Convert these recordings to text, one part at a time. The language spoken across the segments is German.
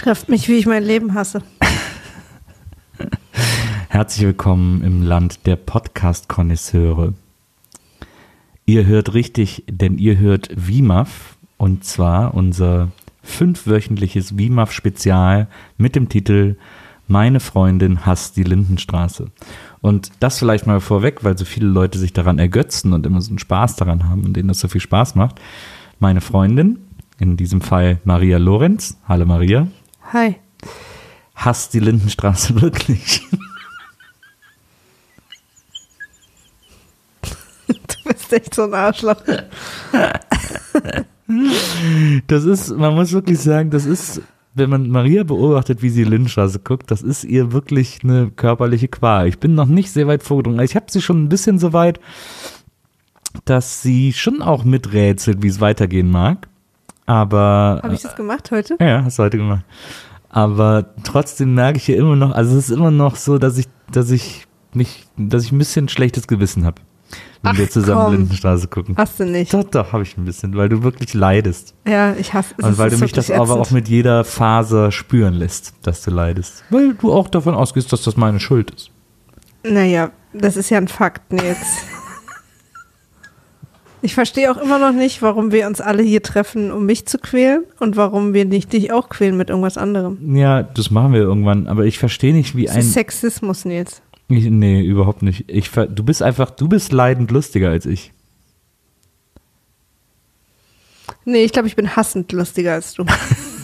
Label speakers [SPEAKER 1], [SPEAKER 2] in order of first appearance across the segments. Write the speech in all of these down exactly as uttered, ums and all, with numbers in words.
[SPEAKER 1] Trefft mich, wie ich mein Leben hasse.
[SPEAKER 2] Herzlich willkommen im Land der Podcast-Konnoisseure. Ihr hört richtig, denn ihr hört W I M A F, und zwar unser fünfwöchentliches W I M A F-Spezial mit dem Titel Meine Freundin hasst die Lindenstraße. Und das vielleicht mal vorweg, weil so viele Leute sich daran ergötzen und immer so einen Spaß daran haben und denen das so viel Spaß macht. Meine Freundin, in diesem Fall Maria Lorenz, hallo Maria.
[SPEAKER 1] Hi.
[SPEAKER 2] Hasst die Lindenstraße wirklich?
[SPEAKER 1] Du bist echt so ein Arschloch.
[SPEAKER 2] Das ist, man muss wirklich sagen, das ist, wenn man Maria beobachtet, wie sie Lindenstraße guckt, das ist ihr wirklich eine körperliche Qual. Ich bin noch nicht sehr weit vorgedrungen. Ich habe sie schon ein bisschen so weit, dass sie schon auch miträtselt, wie es weitergehen mag. Aber.
[SPEAKER 1] Habe ich das gemacht heute?
[SPEAKER 2] Ja, hast du heute gemacht. Aber trotzdem merke ich hier immer noch, also es ist immer noch so, dass ich, dass ich mich, dass ich ein bisschen schlechtes Gewissen habe, wenn
[SPEAKER 1] Ach,
[SPEAKER 2] wir zusammen
[SPEAKER 1] komm.
[SPEAKER 2] Lindenstraße gucken.
[SPEAKER 1] Hast du nicht?
[SPEAKER 2] Doch, doch, habe ich ein bisschen, weil du wirklich leidest.
[SPEAKER 1] Ja, ich hasse es.
[SPEAKER 2] Und weil
[SPEAKER 1] ist
[SPEAKER 2] du mich das
[SPEAKER 1] wirklich
[SPEAKER 2] aber
[SPEAKER 1] ätzend.
[SPEAKER 2] auch mit jeder Faser spüren lässt, dass du leidest. Weil du auch davon ausgehst, dass das meine Schuld ist.
[SPEAKER 1] Naja, das ist ja ein Fakt, Nils. Ich verstehe auch immer noch nicht, warum wir uns alle hier treffen, um mich zu quälen und warum wir nicht dich auch quälen mit irgendwas anderem.
[SPEAKER 2] Ja, das machen wir irgendwann, aber ich verstehe nicht, wie
[SPEAKER 1] Das
[SPEAKER 2] ein...
[SPEAKER 1] ist Sexismus, Nils.
[SPEAKER 2] Ich, nee, überhaupt nicht. Ich, ver- du bist einfach, du bist leidend lustiger als ich.
[SPEAKER 1] Nee, ich glaube, ich bin hassend lustiger als du.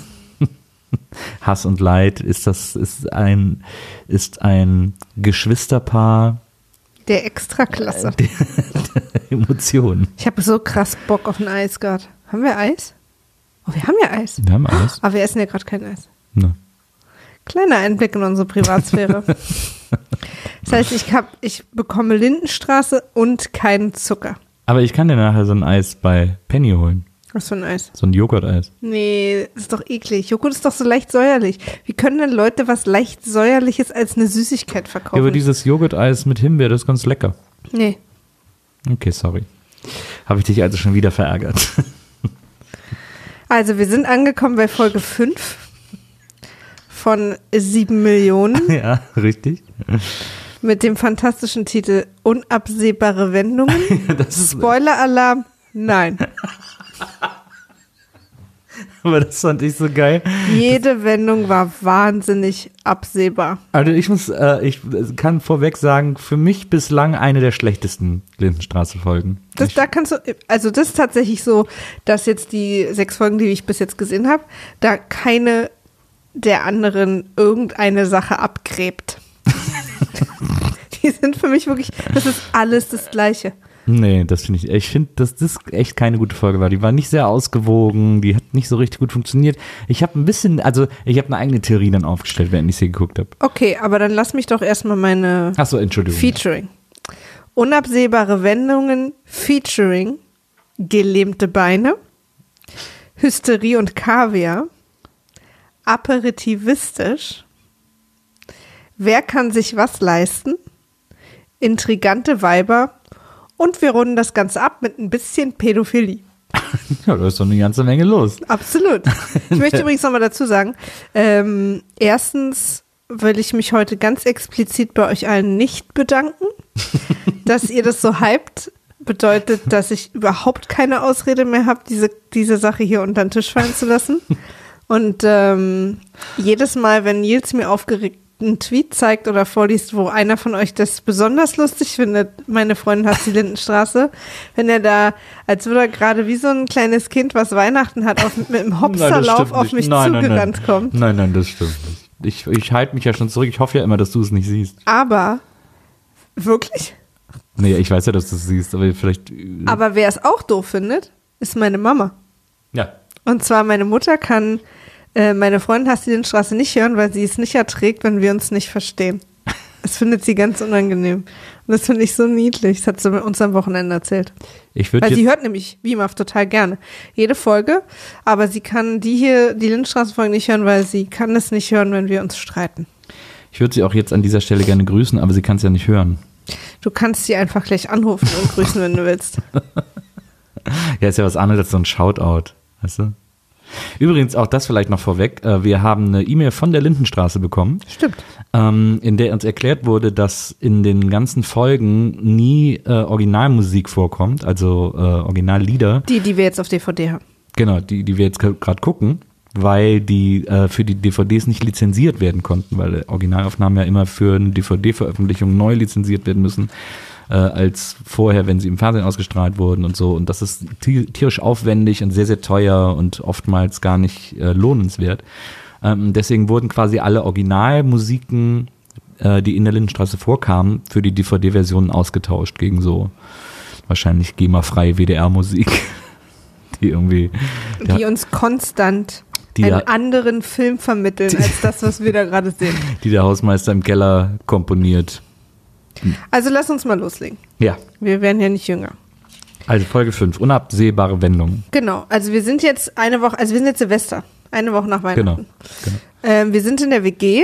[SPEAKER 2] Hass und Leid ist das, ist ein, ist ein Geschwisterpaar
[SPEAKER 1] Der Extraklasse.
[SPEAKER 2] der, der Emotionen.
[SPEAKER 1] Ich habe so krass Bock auf ein Eis gerade. Haben wir Eis? Oh, wir haben ja Eis.
[SPEAKER 2] Wir haben alles.
[SPEAKER 1] Aber wir essen ja gerade kein Eis.
[SPEAKER 2] Ne.
[SPEAKER 1] Kleiner Einblick in unsere Privatsphäre. Das heißt, ich, hab, ich bekomme Lindenstraße und keinen Zucker.
[SPEAKER 2] Aber ich kann dir nachher so ein Eis bei Penny holen.
[SPEAKER 1] Was für ein Eis?
[SPEAKER 2] So ein Joghurt-Eis.
[SPEAKER 1] Nee, das ist doch eklig. Joghurt ist doch so leicht säuerlich. Wie können denn Leute was leicht säuerliches als eine Süßigkeit verkaufen?
[SPEAKER 2] Ja, aber dieses Joghurt-Eis mit Himbeer, das ist ganz lecker.
[SPEAKER 1] Nee.
[SPEAKER 2] Okay, sorry. Habe ich dich also schon wieder verärgert.
[SPEAKER 1] Also, wir sind angekommen bei Folge fünf von sieben Millionen
[SPEAKER 2] Ja, richtig.
[SPEAKER 1] mit dem fantastischen Titel Unabsehbare Wendungen.
[SPEAKER 2] Das ist,
[SPEAKER 1] Spoiler-Alarm, nein.
[SPEAKER 2] aber das fand ich so geil.
[SPEAKER 1] Jede Wendung war wahnsinnig absehbar.
[SPEAKER 2] Also ich muss, äh, ich kann vorweg sagen, für mich bislang eine der schlechtesten Lindenstraße-Folgen.
[SPEAKER 1] Das,
[SPEAKER 2] Ich-
[SPEAKER 1] da kannst du, also das ist tatsächlich so, dass jetzt die sechs Folgen, die ich bis jetzt gesehen habe, da keine der anderen irgendeine Sache abgräbt. Die sind für mich wirklich, das ist alles das Gleiche.
[SPEAKER 2] Nee, das finde ich, ich finde, dass das echt keine gute Folge war. Die war nicht sehr ausgewogen, die hat nicht so richtig gut funktioniert. Ich habe ein bisschen, also ich habe eine eigene Theorie dann aufgestellt, während ich sie geguckt habe.
[SPEAKER 1] Okay, aber dann lass mich doch erstmal meine
[SPEAKER 2] Achso, Entschuldigung.
[SPEAKER 1] Featuring. Unabsehbare Wendungen, Featuring, gelähmte Beine, Hysterie und Kaviar, aperitivistisch, wer kann sich was leisten, intrigante Weiber und wir runden das Ganze ab mit ein bisschen Pädophilie.
[SPEAKER 2] Ja, da ist doch eine ganze Menge los.
[SPEAKER 1] Absolut. Ich möchte übrigens nochmal dazu sagen, ähm, erstens will ich mich heute ganz explizit bei euch allen nicht bedanken. Dass ihr das so hypt, bedeutet, dass ich überhaupt keine Ausrede mehr habe, diese, diese Sache hier unter den Tisch fallen zu lassen. Und ähm, jedes Mal, wenn Nils mir aufgeregt einen Tweet zeigt oder vorliest, wo einer von euch das besonders lustig findet, meine Freundin hasst die Lindenstraße, wenn er da, als würde er gerade wie so ein kleines Kind, was Weihnachten hat, auf, mit einem Hopserlauf auf mich
[SPEAKER 2] nein, nein,
[SPEAKER 1] zugerannt
[SPEAKER 2] nein.
[SPEAKER 1] kommt.
[SPEAKER 2] Nein, nein, das stimmt nicht. Ich, ich halte mich ja schon zurück. Ich hoffe ja immer, dass du es nicht siehst.
[SPEAKER 1] Aber, wirklich?
[SPEAKER 2] Nee, ich weiß ja, dass du es siehst, aber vielleicht...
[SPEAKER 1] Aber wer es auch doof findet, ist meine Mama.
[SPEAKER 2] Ja.
[SPEAKER 1] Und zwar meine Mutter kann äh, meine Freundin hasst die Lindenstraße nicht hören, weil sie es nicht erträgt, wenn wir uns nicht verstehen. Das findet sie ganz unangenehm. Und das finde ich so niedlich. Das hat sie uns am Wochenende erzählt.
[SPEAKER 2] Ich würd
[SPEAKER 1] Weil
[SPEAKER 2] jetzt,
[SPEAKER 1] sie hört nämlich W I M A F total gerne. Jede Folge. Aber sie kann die hier, die Lindenstraße-Folge nicht hören, weil sie kann es nicht hören, wenn wir uns streiten.
[SPEAKER 2] ich würde sie auch jetzt an dieser Stelle gerne grüßen, aber sie kann es ja nicht hören.
[SPEAKER 1] Du kannst sie einfach gleich anrufen und grüßen, wenn du willst.
[SPEAKER 2] Ja, ist ja was anderes als so ein Shoutout, weißt du? Übrigens, auch das vielleicht noch vorweg, äh, wir haben eine E-Mail von der Lindenstraße bekommen.
[SPEAKER 1] Stimmt.
[SPEAKER 2] Ähm, in der uns erklärt wurde, dass in den ganzen Folgen nie äh, Originalmusik vorkommt, also äh, Originallieder.
[SPEAKER 1] Die, die wir jetzt auf D V D haben.
[SPEAKER 2] Genau, die, die wir jetzt gerade gucken, weil die äh, für die D V Ds nicht lizenziert werden konnten, weil Originalaufnahmen ja immer für eine D V D-Veröffentlichung neu lizenziert werden müssen, äh, als vorher, wenn sie im Fernsehen ausgestrahlt wurden und so. Und das ist tierisch aufwendig und sehr, sehr teuer und oftmals gar nicht äh, lohnenswert. Ähm, deswegen wurden quasi alle Originalmusiken, äh, die in der Lindenstraße vorkamen, für die D V D-Versionen ausgetauscht gegen so wahrscheinlich GEMA-freie W D R-Musik, die irgendwie...
[SPEAKER 1] Die ja, uns konstant
[SPEAKER 2] die
[SPEAKER 1] einen
[SPEAKER 2] da,
[SPEAKER 1] anderen Film vermitteln, als das, was wir da gerade sehen.
[SPEAKER 2] Die der Hausmeister im Keller komponiert.
[SPEAKER 1] Also lass uns mal loslegen.
[SPEAKER 2] Ja. Wir
[SPEAKER 1] werden ja nicht jünger.
[SPEAKER 2] Also Folge fünf, unabsehbare Wendungen.
[SPEAKER 1] Genau, also wir sind jetzt eine Woche, also wir sind jetzt Silvester, eine Woche nach Weihnachten.
[SPEAKER 2] Genau. genau.
[SPEAKER 1] Ähm, wir sind in der W G,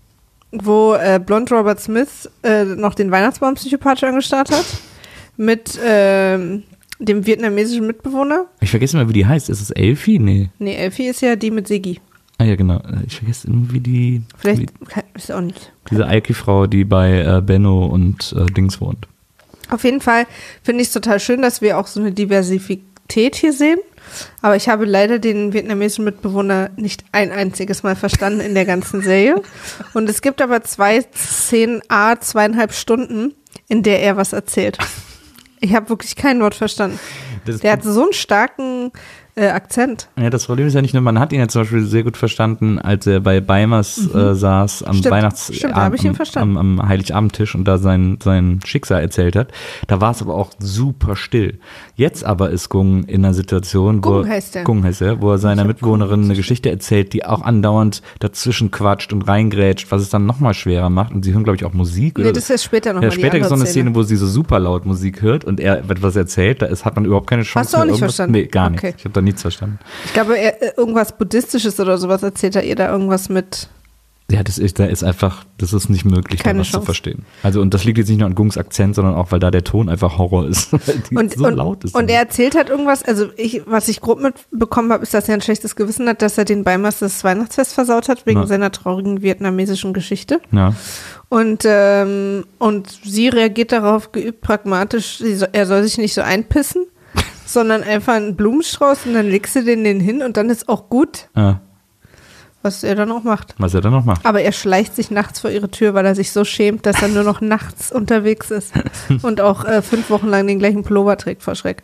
[SPEAKER 1] wo äh, Blond Robert Smith äh, noch den Weihnachtsbaum psychopathisch angestarrt hat, mit ähm, dem vietnamesischen Mitbewohner.
[SPEAKER 2] Ich vergesse mal, wie die heißt. Ist es Elfie? Nee.
[SPEAKER 1] Nee, Elfie ist ja die mit Sigi.
[SPEAKER 2] Ah ja, genau. Ich vergesse irgendwie die...
[SPEAKER 1] Vielleicht,
[SPEAKER 2] wie,
[SPEAKER 1] ist auch nicht.
[SPEAKER 2] Diese Eiki-Frau, die bei äh, Benno und äh, Dings wohnt.
[SPEAKER 1] Auf jeden Fall finde ich es total schön, dass wir auch so eine Diversität hier sehen. Aber ich habe leider den vietnamesischen Mitbewohner nicht ein einziges Mal verstanden in der ganzen Serie. Und es gibt aber zwei Szenen, a zweieinhalb Stunden, in der er was erzählt. Ich habe wirklich kein Wort verstanden. Das der hat so einen starken äh, Akzent.
[SPEAKER 2] Ja, das Problem ist ja nicht nur, man hat ihn ja zum Beispiel sehr gut verstanden, als er bei Beimers mhm. äh, saß am
[SPEAKER 1] Stimmt.
[SPEAKER 2] Weihnachts
[SPEAKER 1] Stimmt, da hab ich ihn verstanden.
[SPEAKER 2] am, am Heiligabendtisch und da sein, sein Schicksal erzählt hat. Da war es aber auch super still. Jetzt aber ist Gung in einer Situation, wo,
[SPEAKER 1] Gung heißt er.
[SPEAKER 2] Gung heißt er, wo er seiner Mitbewohnerin eine Geschichte erzählt, die auch andauernd dazwischen quatscht und reingrätscht, was es dann nochmal schwerer macht. Und sie hören, glaube ich, auch Musik.
[SPEAKER 1] Nee,
[SPEAKER 2] oder?
[SPEAKER 1] das ist später nochmal.
[SPEAKER 2] Ja, später gibt es so eine Szene, wo sie so super laut Musik hört und er etwas erzählt. Da ist, hat man überhaupt keine Chance.
[SPEAKER 1] Hast du auch nicht verstanden?
[SPEAKER 2] Nee, gar nicht.
[SPEAKER 1] Okay.
[SPEAKER 2] Ich habe da nichts verstanden.
[SPEAKER 1] Ich glaube, er, irgendwas Buddhistisches oder sowas erzählt er ihr da irgendwas mit.
[SPEAKER 2] Ja, das ist, da ist einfach, das ist nicht möglich, da was zu verstehen. Also, und das liegt jetzt nicht nur an Gungs Akzent, sondern auch, weil da der Ton einfach Horror ist, weil die
[SPEAKER 1] und,
[SPEAKER 2] so
[SPEAKER 1] und,
[SPEAKER 2] laut ist.
[SPEAKER 1] Und er erzählt halt irgendwas, also ich, was ich grob mitbekommen habe, ist, dass er ein schlechtes Gewissen hat, dass er den Beimers das Weihnachtsfest versaut hat, wegen ja. seiner traurigen vietnamesischen Geschichte.
[SPEAKER 2] Ja.
[SPEAKER 1] Und, ähm, und sie reagiert darauf geübt pragmatisch, sie so, er soll sich nicht so einpissen, sondern einfach einen Blumenstrauß und dann legst du den, den hin und dann ist auch gut.
[SPEAKER 2] Ja.
[SPEAKER 1] Was er dann auch macht.
[SPEAKER 2] Was er dann auch macht.
[SPEAKER 1] Aber er schleicht sich nachts vor ihre Tür, weil er sich so schämt, dass er nur noch nachts unterwegs ist und auch äh, fünf Wochen lang den gleichen Pullover trägt vor Schreck.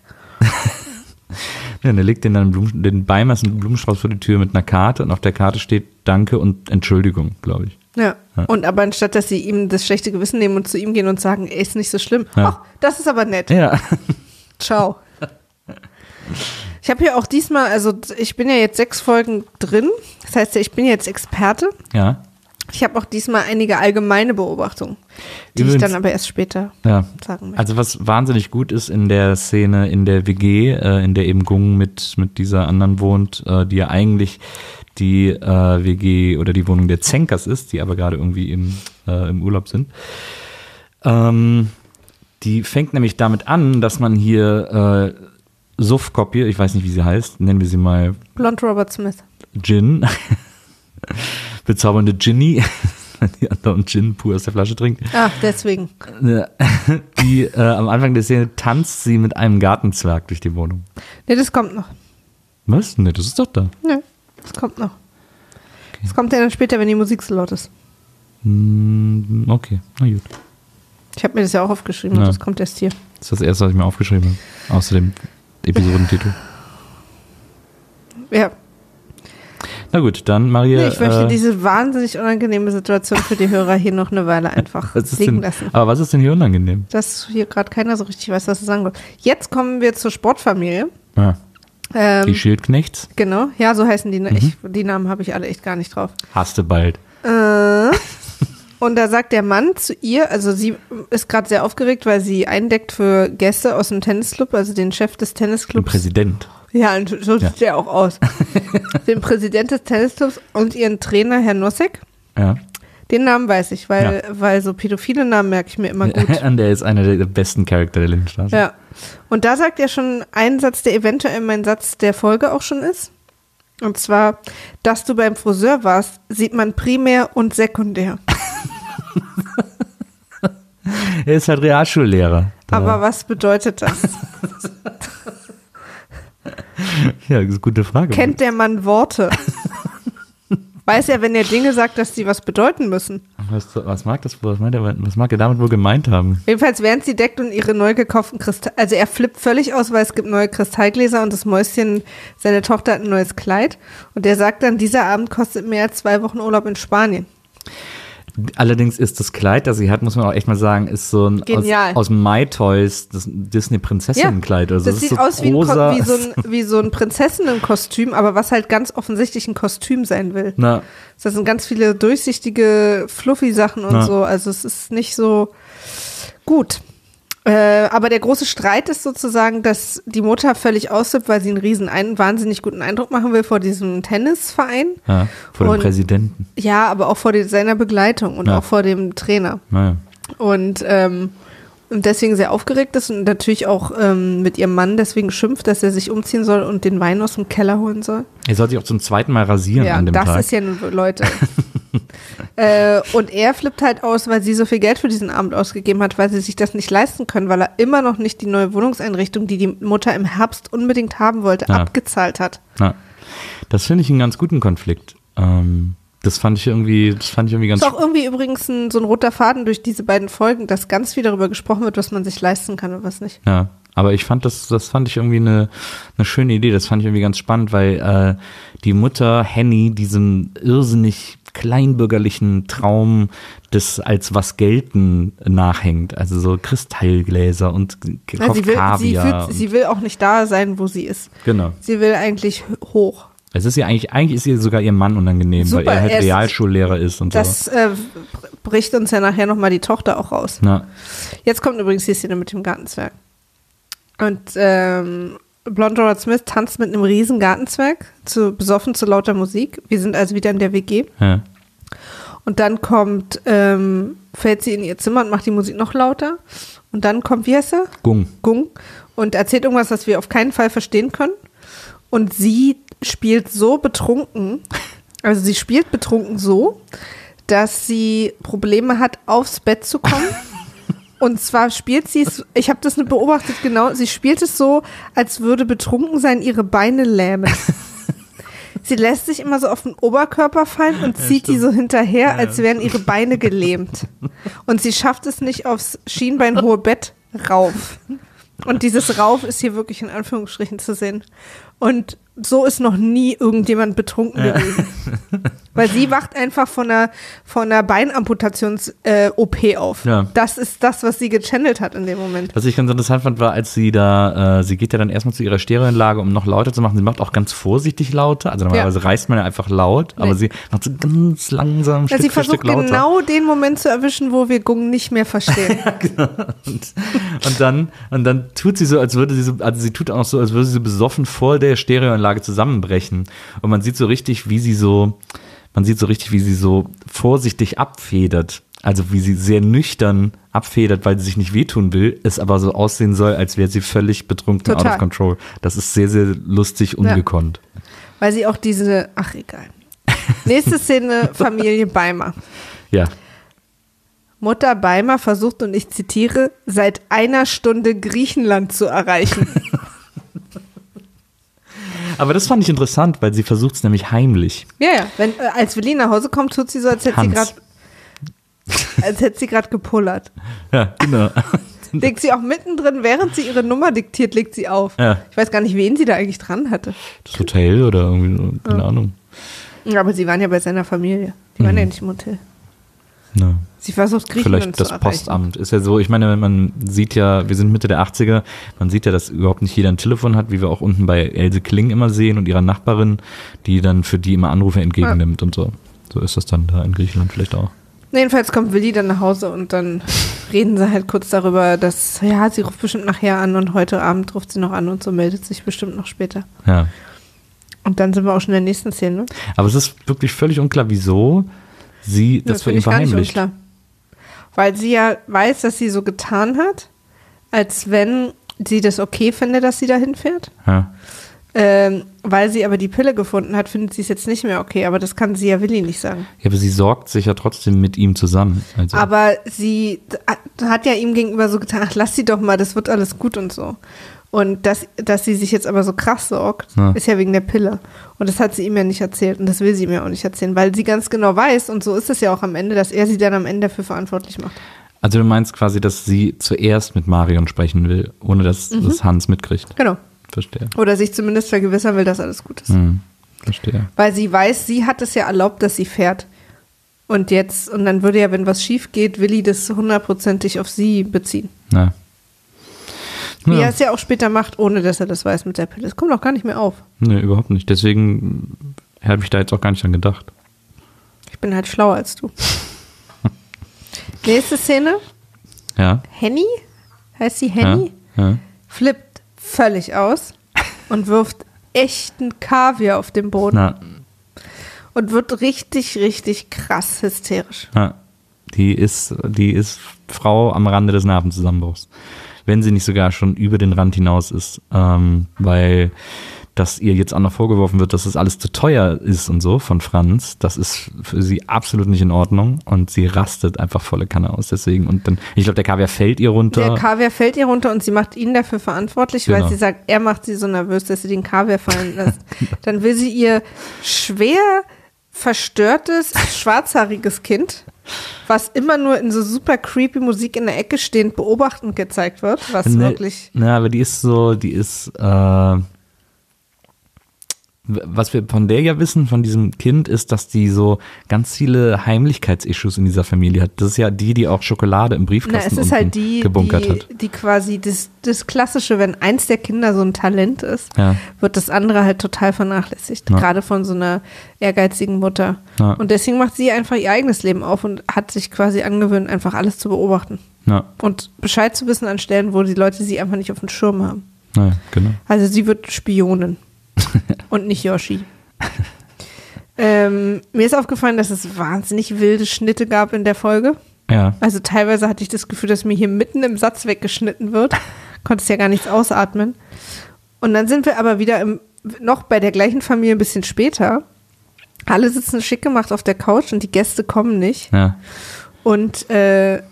[SPEAKER 2] Ja, und er legt den, dann Blumen, den Beimers einen Blumenstrauß vor die Tür mit einer Karte und auf der Karte steht Danke und Entschuldigung, glaube ich.
[SPEAKER 1] Ja. ja, und aber anstatt, dass sie ihm das schlechte Gewissen nehmen und zu ihm gehen und sagen, ey, ist nicht so schlimm. Ach, ja. Das ist aber nett.
[SPEAKER 2] Ja.
[SPEAKER 1] Ciao. Ich habe hier auch diesmal, also ich bin ja jetzt sechs Folgen drin, das heißt, ich bin jetzt Experte.
[SPEAKER 2] Ja.
[SPEAKER 1] Ich habe auch diesmal einige allgemeine Beobachtungen, die Übrigens, ich dann aber erst später
[SPEAKER 2] ja.
[SPEAKER 1] sagen möchte.
[SPEAKER 2] Also was wahnsinnig gut ist in der Szene in der W G, äh, in der eben Gung mit, mit dieser anderen wohnt, äh, die ja eigentlich die äh, W G oder die Wohnung der Zenkers ist, die aber gerade irgendwie im, äh, im Urlaub sind. Ähm, die fängt nämlich damit an, dass man hier äh, Suff-Kopie, ich weiß nicht, wie sie heißt, nennen wir sie mal
[SPEAKER 1] Blond Robert Smith.
[SPEAKER 2] Gin. Bezaubernde Ginny, die anderen Gin pur aus der Flasche trinkt.
[SPEAKER 1] Ach, deswegen.
[SPEAKER 2] Die äh, am Anfang der Szene tanzt sie mit einem Gartenzwerg durch die Wohnung.
[SPEAKER 1] Nee, das kommt noch.
[SPEAKER 2] Was? Nee, das ist doch da.
[SPEAKER 1] Nee, das kommt noch. Okay. Das kommt ja dann später, wenn die Musik so laut ist.
[SPEAKER 2] Mm, okay, na gut.
[SPEAKER 1] Ich habe mir das ja auch aufgeschrieben
[SPEAKER 2] ja.
[SPEAKER 1] und das kommt erst hier.
[SPEAKER 2] Das ist das Erste, was ich mir aufgeschrieben habe. Außer dem Episodentitel.
[SPEAKER 1] Ja.
[SPEAKER 2] Na gut, dann Maria.
[SPEAKER 1] Nee, ich möchte
[SPEAKER 2] äh,
[SPEAKER 1] diese wahnsinnig unangenehme Situation für die Hörer hier noch eine Weile einfach liegen
[SPEAKER 2] denn,
[SPEAKER 1] lassen.
[SPEAKER 2] Aber was ist denn hier unangenehm?
[SPEAKER 1] Dass hier gerade keiner so richtig weiß, was er sagen will. Jetzt kommen wir zur Sportfamilie.
[SPEAKER 2] Ja.
[SPEAKER 1] Ähm,
[SPEAKER 2] die Schildknechts.
[SPEAKER 1] Genau, ja, so heißen die. Ne?
[SPEAKER 2] Mhm.
[SPEAKER 1] Ich, die Namen habe ich alle echt gar nicht drauf.
[SPEAKER 2] Hast du bald.
[SPEAKER 1] Äh, und da sagt der Mann zu ihr, also sie ist gerade sehr aufgeregt, weil sie eindeckt für Gäste aus dem Tennisclub, also den Chef des Tennisclubs.
[SPEAKER 2] Den Präsident.
[SPEAKER 1] Ja, und so sieht ja. der auch aus. Den Präsident des Tennisclubs und ihren Trainer, Herr Nosek.
[SPEAKER 2] Ja.
[SPEAKER 1] Den Namen weiß ich, weil, ja. weil so pädophile Namen merke ich mir immer gut.
[SPEAKER 2] Und der ist einer der besten Charakter der Lindenstraße.
[SPEAKER 1] Ja. Und da sagt er schon einen Satz, der eventuell mein Satz der Folge auch schon ist. Und zwar, dass du beim Friseur warst, sieht man primär und sekundär.
[SPEAKER 2] Er ist halt Realschullehrer. Da.
[SPEAKER 1] Aber was bedeutet das?
[SPEAKER 2] Ja, das ist eine gute Frage.
[SPEAKER 1] Kennt der Mann Worte? Weiß er, wenn er Dinge sagt, dass die was bedeuten müssen?
[SPEAKER 2] Was, was, mag das, was, meint er, was mag er damit wohl gemeint haben?
[SPEAKER 1] Jedenfalls, während sie deckt und ihre neu gekauften Kristall... Also er flippt völlig aus, weil es gibt neue Kristallgläser und das Mäuschen, seine Tochter hat ein neues Kleid. Und er sagt dann, dieser Abend kostet mehr als zwei Wochen Urlaub in Spanien.
[SPEAKER 2] Allerdings ist das Kleid, das sie hat, muss man auch echt mal sagen, ist so ein
[SPEAKER 1] Genial.
[SPEAKER 2] aus, aus My Toys, das Disney-Prinzessinnenkleid. Also
[SPEAKER 1] das,
[SPEAKER 2] das
[SPEAKER 1] sieht
[SPEAKER 2] ist so
[SPEAKER 1] aus wie, ein,
[SPEAKER 2] rosa.
[SPEAKER 1] wie, so ein, wie so ein Prinzessinnenkostüm, aber was halt ganz offensichtlich ein Kostüm sein will.
[SPEAKER 2] Na.
[SPEAKER 1] Das sind ganz viele durchsichtige, fluffy Sachen und
[SPEAKER 2] Na.
[SPEAKER 1] so. Also es ist nicht so gut. Äh, aber der große Streit ist sozusagen, dass die Mutter völlig aussippt, weil sie einen riesen, einen wahnsinnig guten Eindruck machen will vor diesem Tennisverein.
[SPEAKER 2] Ja, vor dem
[SPEAKER 1] und,
[SPEAKER 2] Präsidenten.
[SPEAKER 1] Ja, aber auch vor die, seiner Begleitung und
[SPEAKER 2] Ja.
[SPEAKER 1] auch vor dem Trainer.
[SPEAKER 2] Naja.
[SPEAKER 1] Und, ähm, und deswegen sehr aufgeregt ist und natürlich auch ähm, mit ihrem Mann deswegen schimpft, dass er sich umziehen soll und den Wein aus dem Keller holen soll.
[SPEAKER 2] Er soll sich auch zum zweiten Mal rasieren
[SPEAKER 1] Ja,
[SPEAKER 2] an dem
[SPEAKER 1] das
[SPEAKER 2] Tag.
[SPEAKER 1] ist ja nun, Leute. äh, und er flippt halt aus, weil sie so viel Geld für diesen Abend ausgegeben hat, weil sie sich das nicht leisten können, weil er immer noch nicht die neue Wohnungseinrichtung, die die Mutter im Herbst unbedingt haben wollte,
[SPEAKER 2] Ja.
[SPEAKER 1] abgezahlt hat.
[SPEAKER 2] Na, das finde ich einen ganz guten Konflikt. Ähm, das fand ich irgendwie, das fand ich irgendwie ganz.
[SPEAKER 1] Ist auch irgendwie übrigens ein, so ein roter Faden durch diese beiden Folgen, dass ganz viel darüber gesprochen wird, was man sich leisten kann und was nicht.
[SPEAKER 2] Ja, aber ich fand das, das fand ich irgendwie eine, eine schöne Idee. Das fand ich irgendwie ganz spannend, weil äh, die Mutter Henny diesem irrsinnig kleinbürgerlichen Traum des als was gelten nachhängt. Also so Kristallgläser und
[SPEAKER 1] Ja, sie, will, sie,
[SPEAKER 2] Kaviar.
[SPEAKER 1] fühlt, sie will auch nicht da sein, wo sie ist.
[SPEAKER 2] Genau.
[SPEAKER 1] Sie will eigentlich hoch.
[SPEAKER 2] Es ist ja eigentlich, eigentlich ist ihr sogar ihr Mann unangenehm,
[SPEAKER 1] Super,
[SPEAKER 2] weil er halt
[SPEAKER 1] er ist-
[SPEAKER 2] Realschullehrer ist und
[SPEAKER 1] Das
[SPEAKER 2] so.
[SPEAKER 1] äh, bricht uns ja nachher nochmal die Tochter auch raus.
[SPEAKER 2] Na,
[SPEAKER 1] Jetzt kommt übrigens die Szene mit dem Gartenzwerg. Und ähm, Blonde Robert Smith tanzt mit einem riesen Gartenzwerg, zu, besoffen zu lauter Musik. Wir sind also wieder in der W G.
[SPEAKER 2] ja.
[SPEAKER 1] Und dann kommt, ähm, fällt sie in ihr Zimmer und macht die Musik noch lauter. Und dann kommt, wie heißt er?
[SPEAKER 2] Gung.
[SPEAKER 1] Gung. Und erzählt irgendwas, was wir auf keinen Fall verstehen können. Und sie spielt so betrunken, also sie spielt betrunken so, dass sie Probleme hat, aufs Bett zu kommen. Und zwar spielt sie es, ich habe das beobachtet genau, sie spielt es so, als würde betrunken sein ihre Beine lähmen. Sie lässt sich immer so auf den Oberkörper fallen und
[SPEAKER 2] Ja,
[SPEAKER 1] zieht die
[SPEAKER 2] stimmt.
[SPEAKER 1] so hinterher, als wären ihre Beine gelähmt. Und sie schafft es nicht aufs schienbeinhohe Bett rauf. Und dieses Rauf ist hier wirklich in Anführungsstrichen zu sehen. Und so ist noch nie irgendjemand betrunken
[SPEAKER 2] Ja.
[SPEAKER 1] gewesen. Weil sie wacht einfach von einer, von einer Beinamputations-O P auf.
[SPEAKER 2] Ja.
[SPEAKER 1] Das ist das, was sie gechannelt hat in dem Moment.
[SPEAKER 2] Was ich ganz interessant fand, war, als sie da, äh, sie geht ja dann erstmal zu ihrer Stereoanlage, um noch lauter zu machen. Sie macht auch ganz vorsichtig lauter. Also normalerweise
[SPEAKER 1] Ja.
[SPEAKER 2] reißt man ja einfach laut, aber
[SPEAKER 1] Nee.
[SPEAKER 2] sie macht so ganz langsam,
[SPEAKER 1] Ja,
[SPEAKER 2] Stück
[SPEAKER 1] sie
[SPEAKER 2] für Stück
[SPEAKER 1] versucht
[SPEAKER 2] lauter.
[SPEAKER 1] genau den Moment zu erwischen, wo wir Gung nicht mehr verstehen.
[SPEAKER 2] Und, und dann, und dann tut sie so, als würde sie so, also sie tut auch noch so, als würde sie so besoffen vor der Stereoanlage zusammenbrechen. Und man sieht so richtig, wie sie so, man sieht so richtig, wie sie so vorsichtig abfedert. Also wie sie sehr nüchtern abfedert, weil sie sich nicht wehtun will, es aber so aussehen soll, als wäre sie völlig betrunken, out
[SPEAKER 1] Total.
[SPEAKER 2] of control. Das ist sehr, sehr lustig, ungekonnt.
[SPEAKER 1] Weil sie auch diese, ach egal. Nächste Szene, Familie Beimer.
[SPEAKER 2] Ja.
[SPEAKER 1] Mutter Beimer versucht, und ich zitiere, seit einer Stunde Griechenland zu erreichen.
[SPEAKER 2] Aber das fand ich interessant, weil sie versucht es nämlich heimlich.
[SPEAKER 1] Ja, ja. Wenn, äh, als Willi nach Hause kommt, tut sie so, als hätte sie
[SPEAKER 2] Hans.
[SPEAKER 1] gerade als hätte sie gerade gepullert.
[SPEAKER 2] Ja, genau.
[SPEAKER 1] Legt sie auch mittendrin, während sie ihre Nummer diktiert, legt sie auf.
[SPEAKER 2] Ja.
[SPEAKER 1] Ich weiß gar nicht, wen sie da eigentlich dran hatte.
[SPEAKER 2] Das Hotel oder irgendwie, so, keine
[SPEAKER 1] Ja.
[SPEAKER 2] Ahnung.
[SPEAKER 1] Ja, aber sie waren ja bei seiner Familie. Die waren
[SPEAKER 2] Mhm.
[SPEAKER 1] ja nicht im Hotel.
[SPEAKER 2] Ja.
[SPEAKER 1] Sie versucht Griechenland
[SPEAKER 2] Vielleicht
[SPEAKER 1] zu
[SPEAKER 2] das
[SPEAKER 1] erreichen.
[SPEAKER 2] Postamt. Ist ja so, ich meine, man sieht ja, wir sind Mitte der achtziger, man sieht ja, dass überhaupt nicht jeder ein Telefon hat, wie wir auch unten bei Else Kling immer sehen und ihrer Nachbarin, die dann für die immer Anrufe entgegennimmt und so. So ist das dann da in Griechenland vielleicht auch.
[SPEAKER 1] Jedenfalls kommt Willi dann nach Hause und dann reden sie halt kurz darüber, dass, ja, sie ruft bestimmt nachher an und heute Abend ruft sie noch an und so meldet sich bestimmt noch später.
[SPEAKER 2] Ja.
[SPEAKER 1] Und dann sind wir auch schon in der nächsten Szene. Ne?
[SPEAKER 2] Aber es ist wirklich völlig unklar, wieso sie das für ihn
[SPEAKER 1] finde ich gar nicht
[SPEAKER 2] verheimlicht.
[SPEAKER 1] unklar. Weil sie ja weiß, dass sie so getan hat, als wenn sie das okay fände, dass sie da hinfährt.
[SPEAKER 2] Ja.
[SPEAKER 1] Ähm, weil sie aber die Pille gefunden hat, findet sie es jetzt nicht mehr okay. Aber das kann sie ja Willi nicht sagen.
[SPEAKER 2] Ja, aber sie sorgt sich ja trotzdem mit ihm zusammen. Also.
[SPEAKER 1] Aber sie hat ja ihm gegenüber so getan, ach, lass sie doch mal, das wird alles gut und so. Und dass, dass sie sich jetzt aber so krass sorgt, ja. ist ja wegen der Pille. Und das hat sie ihm ja nicht erzählt und das will sie ihm ja auch nicht erzählen, weil sie ganz genau weiß, und so ist es ja auch am Ende, dass er sie dann am Ende dafür verantwortlich macht.
[SPEAKER 2] Also du meinst quasi, dass sie zuerst mit Marion sprechen will, ohne dass mhm. das Hans mitkriegt?
[SPEAKER 1] Genau.
[SPEAKER 2] Verstehe.
[SPEAKER 1] Oder sich zumindest vergewissern will, dass alles gut ist.
[SPEAKER 2] Mhm. Verstehe.
[SPEAKER 1] Weil sie weiß, sie hat es ja erlaubt, dass sie fährt. Und jetzt, und dann würde ja, wenn was schief geht, Willi das hundertprozentig auf sie beziehen.
[SPEAKER 2] Ja.
[SPEAKER 1] Wie
[SPEAKER 2] ja.
[SPEAKER 1] er es ja auch später macht, ohne dass er das weiß mit der Pille. Das kommt auch gar nicht mehr auf.
[SPEAKER 2] Nee, überhaupt nicht. Deswegen habe ich da jetzt auch gar nicht dran gedacht.
[SPEAKER 1] Ich bin halt schlauer als du. Nächste Szene.
[SPEAKER 2] Ja.
[SPEAKER 1] Henny? Heißt sie Henny?
[SPEAKER 2] Ja. Ja.
[SPEAKER 1] Flippt völlig aus und wirft echten Kaviar auf den Boden.
[SPEAKER 2] Na.
[SPEAKER 1] Und wird richtig, richtig krass hysterisch.
[SPEAKER 2] Ja. Die ist, die ist Frau am Rande des Nervenzusammenbruchs. Wenn sie nicht sogar schon über den Rand hinaus ist, ähm, weil dass ihr jetzt auch noch vorgeworfen wird, dass das alles zu teuer ist und so von Franz, das ist für sie absolut nicht in Ordnung und sie rastet einfach volle Kanne aus deswegen und dann, ich glaube, der Kaviar fällt ihr runter.
[SPEAKER 1] Der Kaviar fällt ihr runter und sie macht ihn dafür verantwortlich, genau. Weil sie sagt, er macht sie so nervös, dass sie den Kaviar fallen lässt. Dann will sie ihr schwer verstörtes, schwarzhaariges Kind, was immer nur in so super creepy Musik in der Ecke stehend beobachtend gezeigt wird, was ne, wirklich...
[SPEAKER 2] Na, aber die ist so, die ist, äh, was wir von der ja wissen, von diesem Kind, ist, dass die so ganz viele Heimlichkeitsissues in dieser Familie hat. Das ist ja die, die auch Schokolade im Briefkasten
[SPEAKER 1] Na, es ist halt die,
[SPEAKER 2] gebunkert
[SPEAKER 1] die,
[SPEAKER 2] hat.
[SPEAKER 1] Die quasi das, das Klassische, wenn eins der Kinder so ein Talent ist,
[SPEAKER 2] ja.
[SPEAKER 1] wird das andere halt total vernachlässigt. Ja. Gerade von so einer ehrgeizigen Mutter.
[SPEAKER 2] Ja.
[SPEAKER 1] Und deswegen macht sie einfach ihr eigenes Leben auf und hat sich quasi angewöhnt, einfach alles zu beobachten.
[SPEAKER 2] Ja.
[SPEAKER 1] Und Bescheid zu wissen an Stellen, wo die Leute sie einfach nicht auf dem Schirm haben.
[SPEAKER 2] Ja, genau.
[SPEAKER 1] Also sie wird Spionin. Und nicht Yoshi. ähm, mir ist aufgefallen, dass es wahnsinnig wilde Schnitte gab in der Folge.
[SPEAKER 2] Ja.
[SPEAKER 1] Also teilweise hatte ich das Gefühl, dass mir hier mitten im Satz weggeschnitten wird. Konntest ja gar nichts ausatmen. Und dann sind wir aber wieder im, noch bei der gleichen Familie ein bisschen später. Alle sitzen schick gemacht auf der Couch und die Gäste kommen nicht.
[SPEAKER 2] Ja.
[SPEAKER 1] Und äh,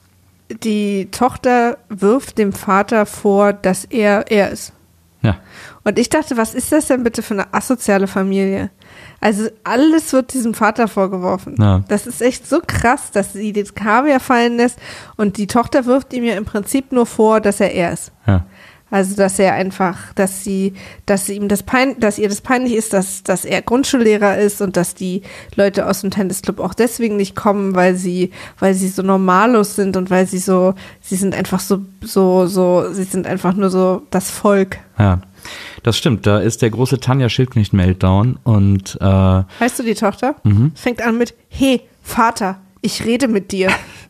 [SPEAKER 1] die Tochter wirft dem Vater vor, dass er er ist.
[SPEAKER 2] Ja.
[SPEAKER 1] Und ich dachte, was ist das denn bitte für eine asoziale Familie? Also alles wird diesem Vater vorgeworfen.
[SPEAKER 2] Ja.
[SPEAKER 1] Das ist echt so krass, dass sie das Kaviar fallen lässt und die Tochter wirft ihm ja im Prinzip nur vor, dass er er ist.
[SPEAKER 2] Ja.
[SPEAKER 1] Also dass er einfach, dass sie, dass sie ihm das pein, dass ihr das peinlich ist, dass, dass er Grundschullehrer ist und dass die Leute aus dem Tennisclub auch deswegen nicht kommen, weil sie, weil sie so normalos sind und weil sie so, sie sind einfach so, so, so, sie sind einfach nur so das Volk.
[SPEAKER 2] Ja, das stimmt. Da ist der große Tanja Schildknecht-Meltdown und äh,
[SPEAKER 1] heißt du die Tochter?
[SPEAKER 2] Mhm.
[SPEAKER 1] Fängt an mit, hey, Vater, ich rede mit dir.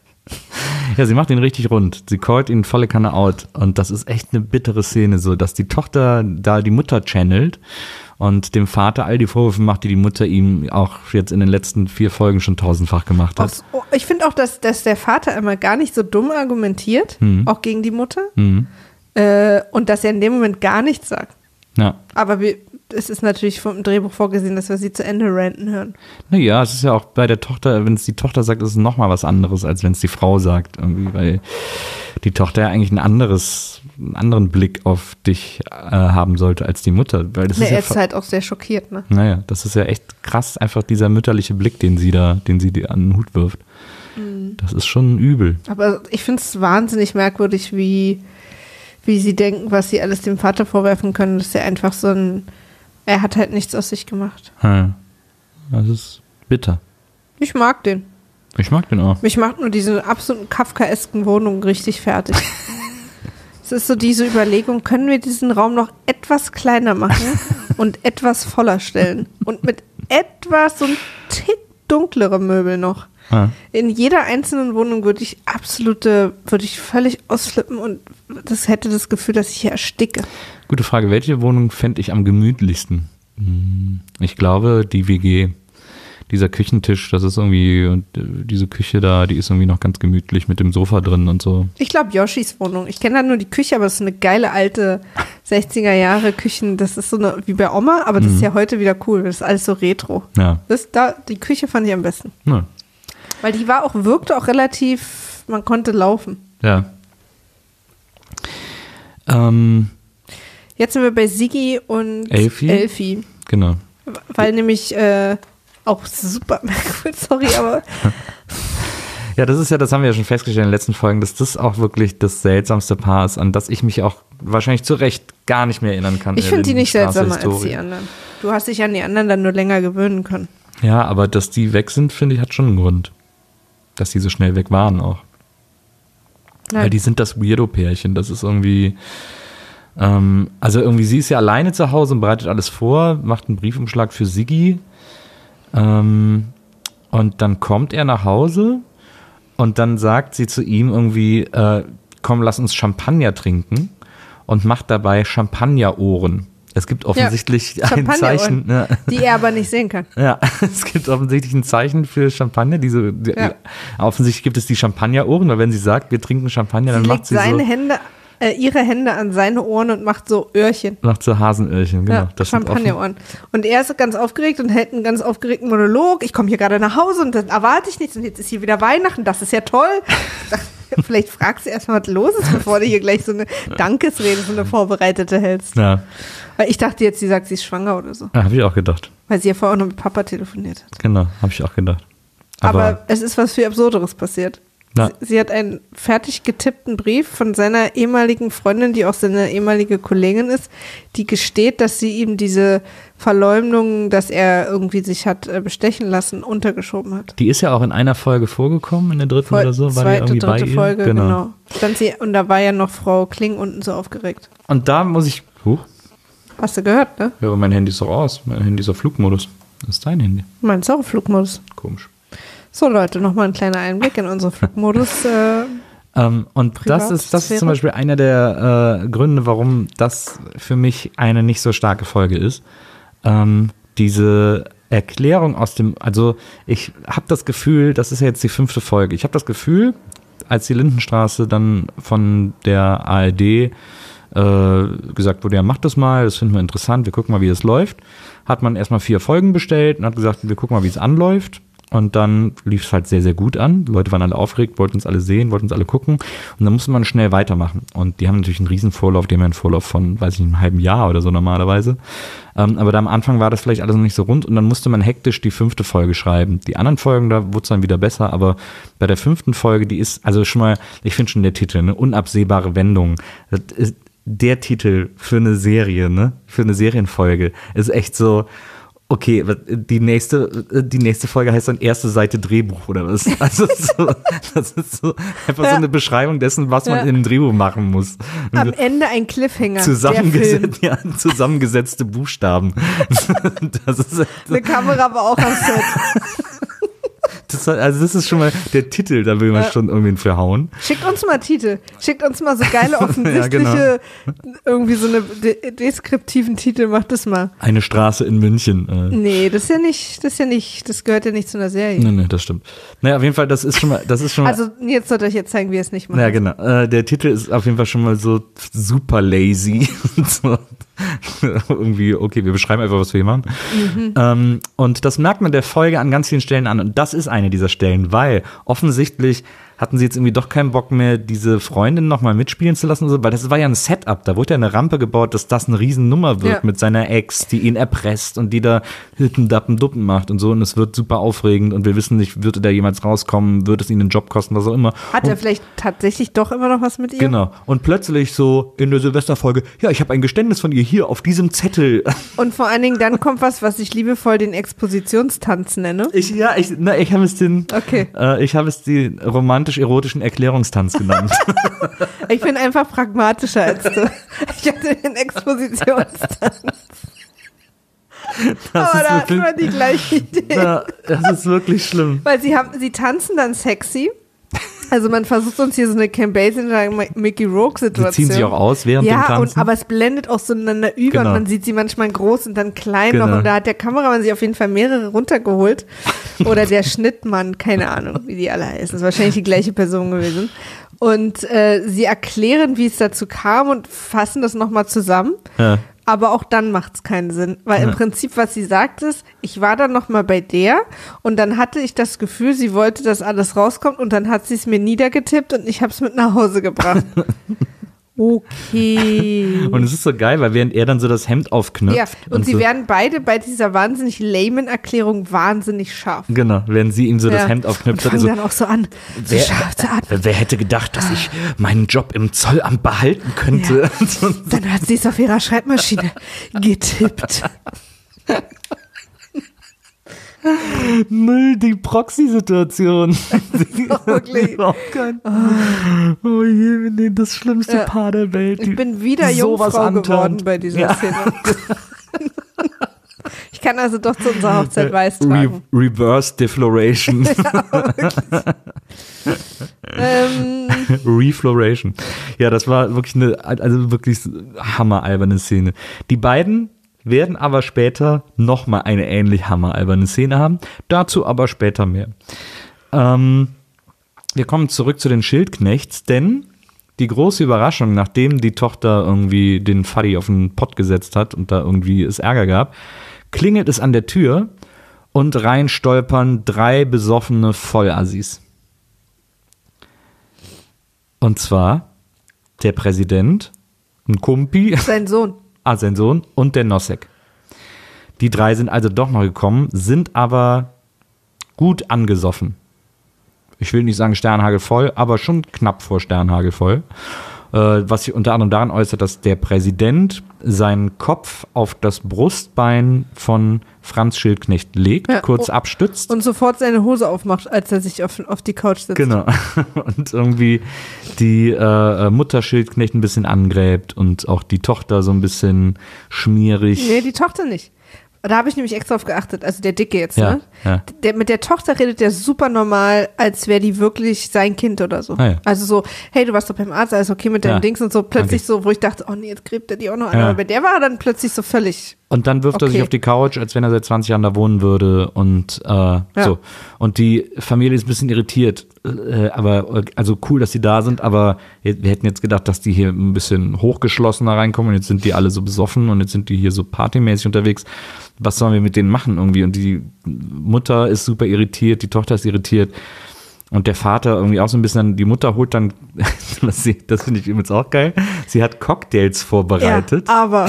[SPEAKER 2] Ja, sie macht ihn richtig rund. Sie callt ihn volle Kanne out. Und das ist echt eine bittere Szene, so dass die Tochter da die Mutter channelt und dem Vater all die Vorwürfe macht, die die Mutter ihm auch jetzt in den letzten vier Folgen schon tausendfach gemacht hat.
[SPEAKER 1] Auch, ich finde auch, dass, dass der Vater immer gar nicht so dumm argumentiert,
[SPEAKER 2] mhm.
[SPEAKER 1] auch gegen die Mutter.
[SPEAKER 2] Mhm.
[SPEAKER 1] Äh, und dass er in dem Moment gar nichts sagt.
[SPEAKER 2] Ja.
[SPEAKER 1] Aber wir, es ist natürlich vom Drehbuch vorgesehen, dass wir sie zu Ende ranten hören.
[SPEAKER 2] Naja, es ist ja auch bei der Tochter, wenn es die Tochter sagt, ist es nochmal was anderes, als wenn es die Frau sagt. Irgendwie, weil die Tochter ja eigentlich ein anderes, einen anderen Blick auf dich äh, haben sollte als die Mutter. Weil das
[SPEAKER 1] nee,
[SPEAKER 2] ist ja
[SPEAKER 1] er ist halt auch sehr schockiert, ne?
[SPEAKER 2] Naja, das ist ja echt krass, einfach dieser mütterliche Blick, den sie da, den sie dir an den Hut wirft. Mhm. Das ist schon übel.
[SPEAKER 1] Aber ich finde es wahnsinnig merkwürdig, wie wie sie denken, was sie alles dem Vater vorwerfen können, dass er einfach so ein, er hat halt nichts aus sich gemacht.
[SPEAKER 2] Ja, das ist bitter.
[SPEAKER 1] Ich mag den.
[SPEAKER 2] Ich mag den auch.
[SPEAKER 1] Mich macht nur diese absoluten kafkaesken Wohnungen richtig fertig. Es ist so diese Überlegung, können wir diesen Raum noch etwas kleiner machen und etwas voller stellen und mit etwas so ein Tick dunklere Möbel noch. Ja. In jeder einzelnen Wohnung würde ich absolute, würde ich völlig ausflippen und das hätte das Gefühl, dass ich hier ersticke.
[SPEAKER 2] Gute Frage, welche Wohnung fände ich am gemütlichsten? Ich glaube, die W G. Dieser Küchentisch, das ist irgendwie, und diese Küche da, die ist irgendwie noch ganz gemütlich mit dem Sofa drin und so.
[SPEAKER 1] Ich glaube, Yoshis Wohnung. Ich kenne da nur die Küche, aber es ist eine geile alte sechziger Jahre Küchen, das ist so eine, wie bei Oma, aber das
[SPEAKER 2] Mhm.
[SPEAKER 1] ist ja heute wieder cool. Das ist alles so retro.
[SPEAKER 2] Ja.
[SPEAKER 1] Das, da, die Küche fand ich am besten.
[SPEAKER 2] Ja.
[SPEAKER 1] Weil die war auch, wirkte auch relativ, man konnte laufen.
[SPEAKER 2] ja. Ähm,
[SPEAKER 1] Jetzt sind wir bei Sigi und
[SPEAKER 2] Elfi?
[SPEAKER 1] Elfi.
[SPEAKER 2] genau.
[SPEAKER 1] Weil nämlich äh, auch super, sorry, aber
[SPEAKER 2] Ja, das ist ja, das haben wir ja schon festgestellt in den letzten Folgen, dass das auch wirklich das seltsamste Paar ist, an das ich mich auch wahrscheinlich zu Recht gar nicht mehr erinnern kann.
[SPEAKER 1] ich
[SPEAKER 2] in
[SPEAKER 1] finde die
[SPEAKER 2] der
[SPEAKER 1] nicht seltsamer als
[SPEAKER 2] Straße-Historie.
[SPEAKER 1] die anderen. Du hast dich an die anderen dann nur länger gewöhnen können.
[SPEAKER 2] Ja, aber dass die weg sind, finde ich, hat schon einen Grund. Dass die so schnell weg waren auch.
[SPEAKER 1] Nein.
[SPEAKER 2] Weil die sind das Weirdo-Pärchen. Das ist irgendwie, ähm, also irgendwie sie ist ja alleine zu Hause und bereitet alles vor, macht einen Briefumschlag für Siggi. Ähm, und dann kommt er nach Hause und dann sagt sie zu ihm irgendwie, äh, komm, lass uns Champagner trinken und macht dabei Champagnerohren. Es gibt offensichtlich ein Zeichen. Ja.
[SPEAKER 1] Die er aber nicht sehen kann.
[SPEAKER 2] Ja, es gibt offensichtlich ein Zeichen für Champagner. Diese, die,
[SPEAKER 1] Ja.
[SPEAKER 2] Offensichtlich gibt es die Champagnerohren, weil wenn sie sagt, wir trinken Champagner,
[SPEAKER 1] Sie
[SPEAKER 2] dann
[SPEAKER 1] legt
[SPEAKER 2] macht sie
[SPEAKER 1] seine
[SPEAKER 2] so,
[SPEAKER 1] Hände, äh, ihre Hände an seine Ohren und macht so Öhrchen.
[SPEAKER 2] macht so Hasenöhrchen. Genau.
[SPEAKER 1] Ja,
[SPEAKER 2] Das sind offen-
[SPEAKER 1] Champagnerohren. Und er ist ganz aufgeregt und hält einen ganz aufgeregten Monolog. Ich komme hier gerade nach Hause und dann erwarte ich nichts und jetzt ist hier wieder Weihnachten. Das ist ja toll. Ich dachte, vielleicht fragst du erstmal, was los ist, bevor du hier gleich so eine Dankesrede, so eine vorbereitete hältst.
[SPEAKER 2] Ja,
[SPEAKER 1] Weil ich dachte jetzt, sie sagt, sie ist schwanger oder so.
[SPEAKER 2] ja habe ich auch gedacht.
[SPEAKER 1] Weil sie ja vorher auch noch mit Papa telefoniert hat.
[SPEAKER 2] Genau, habe ich auch gedacht.
[SPEAKER 1] Aber,
[SPEAKER 2] Aber,
[SPEAKER 1] es ist was viel Absurderes passiert.
[SPEAKER 2] na,
[SPEAKER 1] Sie, sie hat einen fertig getippten Brief von seiner ehemaligen Freundin, die auch seine ehemalige Kollegin ist, die gesteht, dass sie ihm diese Verleumdung, dass er irgendwie sich hat äh, bestechen lassen, untergeschoben hat.
[SPEAKER 2] die ist ja auch in einer Folge vorgekommen, in der dritten
[SPEAKER 1] Voll-
[SPEAKER 2] oder so. War die
[SPEAKER 1] zweite,
[SPEAKER 2] irgendwie bei
[SPEAKER 1] dritte
[SPEAKER 2] ihr?
[SPEAKER 1] Folge, genau. Stand sie, und da war ja noch Frau Kling unten so aufgeregt.
[SPEAKER 2] Und da muss ich, huch,
[SPEAKER 1] Hast du gehört, ne?
[SPEAKER 2] höre, mein Handy ist doch aus. Mein Handy ist auf Flugmodus. Das ist dein Handy.
[SPEAKER 1] Mein ist auch auf Flugmodus.
[SPEAKER 2] Komisch.
[SPEAKER 1] So Leute, nochmal ein kleiner Einblick in unsere Flugmodus. Äh,
[SPEAKER 2] Ähm, und das ist, das ist zum Beispiel einer der äh, Gründe, warum das für mich eine nicht so starke Folge ist. Ähm, diese Erklärung aus dem, also ich habe das Gefühl, das ist ja jetzt die fünfte Folge, ich habe das Gefühl, als die Lindenstraße dann von der A R D äh, gesagt wurde, ja, macht das mal, das finden wir interessant, wir gucken mal, wie es läuft, hat man erstmal vier Folgen bestellt und hat gesagt, wir gucken mal, wie es anläuft. Und dann lief es halt sehr, sehr gut an. Die Leute waren alle aufgeregt, wollten uns alle sehen, wollten uns alle gucken. Und dann musste man schnell weitermachen. Und die haben natürlich einen riesen Vorlauf, die haben ja einen Vorlauf von, weiß ich nicht, einem halben Jahr oder so normalerweise. Ähm, aber da am Anfang war das vielleicht alles noch nicht so rund und dann musste man hektisch die fünfte Folge schreiben. Die anderen Folgen, da wurde es dann wieder besser, aber bei der fünften Folge, die ist, also schon mal, ich finde schon der Titel, eine unabsehbare Wendung. Das ist der Titel für eine Serie, ne? Für eine Serienfolge. Ist echt so, okay, die nächste, die nächste Folge heißt dann erste Seite Drehbuch oder was? Also so, das ist so einfach
[SPEAKER 1] Ja.
[SPEAKER 2] so eine Beschreibung dessen, was man
[SPEAKER 1] Ja.
[SPEAKER 2] in einem Drehbuch machen muss.
[SPEAKER 1] am Ende ein Cliffhanger. Der Film.
[SPEAKER 2] Zusammengesetzt, ja, zusammengesetzte Buchstaben. Das ist,
[SPEAKER 1] Eine Kamera war auch am Set.
[SPEAKER 2] das, also das ist schon mal der Titel, da will man
[SPEAKER 1] Ja.
[SPEAKER 2] schon irgendwen verhauen.
[SPEAKER 1] Schickt uns mal Titel. Schickt uns mal so geile, offensichtliche,
[SPEAKER 2] genau.
[SPEAKER 1] irgendwie so eine de deskriptiven Titel. Macht das mal.
[SPEAKER 2] Eine Straße in München. Äh.
[SPEAKER 1] Nee, das ist ja nicht, das ist ja nicht, das gehört ja nicht zu einer Serie.
[SPEAKER 2] Nee, nee, das stimmt. Naja, auf jeden Fall, das ist schon mal, das ist schon mal.
[SPEAKER 1] Also jetzt sollte ich jetzt zeigen, wie es nicht macht.
[SPEAKER 2] Ja, genau. Äh, der Titel ist auf jeden Fall schon mal so super lazy. so. Irgendwie, okay, wir beschreiben einfach, was wir hier machen.
[SPEAKER 1] Mhm.
[SPEAKER 2] Ähm, und das merkt man der Folge an ganz vielen Stellen an. Und das ist eine dieser Stellen, weil offensichtlich hatten sie jetzt irgendwie doch keinen Bock mehr, diese Freundin nochmal mitspielen zu lassen, so, weil das war ja ein Setup, da wurde ja eine Rampe gebaut, dass das eine Riesennummer wird
[SPEAKER 1] Ja.
[SPEAKER 2] mit seiner Ex, die ihn erpresst und die da Hippen, Dappen, Duppen macht und so und es wird super aufregend und wir wissen nicht, wird er da jemals rauskommen, wird es ihn einen Job kosten, was auch immer.
[SPEAKER 1] Hat
[SPEAKER 2] und,
[SPEAKER 1] er vielleicht tatsächlich doch immer noch was mit ihr?
[SPEAKER 2] Genau. Und plötzlich so in der Silvesterfolge, ja, ich habe ein Geständnis von ihr hier auf diesem Zettel.
[SPEAKER 1] Und vor allen Dingen dann kommt was, was ich liebevoll den Expositionstanz nenne.
[SPEAKER 2] Ich, ja, ich, na, ich habe es den,
[SPEAKER 1] Okay.
[SPEAKER 2] äh, ich habe es den romantisch-erotischen Erklärungstanz genannt.
[SPEAKER 1] Ich bin einfach pragmatischer als du. Ich hatte den Expositionstanz.
[SPEAKER 2] Das
[SPEAKER 1] Aber
[SPEAKER 2] ist
[SPEAKER 1] da hatten
[SPEAKER 2] wirklich-
[SPEAKER 1] wir die gleiche Idee.
[SPEAKER 2] Ja, das ist wirklich schlimm.
[SPEAKER 1] Weil sie haben, sie tanzen dann sexy. Also man versucht uns hier so eine Kim Basinger, Mickey Rourke-Situation.
[SPEAKER 2] Sie ziehen sich auch aus während dem
[SPEAKER 1] Ja,
[SPEAKER 2] Tanzen.
[SPEAKER 1] und, aber es blendet auch so ineinander über
[SPEAKER 2] Genau.
[SPEAKER 1] und man sieht sie manchmal groß und dann klein
[SPEAKER 2] Genau.
[SPEAKER 1] noch und da hat der Kameramann sich auf jeden Fall mehrere runtergeholt. Oder der Schnittmann, keine Ahnung, wie die alle heißen. Das ist wahrscheinlich die gleiche Person gewesen. Und äh, sie erklären, wie es dazu kam und fassen das nochmal zusammen.
[SPEAKER 2] Ja.
[SPEAKER 1] Aber auch dann macht es keinen Sinn, weil
[SPEAKER 2] Ja.
[SPEAKER 1] im Prinzip, was sie sagt, ist, ich war dann noch mal bei der und dann hatte ich das Gefühl, sie wollte, dass alles rauskommt und dann hat sie es mir niedergetippt und ich habe es mit nach Hause gebracht. Okay.
[SPEAKER 2] Und es ist so geil, weil während er dann so das Hemd aufknüpft.
[SPEAKER 1] Ja, und, sie
[SPEAKER 2] so,
[SPEAKER 1] werden beide bei dieser wahnsinnig lamen Erklärung wahnsinnig scharf.
[SPEAKER 2] Genau, während sie ihm so
[SPEAKER 1] Ja.
[SPEAKER 2] das Hemd aufknüpft.
[SPEAKER 1] Und fangen
[SPEAKER 2] so,
[SPEAKER 1] dann auch so an, so
[SPEAKER 2] wer,
[SPEAKER 1] scharf zu atmen.
[SPEAKER 2] wer hätte gedacht, dass ich meinen Job im Zollamt behalten könnte?
[SPEAKER 1] Ja. Dann hat sie es auf ihrer Schreibmaschine getippt.
[SPEAKER 2] Null die Proxy-Situation.
[SPEAKER 1] Wirklich.
[SPEAKER 2] Auch kein, oh je, nee, das schlimmste
[SPEAKER 1] Ja.
[SPEAKER 2] Paar der Welt.
[SPEAKER 1] Ich bin wieder
[SPEAKER 2] sowas
[SPEAKER 1] Jungfrau
[SPEAKER 2] antörnt.
[SPEAKER 1] geworden bei dieser
[SPEAKER 2] Ja.
[SPEAKER 1] Szene. Ich kann also doch zu unserer Hochzeit weiß
[SPEAKER 2] Re
[SPEAKER 1] tragen.
[SPEAKER 2] Reverse Defloration.
[SPEAKER 1] ähm,
[SPEAKER 2] Refloration. Ja, das war wirklich eine, also wirklich hammeralberne Szene. Die beiden werden aber später nochmal eine ähnlich hammeralberne Szene haben. Dazu aber später mehr. Ähm, wir kommen zurück zu den Schildknechts, denn die große Überraschung, nachdem die Tochter irgendwie den Faddy auf den Pott gesetzt hat und da irgendwie es Ärger gab, klingelt es an der Tür und rein stolpern drei besoffene Vollassis. Und zwar der Präsident, ein Kumpi,
[SPEAKER 1] sein Sohn.
[SPEAKER 2] ah, sein Sohn und der Nosek. Die drei sind also doch noch gekommen, sind aber gut angesoffen. Ich will nicht sagen sternhagelvoll, aber schon knapp vor sternhagelvoll. Äh, was sich unter anderem daran äußert, dass der Präsident seinen Kopf auf das Brustbein von Franz Schildknecht legt,
[SPEAKER 1] Ja,
[SPEAKER 2] kurz
[SPEAKER 1] oh,
[SPEAKER 2] abstützt.
[SPEAKER 1] Und sofort seine Hose aufmacht, als er sich auf, auf die Couch setzt.
[SPEAKER 2] Genau. Und irgendwie die äh, Mutter Schildknecht ein bisschen angräbt und auch die Tochter so ein bisschen schmierig.
[SPEAKER 1] Nee, die Tochter nicht. Da habe ich nämlich extra drauf geachtet, also der Dicke jetzt,
[SPEAKER 2] Ja,
[SPEAKER 1] ne?
[SPEAKER 2] ja.
[SPEAKER 1] Der, mit der Tochter redet der super normal, als wäre die wirklich sein Kind oder so.
[SPEAKER 2] Ah, ja.
[SPEAKER 1] Also so, hey, du warst doch beim Arzt, alles okay mit deinen
[SPEAKER 2] Ja.
[SPEAKER 1] Dings und so. Plötzlich
[SPEAKER 2] Okay.
[SPEAKER 1] so, wo ich dachte, oh nee, jetzt gräbt er die auch noch an.
[SPEAKER 2] Ja.
[SPEAKER 1] Aber bei der war er dann plötzlich so völlig.
[SPEAKER 2] Und dann wirft er
[SPEAKER 1] Okay.
[SPEAKER 2] sich auf die Couch, als wenn er seit zwanzig Jahren da wohnen würde und äh, so. Und die Familie ist ein bisschen irritiert. Äh, aber also cool, dass sie da sind, aber wir hätten jetzt gedacht, dass die hier ein bisschen hochgeschlossener reinkommen und jetzt sind die alle so besoffen und jetzt sind die hier so partymäßig unterwegs. Was sollen wir mit denen machen irgendwie? Und die Mutter ist super irritiert, die Tochter ist irritiert. Und der Vater irgendwie auch so ein bisschen, die Mutter holt dann, das, sie- das finde ich übrigens auch geil, sie hat Cocktails vorbereitet.
[SPEAKER 1] Ja, aber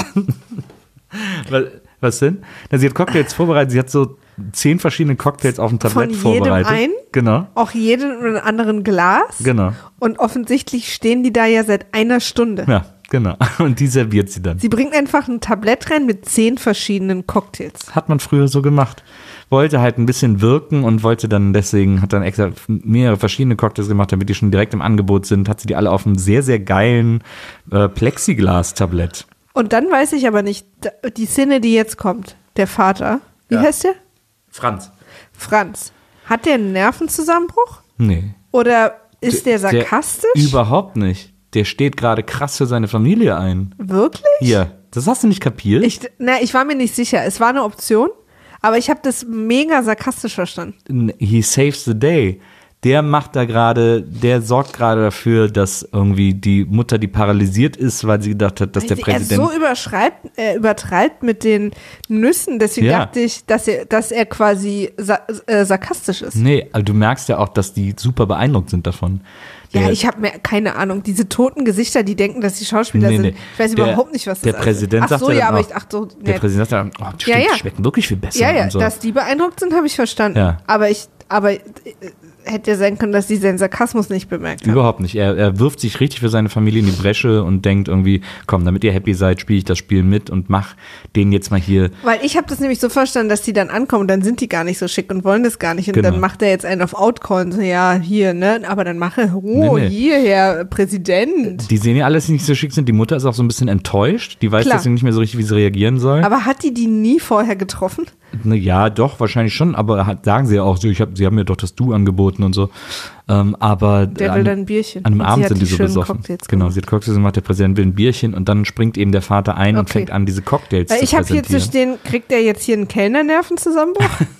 [SPEAKER 2] Was, was denn? Na, sie hat Cocktails vorbereitet. Sie hat so zehn verschiedene Cocktails auf dem Tablett
[SPEAKER 1] Von jedem
[SPEAKER 2] vorbereitet.
[SPEAKER 1] einen?
[SPEAKER 2] Genau,
[SPEAKER 1] auch jeden in einem anderen Glas.
[SPEAKER 2] genau.
[SPEAKER 1] Und offensichtlich stehen die da ja seit einer Stunde.
[SPEAKER 2] Ja, genau. Und die serviert sie dann.
[SPEAKER 1] Sie bringt einfach ein Tablett rein mit zehn verschiedenen Cocktails.
[SPEAKER 2] Hat man früher so gemacht. Wollte halt ein bisschen wirken und wollte dann deswegen, hat dann extra mehrere verschiedene Cocktails gemacht, damit die schon direkt im Angebot sind. Hat sie die alle auf einem sehr, sehr geilen äh, Plexiglas-Tablett.
[SPEAKER 1] Und dann weiß ich aber nicht, da- die Szene, die jetzt kommt, der Vater, wie
[SPEAKER 2] Ja.
[SPEAKER 1] heißt der?
[SPEAKER 2] Franz.
[SPEAKER 1] Franz. Hat der einen Nervenzusammenbruch?
[SPEAKER 2] Nee.
[SPEAKER 1] Oder ist der sarkastisch?
[SPEAKER 2] Der, überhaupt nicht. Der steht gerade krass für seine Familie ein.
[SPEAKER 1] Wirklich?
[SPEAKER 2] Hier, das hast du nicht kapiert?
[SPEAKER 1] Ich, na, ich war mir nicht sicher. Es war eine Option, aber ich habe das mega sarkastisch verstanden.
[SPEAKER 2] He saves the day. Der macht da gerade, der sorgt gerade dafür, dass irgendwie die Mutter, die paralysiert ist, weil sie gedacht hat, dass der
[SPEAKER 1] er
[SPEAKER 2] Präsident.
[SPEAKER 1] so überschreibt, äh, übertreibt mit den Nüssen, deswegen
[SPEAKER 2] Ja.
[SPEAKER 1] dachte ich, dass er, dass er quasi sa äh, sarkastisch ist.
[SPEAKER 2] Nee, aber du merkst ja auch, dass die super beeindruckt sind davon.
[SPEAKER 1] Ja,
[SPEAKER 2] Der-
[SPEAKER 1] ich habe mir keine Ahnung. Diese toten Gesichter, die denken, dass sie Schauspieler
[SPEAKER 2] Nee,
[SPEAKER 1] sind.
[SPEAKER 2] nee.
[SPEAKER 1] Ich weiß
[SPEAKER 2] Der-
[SPEAKER 1] überhaupt nicht, was das
[SPEAKER 2] der
[SPEAKER 1] ist.
[SPEAKER 2] Präsident
[SPEAKER 1] Ach
[SPEAKER 2] sagt
[SPEAKER 1] so,
[SPEAKER 2] ja
[SPEAKER 1] ja,
[SPEAKER 2] dann
[SPEAKER 1] aber
[SPEAKER 2] auch,
[SPEAKER 1] ich dachte so,
[SPEAKER 2] Der
[SPEAKER 1] nee.
[SPEAKER 2] Präsident sagt dann, oh, die,
[SPEAKER 1] Ja,
[SPEAKER 2] stimmt,
[SPEAKER 1] ja.
[SPEAKER 2] die schmecken wirklich viel besser
[SPEAKER 1] Ja, ja,
[SPEAKER 2] und so.
[SPEAKER 1] dass die beeindruckt sind, habe ich verstanden.
[SPEAKER 2] Ja.
[SPEAKER 1] Aber ich, aber äh, hätte ja sein können, dass die seinen Sarkasmus nicht bemerkt haben.
[SPEAKER 2] Überhaupt nicht. Er, er wirft sich richtig für seine Familie in die Bresche und denkt irgendwie, komm, damit ihr happy seid, spiele ich das Spiel mit und mach den jetzt mal hier.
[SPEAKER 1] Weil ich habe das nämlich so verstanden, dass die dann ankommen, dann sind die gar nicht so schick und wollen das gar nicht. Und
[SPEAKER 2] Genau.
[SPEAKER 1] dann macht er jetzt einen auf Outcall und so, ja, hier, ne? Aber dann mache, oh,
[SPEAKER 2] Nee, nee.
[SPEAKER 1] hier, Herr Präsident.
[SPEAKER 2] Die sehen ja alles, die nicht so schick sind. Die Mutter ist auch so ein bisschen enttäuscht. Die weiß
[SPEAKER 1] Klar.
[SPEAKER 2] deswegen nicht mehr so richtig, wie sie reagieren soll.
[SPEAKER 1] Aber hat die die nie vorher getroffen?
[SPEAKER 2] Ne, ja, doch, wahrscheinlich schon, aber hat, sagen sie ja auch so, ich hab, sie haben mir doch das Du angeboten und so. Ähm, aber
[SPEAKER 1] Der
[SPEAKER 2] an,
[SPEAKER 1] will dann ein Bierchen.
[SPEAKER 2] an einem
[SPEAKER 1] Und sie
[SPEAKER 2] Abend
[SPEAKER 1] hat
[SPEAKER 2] sind die so
[SPEAKER 1] schönen
[SPEAKER 2] besoffen.
[SPEAKER 1] Cocktails
[SPEAKER 2] Genau,
[SPEAKER 1] gemacht.
[SPEAKER 2] sie hat Cocktails gemacht, der Präsident will ein Bierchen und dann springt eben der Vater ein und
[SPEAKER 1] Okay.
[SPEAKER 2] fängt an, diese Cocktails
[SPEAKER 1] Weil
[SPEAKER 2] zu
[SPEAKER 1] ich habe hier zu
[SPEAKER 2] präsentieren.
[SPEAKER 1] stehen, kriegt der jetzt hier einen Kellnernervenzusammenbruch?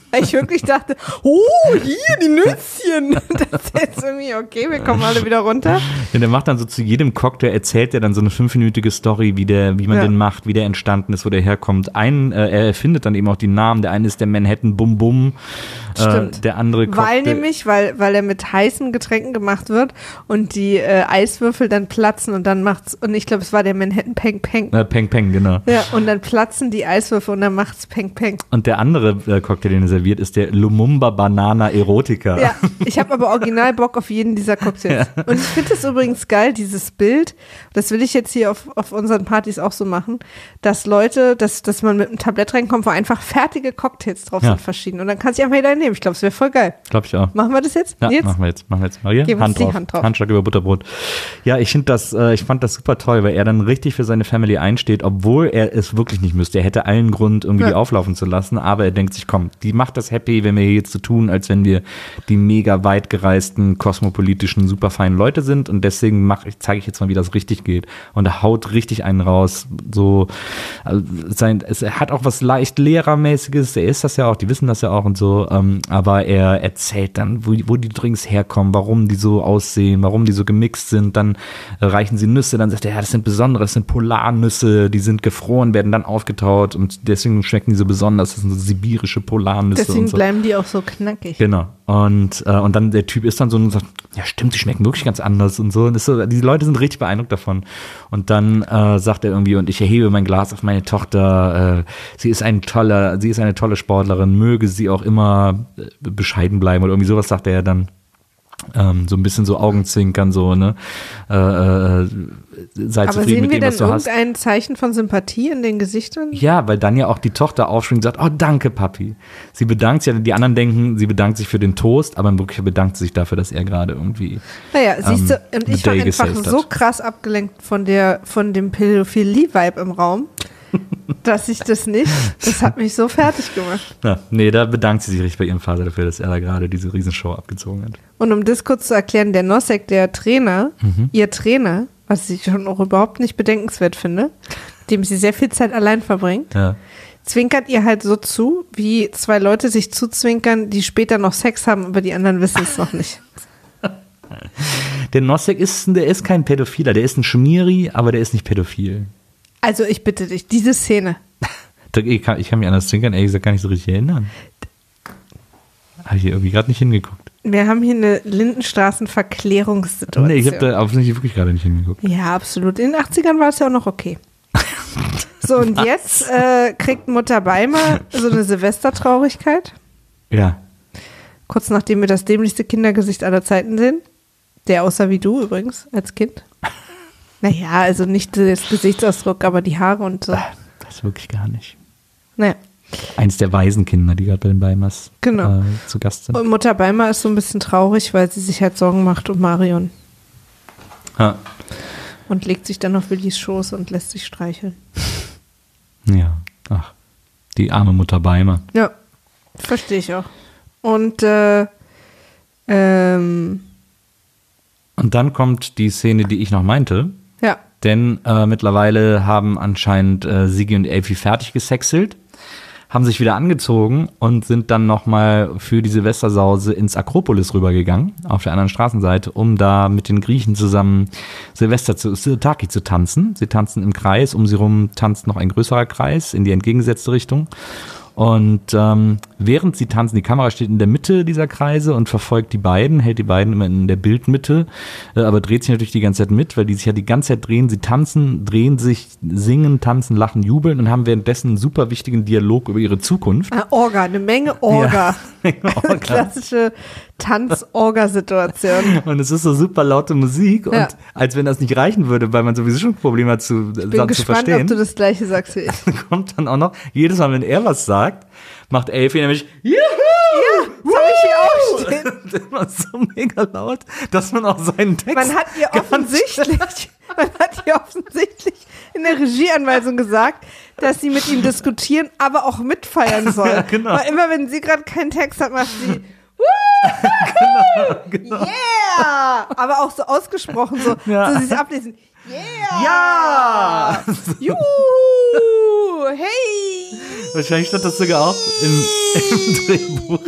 [SPEAKER 1] Weil ich wirklich dachte, oh, hier, die Nüsschen. Das ist jetzt irgendwie, okay, wir kommen alle wieder runter.
[SPEAKER 2] Ja, der macht dann so zu jedem Cocktail, erzählt er dann so eine fünfminütige Story, wie der, wie man
[SPEAKER 1] Ja.
[SPEAKER 2] den macht, wie der entstanden ist, wo der herkommt. Ein, äh, er erfindet dann eben auch die Namen. Der eine ist der Manhattan Bum Bum. Äh,
[SPEAKER 1] Stimmt.
[SPEAKER 2] der andere Cocktail.
[SPEAKER 1] Weil nämlich, weil, weil er mit heißen Getränken gemacht wird und die äh, Eiswürfel dann platzen und dann macht's, und ich glaube, es war der Manhattan Peng Peng.
[SPEAKER 2] Äh, Peng Peng, genau.
[SPEAKER 1] Ja, und dann platzen die Eiswürfel und dann macht's Peng Peng.
[SPEAKER 2] Und der andere äh, Cocktail, den er serviert, ist der Lumumba Banana Erotica.
[SPEAKER 1] Ja, ich habe aber original Bock auf jeden dieser Cocktails. Ja. Und ich finde es übrigens geil, dieses Bild, das will ich jetzt hier auf, auf unseren Partys auch so machen, dass Leute, dass, dass man mit einem Tablett reinkommt, wo einfach fertige Cocktails drauf
[SPEAKER 2] Ja.
[SPEAKER 1] sind, verschieden. Und dann kann sich einfach jeder nehmen. Ich glaube, es wäre voll geil.
[SPEAKER 2] Glaube ich auch.
[SPEAKER 1] Machen wir das jetzt?
[SPEAKER 2] Ja,
[SPEAKER 1] Jetzt?
[SPEAKER 2] machen wir jetzt. Machen wir jetzt. Maria,
[SPEAKER 1] Gib uns
[SPEAKER 2] Hand
[SPEAKER 1] die
[SPEAKER 2] drauf.
[SPEAKER 1] Hand drauf.
[SPEAKER 2] Handschlag über Butterbrot. Ja, ich finde das, äh, ich fand das super toll, weil er dann richtig für seine Family einsteht, obwohl er es wirklich nicht müsste. Er hätte allen Grund, irgendwie
[SPEAKER 1] Ja.
[SPEAKER 2] die auflaufen zu lassen, aber er denkt sich, komm, die macht das happy, wenn wir hier jetzt so tun, als wenn wir die mega weit gereisten, kosmopolitischen, super feinen Leute sind, und deswegen mach ich, zeige ich jetzt mal, wie das richtig geht. Und er haut richtig einen raus, so, also sein, es er hat auch was leicht Lehrermäßiges, er ist das ja auch, die wissen das ja auch und so, ähm, aber er erzählt dann, wo, wo die Drinks herkommen, warum die so aussehen, warum die so gemixt sind, dann äh, reichen sie Nüsse, dann sagt er, ja, das sind besondere, das sind Polarnüsse, die sind gefroren, werden dann aufgetaut und deswegen schmecken die so besonders, das sind so sibirische Polarnüsse.
[SPEAKER 1] Deswegen
[SPEAKER 2] und so.
[SPEAKER 1] bleiben die auch so knackig.
[SPEAKER 2] Genau. Und, äh, und dann der Typ ist dann so und sagt, ja stimmt, die schmecken wirklich ganz anders und so. Und ist so, die Leute sind richtig beeindruckt davon. Und dann äh, sagt er irgendwie, und ich erhebe mein Glas auf meine Tochter, äh, sie ist ein toller, sie ist eine tolle Sportlerin, möge sie auch immer äh, bescheiden bleiben oder irgendwie sowas, sagt er ja dann. Ähm, so ein bisschen so Augenzwinkern, so, ne? Äh, äh, sei
[SPEAKER 1] Aber
[SPEAKER 2] zufrieden
[SPEAKER 1] sehen
[SPEAKER 2] mit
[SPEAKER 1] wir
[SPEAKER 2] dem,
[SPEAKER 1] denn
[SPEAKER 2] was du hast.
[SPEAKER 1] irgendein Zeichen von Sympathie in den Gesichtern?
[SPEAKER 2] Ja, weil dann ja auch die Tochter aufspringt und sagt, oh, danke, Papi. Sie bedankt sich, ja, die anderen denken, sie bedankt sich für den Toast, aber in Wirklichkeit bedankt sie sich dafür, dass er gerade irgendwie
[SPEAKER 1] Naja, siehst du,
[SPEAKER 2] ähm,
[SPEAKER 1] und ich
[SPEAKER 2] the
[SPEAKER 1] war
[SPEAKER 2] day
[SPEAKER 1] einfach
[SPEAKER 2] gesaved
[SPEAKER 1] so
[SPEAKER 2] hat.
[SPEAKER 1] krass abgelenkt von der, von dem Pädophilie-Vibe im Raum, dass ich das nicht, das hat mich so fertig gemacht.
[SPEAKER 2] Ja, nee, da bedankt sie sich richtig bei ihrem Vater dafür, dass er da gerade diese Riesenshow abgezogen hat.
[SPEAKER 1] Und um das kurz zu erklären, der Nosek, der Trainer,
[SPEAKER 2] Mhm.
[SPEAKER 1] ihr Trainer, was ich schon auch überhaupt nicht bedenkenswert finde, mit dem sie sehr viel Zeit allein verbringt,
[SPEAKER 2] Ja.
[SPEAKER 1] zwinkert ihr halt so zu, wie zwei Leute sich zuzwinkern, die später noch Sex haben, aber die anderen wissen es noch nicht.
[SPEAKER 2] Der Nosek ist, der ist kein Pädophiler, der ist ein Schmieri, aber der ist nicht pädophil.
[SPEAKER 1] Also ich bitte dich, diese Szene.
[SPEAKER 2] Ich kann, ich kann mich an das Zwinkern ehrlich gesagt gar nicht so richtig erinnern. Habe ich hier irgendwie gerade nicht hingeguckt.
[SPEAKER 1] Wir haben hier eine Lindenstraßen-Verklärungssituation.
[SPEAKER 2] Nee, ich habe da offensichtlich wirklich gerade nicht hingeguckt.
[SPEAKER 1] Ja, absolut. In den achtzigern war es ja auch noch okay. So, und jetzt äh, kriegt Mutter Beimer so eine Silvestertraurigkeit.
[SPEAKER 2] Ja.
[SPEAKER 1] Kurz nachdem wir das dämlichste Kindergesicht aller Zeiten sehen. Der aussah wie du übrigens als Kind. Naja, also nicht das Gesichtsausdruck, aber die Haare und so.
[SPEAKER 2] Das wirklich gar nicht.
[SPEAKER 1] Naja.
[SPEAKER 2] Eins der Waisenkinder, die gerade bei den Beimers
[SPEAKER 1] Genau.
[SPEAKER 2] äh, zu Gast sind.
[SPEAKER 1] Und Mutter Beimer ist so ein bisschen traurig, weil sie sich halt Sorgen macht um Marion.
[SPEAKER 2] Ja.
[SPEAKER 1] Und legt sich dann auf Willis Schoß und lässt sich streicheln.
[SPEAKER 2] Ja, ach, die arme Mutter Beimer.
[SPEAKER 1] Ja, verstehe ich auch. Und äh, ähm,
[SPEAKER 2] Und dann kommt die Szene, die ich noch meinte,
[SPEAKER 1] ja,
[SPEAKER 2] denn äh, mittlerweile haben anscheinend äh, Sigi und Elfi fertig gesexelt, haben sich wieder angezogen und sind dann nochmal für die Silvestersause ins Akropolis rübergegangen, auf der anderen Straßenseite, um da mit den Griechen zusammen Silvester zu Sirtaki zu tanzen. Sie tanzen im Kreis, um sie rum tanzt noch ein größerer Kreis in die entgegengesetzte Richtung. Und ähm, während sie tanzen, die Kamera steht in der Mitte dieser Kreise und verfolgt die beiden, hält die beiden immer in der Bildmitte, äh, aber dreht sich natürlich die ganze Zeit mit, weil die sich ja die ganze Zeit drehen. Sie tanzen, drehen sich, singen, tanzen, lachen, jubeln und haben währenddessen einen super wichtigen Dialog über ihre Zukunft.
[SPEAKER 1] äh, Orga, eine Menge Orga.
[SPEAKER 2] Ja, Orga.
[SPEAKER 1] Klassische Tanz-Orga-Situation.
[SPEAKER 2] Und es ist so super laute Musik
[SPEAKER 1] Ja.
[SPEAKER 2] und als wenn das nicht reichen würde, weil man sowieso schon Probleme hat zu,
[SPEAKER 1] Ich bin
[SPEAKER 2] dann zu
[SPEAKER 1] gespannt,
[SPEAKER 2] verstehen.
[SPEAKER 1] ob du das Gleiche sagst wie ich.
[SPEAKER 2] Kommt dann auch noch, jedes Mal, wenn er was sagt, macht Elfi nämlich Juhu!
[SPEAKER 1] Das habe ich hier auch stehen.
[SPEAKER 2] Und immer so mega laut, dass man auch seinen Text
[SPEAKER 1] Man hat ihr
[SPEAKER 2] ganz
[SPEAKER 1] offensichtlich, man hat ihr offensichtlich in der Regieanweisung gesagt, dass sie mit ihm diskutieren, aber auch mitfeiern soll.
[SPEAKER 2] Ja, genau.
[SPEAKER 1] Weil immer, wenn sie gerade keinen Text hat, macht sie
[SPEAKER 2] genau, genau.
[SPEAKER 1] Yeah! Aber auch so ausgesprochen, so,
[SPEAKER 2] Ja.
[SPEAKER 1] so sie es ablesen. Yeah!
[SPEAKER 2] Ja!
[SPEAKER 1] Juhu! Hey!
[SPEAKER 2] Wahrscheinlich stand das sogar auch im, im Drehbuch.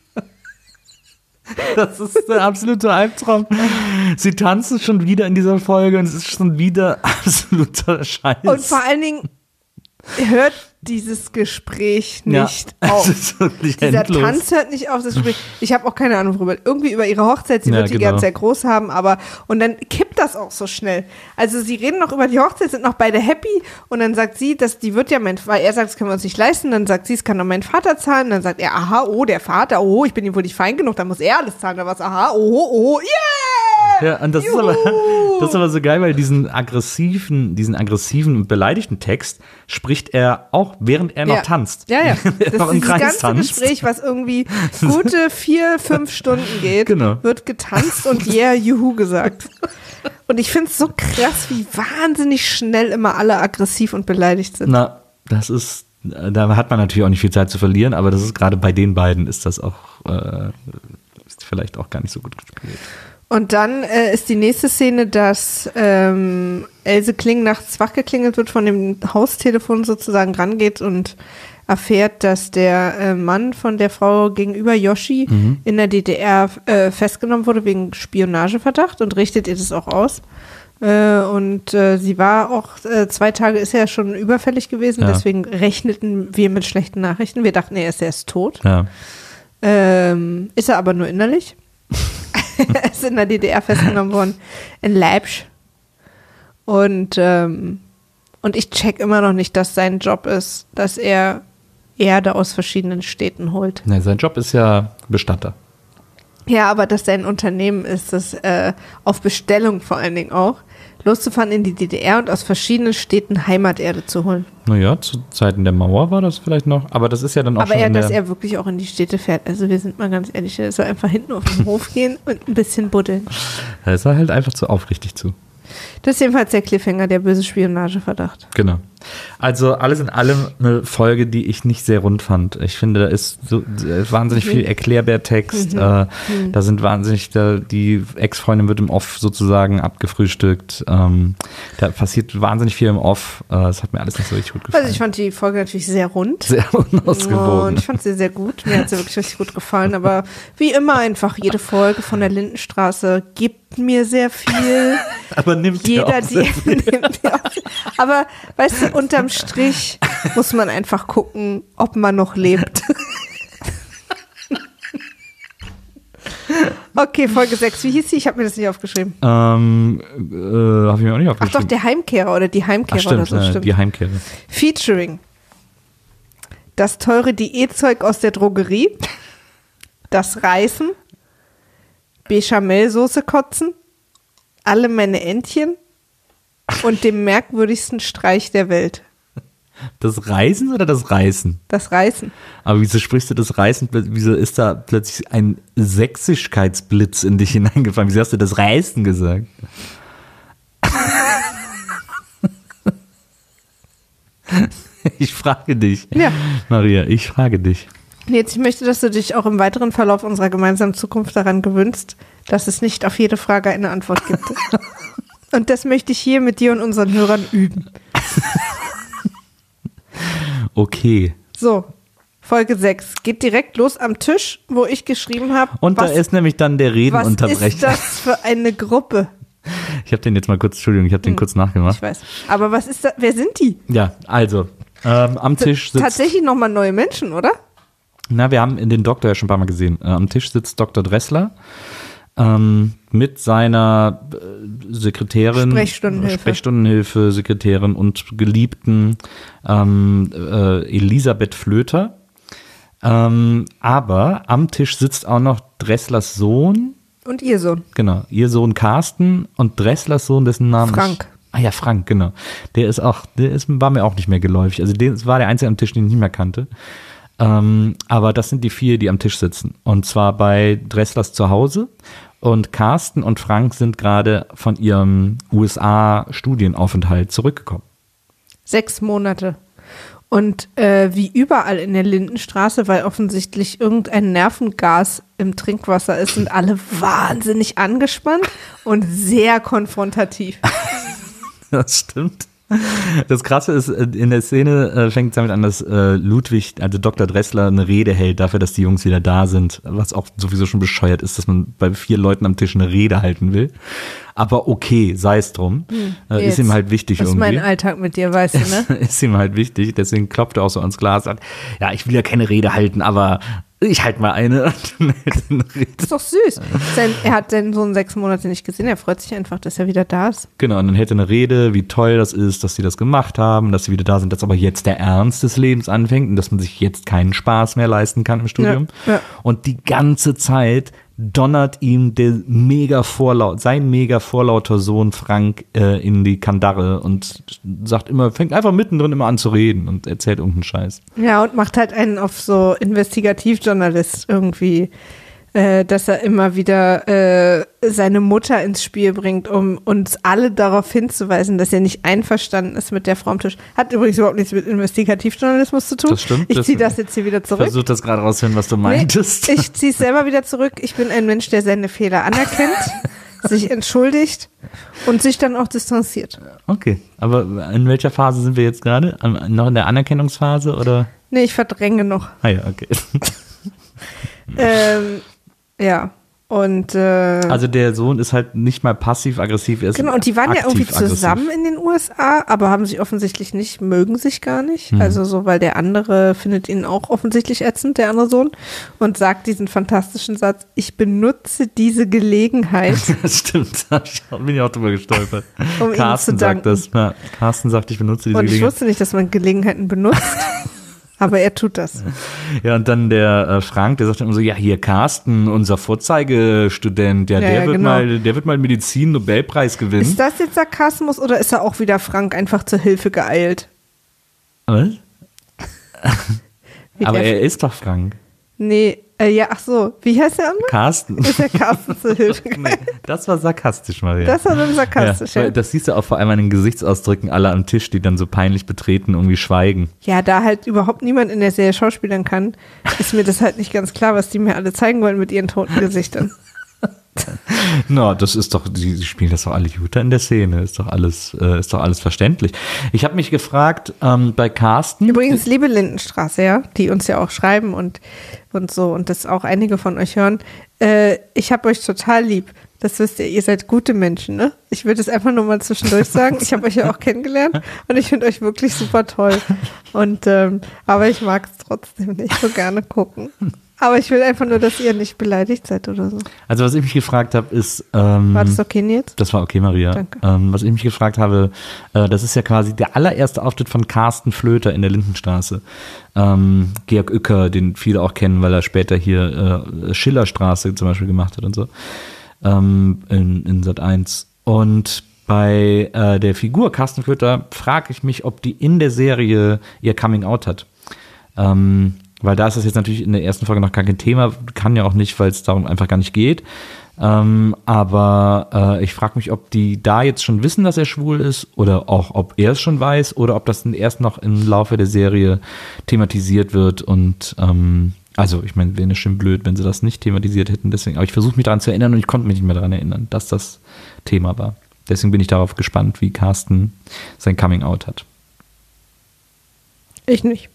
[SPEAKER 2] Das ist der absolute Albtraum. Sie tanzen schon wieder in dieser Folge und es ist schon wieder absoluter Scheiß.
[SPEAKER 1] Und vor allen Dingen hört dieses Gespräch nicht
[SPEAKER 2] ja,
[SPEAKER 1] auf.
[SPEAKER 2] Es ist wirklich
[SPEAKER 1] Dieser
[SPEAKER 2] endlos. Tanz
[SPEAKER 1] hört nicht auf, das Gespräch. Ich habe auch keine Ahnung worüber. Irgendwie über ihre Hochzeit, sie
[SPEAKER 2] ja,
[SPEAKER 1] wird die
[SPEAKER 2] genau.
[SPEAKER 1] ganz sehr groß haben, aber und dann kippt das auch so schnell. Also sie reden noch über die Hochzeit, sind noch beide happy und dann sagt sie, dass die wird ja mein, weil er sagt, das können wir uns nicht leisten, dann sagt sie, es kann doch mein Vater zahlen, dann sagt er, aha, oh, der Vater, oh, ich bin ihm wohl nicht fein genug, dann muss er alles zahlen, da was, aha, oh, oh, yeah!
[SPEAKER 2] Ja, und das ist, aber, das ist aber so geil, weil diesen aggressiven, diesen aggressiven und beleidigten Text spricht er auch, während er noch
[SPEAKER 1] ja.
[SPEAKER 2] tanzt.
[SPEAKER 1] Ja, ja. Das ist dieses ganze
[SPEAKER 2] tanzt.
[SPEAKER 1] Gespräch, was irgendwie gute vier, fünf Stunden geht,
[SPEAKER 2] genau.
[SPEAKER 1] wird getanzt und yeah, juhu gesagt. Und ich finde es so krass, wie wahnsinnig schnell immer alle aggressiv und beleidigt sind.
[SPEAKER 2] Na, das ist, da hat man natürlich auch nicht viel Zeit zu verlieren, aber das ist gerade bei den beiden ist das auch, äh, ist vielleicht auch gar nicht so gut gespielt.
[SPEAKER 1] Und dann äh, ist die nächste Szene, dass ähm, Else Kling nachts wach geklingelt wird, von dem Haustelefon sozusagen rangeht und erfährt, dass der äh, Mann von der Frau gegenüber, Yoshi, mhm. in der D D R äh, festgenommen wurde wegen Spionageverdacht und richtet ihr das auch aus. Äh, und äh, sie war auch, äh, zwei Tage ist er schon überfällig gewesen, ja. Deswegen rechneten wir mit schlechten Nachrichten. Wir dachten, er ist erst tot.
[SPEAKER 2] Ja.
[SPEAKER 1] Ähm, ist er aber nur innerlich. Er ist in der D D R festgenommen worden, in Leipzig. Und, ähm, und ich check immer noch nicht, dass sein Job ist, dass er Erde aus verschiedenen Städten holt.
[SPEAKER 2] Nee, sein Job ist ja Bestatter.
[SPEAKER 1] Ja, aber dass sein Unternehmen ist, das äh, auf Bestellung vor allen Dingen auch, loszufahren in die D D R und aus verschiedenen Städten Heimaterde zu holen.
[SPEAKER 2] Naja, zu Zeiten der Mauer war das vielleicht noch, aber das ist ja dann auch
[SPEAKER 1] aber
[SPEAKER 2] schon
[SPEAKER 1] er,
[SPEAKER 2] in der...
[SPEAKER 1] dass er wirklich auch in die Städte fährt, also wir sind mal ganz ehrlich, er soll einfach hinten auf den Hof gehen und ein bisschen buddeln.
[SPEAKER 2] Da ist er halt einfach zu aufrichtig zu.
[SPEAKER 1] Das ist jedenfalls der Cliffhanger, der böse Spionageverdacht.
[SPEAKER 2] Genau. Also alles in allem eine Folge, die ich nicht sehr rund fand. Ich finde, da ist so äh, wahnsinnig mhm. viel Erklärbär-Text. Mhm. Äh, mhm. Da sind wahnsinnig, da, die Ex-Freundin wird im Off sozusagen abgefrühstückt. Ähm, da passiert wahnsinnig viel im Off. Äh, das hat mir alles nicht so richtig gut gefallen.
[SPEAKER 1] Also ich fand die Folge natürlich sehr rund.
[SPEAKER 2] Sehr unausgewogen.
[SPEAKER 1] Und ich fand sie sehr gut. Mir hat sie wirklich richtig gut gefallen. Aber wie immer einfach jede Folge von der Lindenstraße gibt mir sehr viel.
[SPEAKER 2] Aber nimmt
[SPEAKER 1] jeder
[SPEAKER 2] die, auch
[SPEAKER 1] die nimmt die auch. Aber weißt du, unterm Strich muss man einfach gucken, ob man noch lebt. Okay, Folge sechs. Wie hieß sie? Ich habe mir das nicht aufgeschrieben.
[SPEAKER 2] Ähm, äh, habe ich mir auch nicht aufgeschrieben.
[SPEAKER 1] Ach doch, der Heimkehrer oder die Heimkehrer.
[SPEAKER 2] Ach, stimmt,
[SPEAKER 1] oder so.
[SPEAKER 2] äh,
[SPEAKER 1] Stimmt.
[SPEAKER 2] Die Heimkehrer.
[SPEAKER 1] Featuring. Das teure Diätzeug aus der Drogerie. Das Reißen. Bechamelsoße kotzen. Alle meine Entchen. Und dem merkwürdigsten Streich der Welt.
[SPEAKER 2] Das Reisen oder das Reißen?
[SPEAKER 1] Das Reißen.
[SPEAKER 2] Aber wieso sprichst du das Reißen? Wieso ist da plötzlich ein Sächsischkeitsblitz in dich hineingefallen? Wieso hast du das Reißen gesagt? Ich frage dich.
[SPEAKER 1] Ja.
[SPEAKER 2] Maria, ich frage dich.
[SPEAKER 1] Jetzt, ich möchte, dass du dich auch im weiteren Verlauf unserer gemeinsamen Zukunft daran gewöhnst, dass es nicht auf jede Frage eine Antwort gibt. Und das möchte ich hier mit dir und unseren Hörern üben.
[SPEAKER 2] Okay.
[SPEAKER 1] So, Folge sechs. Geht direkt los am Tisch, wo ich geschrieben habe.
[SPEAKER 2] Und da ist nämlich dann der Redenunterbrecher.
[SPEAKER 1] Was ist das für eine Gruppe?
[SPEAKER 2] Ich habe den jetzt mal kurz, Entschuldigung, ich habe den hm, kurz nachgemacht.
[SPEAKER 1] Ich weiß. Aber was ist da, wer sind die?
[SPEAKER 2] Ja, also, ähm, am Tisch sitzt...
[SPEAKER 1] Tatsächlich nochmal neue Menschen, oder?
[SPEAKER 2] Na, wir haben den Doktor ja schon ein paar Mal gesehen. Äh, am Tisch sitzt Doktor Dressler ähm, mit seiner äh, Sekretärin,
[SPEAKER 1] Sprechstundenhilfe.
[SPEAKER 2] Sprechstundenhilfe, Sekretärin und Geliebten ähm, äh, Elisabeth Flöter. Ähm, aber am Tisch sitzt auch noch Dresslers Sohn.
[SPEAKER 1] Und ihr Sohn.
[SPEAKER 2] Genau, ihr Sohn Carsten und Dresslers Sohn, dessen Name
[SPEAKER 1] Frank.
[SPEAKER 2] Ich, ah ja, Frank, genau. Der ist auch, der ist, war mir auch nicht mehr geläufig. Also der war der Einzige am Tisch, den ich nicht mehr kannte. Ähm, aber das sind die vier, die am Tisch sitzen. Und zwar bei Dresslers zu Hause. Und Carsten und Frank sind gerade von ihrem U S A-Studienaufenthalt zurückgekommen.
[SPEAKER 1] Sechs Monate. Und äh, wie überall in der Lindenstraße, weil offensichtlich irgendein Nervengas im Trinkwasser ist, sind alle wahnsinnig angespannt und sehr konfrontativ.
[SPEAKER 2] Das stimmt. Das Krasse ist, in der Szene äh, fängt es damit an, dass äh, Ludwig, also Doktor Dressler, eine Rede hält dafür, dass die Jungs wieder da sind, was auch sowieso schon bescheuert ist, dass man bei vier Leuten am Tisch eine Rede halten will. Aber okay, sei es drum. Hm, äh, ist ihm halt wichtig
[SPEAKER 1] das
[SPEAKER 2] irgendwie.
[SPEAKER 1] Das ist mein Alltag mit dir, weißt du, ne?
[SPEAKER 2] Ist ihm halt wichtig, deswegen klopft er auch so ans Glas und sagt, ja, ich will ja keine Rede halten, aber ich halte mal eine.
[SPEAKER 1] Das ist doch süß. Sein, er hat seinen Sohn sechs Monate nicht gesehen. Er freut sich einfach, dass er wieder da ist.
[SPEAKER 2] Genau, und dann hätte eine Rede, wie toll das ist, dass sie das gemacht haben, dass sie wieder da sind, dass aber jetzt der Ernst des Lebens anfängt und dass man sich jetzt keinen Spaß mehr leisten kann im Studium.
[SPEAKER 1] Ja, ja.
[SPEAKER 2] Und die ganze Zeit donnert ihm der mega vorlaut, sein mega vorlauter Sohn Frank äh, in die Kandare und sagt immer, fängt einfach mittendrin immer an zu reden und erzählt irgendeinen Scheiß.
[SPEAKER 1] Ja, und macht halt einen auf so Investigativjournalist irgendwie, äh, dass er immer wieder äh, seine Mutter ins Spiel bringt, um uns alle darauf hinzuweisen, dass er nicht einverstanden ist mit der Frau am Tisch. Hat übrigens überhaupt nichts mit Investigativjournalismus zu tun.
[SPEAKER 2] Das stimmt.
[SPEAKER 1] Ich ziehe das jetzt hier wieder zurück.
[SPEAKER 2] Ich versuche das gerade rauszufinden, was du meintest.
[SPEAKER 1] Nee, ich ziehe es selber wieder zurück. Ich bin ein Mensch, der seine Fehler anerkennt, sich entschuldigt und sich dann auch distanziert.
[SPEAKER 2] Okay, aber in welcher Phase sind wir jetzt gerade? Noch in der Anerkennungsphase oder?
[SPEAKER 1] Nee, ich verdränge noch.
[SPEAKER 2] Ah ja, okay.
[SPEAKER 1] ähm, ja. Und äh,
[SPEAKER 2] also der Sohn ist halt nicht mal passiv-aggressiv, er ist
[SPEAKER 1] genau, und die waren ja irgendwie zusammen
[SPEAKER 2] aggressiv.
[SPEAKER 1] in den U S A, aber haben sich offensichtlich nicht, mögen sich gar nicht. Mhm. Also so, weil der andere findet ihn auch offensichtlich ätzend, der andere Sohn, und sagt diesen fantastischen Satz, ich benutze diese Gelegenheit.
[SPEAKER 2] Das stimmt, da bin ich auch drüber gestolpert.
[SPEAKER 1] Um
[SPEAKER 2] Carsten sagt das. Ja, Carsten sagt, ich benutze diese
[SPEAKER 1] und ich
[SPEAKER 2] Gelegenheit.
[SPEAKER 1] wusste nicht, dass man Gelegenheiten benutzt. Aber er tut das.
[SPEAKER 2] Ja, und dann der äh, Frank, der sagt dann immer so, ja, hier Carsten, unser Vorzeigestudent, ja,
[SPEAKER 1] ja,
[SPEAKER 2] der
[SPEAKER 1] ja,
[SPEAKER 2] wird
[SPEAKER 1] genau.
[SPEAKER 2] mal, der wird mal Medizin-Nobelpreis gewinnen.
[SPEAKER 1] Ist das jetzt Sarkasmus oder ist er auch wieder Frank einfach zur Hilfe geeilt?
[SPEAKER 2] Was? Aber er ist doch Frank.
[SPEAKER 1] Nee, äh, ja, ach so. Wie heißt der andere?
[SPEAKER 2] Carsten.
[SPEAKER 1] Ist der Carsten zur Hilfe geeilt?
[SPEAKER 2] Nee, das war sarkastisch, Maria.
[SPEAKER 1] Das war dann sarkastisch, ja.
[SPEAKER 2] ja. Das siehst du auch vor allem an den Gesichtsausdrücken aller am Tisch, die dann so peinlich betreten irgendwie schweigen.
[SPEAKER 1] Ja, da halt überhaupt niemand in der Serie schauspielern kann, ist mir das halt nicht ganz klar, was die mir alle zeigen wollen mit ihren toten Gesichtern.
[SPEAKER 2] Na, no, das ist doch, die, die spielen das doch alle gut in der Szene, ist doch alles, äh, ist doch alles verständlich. Ich habe mich gefragt, ähm, bei Carsten.
[SPEAKER 1] Übrigens, liebe Lindenstraße, ja, die uns ja auch schreiben und, und so und das auch einige von euch hören, äh, ich habe euch total lieb. Das wisst ihr, ihr seid gute Menschen, ne? Ich würde es einfach nur mal zwischendurch sagen. Ich habe euch ja auch kennengelernt und ich finde euch wirklich super toll. Und ähm, aber ich mag es trotzdem nicht so gerne gucken. Aber ich will einfach nur, dass ihr nicht beleidigt seid oder so.
[SPEAKER 2] Also was ich mich gefragt habe, ist... Ähm,
[SPEAKER 1] war das okay, Nils?
[SPEAKER 2] Das war okay, Maria.
[SPEAKER 1] Danke.
[SPEAKER 2] Ähm, was ich mich gefragt habe, äh, das ist ja quasi der allererste Auftritt von Carsten Flöter in der Lindenstraße. Ähm, Georg Uecker, den viele auch kennen, weil er später hier äh, Schillerstraße zum Beispiel gemacht hat und so. Ähm, in, in Sat eins. Und bei äh, der Figur Carsten Flöter frage ich mich, ob die in der Serie ihr Coming-out hat. Ähm, Weil da ist das jetzt natürlich in der ersten Folge noch gar kein Thema, kann ja auch nicht, weil es darum einfach gar nicht geht. Ähm, aber äh, ich frage mich, ob die da jetzt schon wissen, dass er schwul ist oder auch, ob er es schon weiß oder ob das dann erst noch im Laufe der Serie thematisiert wird. Und ähm, also ich meine, wäre schon blöd, wenn sie das nicht thematisiert hätten. Deswegen, aber ich versuche mich daran zu erinnern und ich konnte mich nicht mehr daran erinnern, dass das Thema war. Deswegen bin ich darauf gespannt, wie Carsten sein Coming-out hat.
[SPEAKER 1] Ich nicht.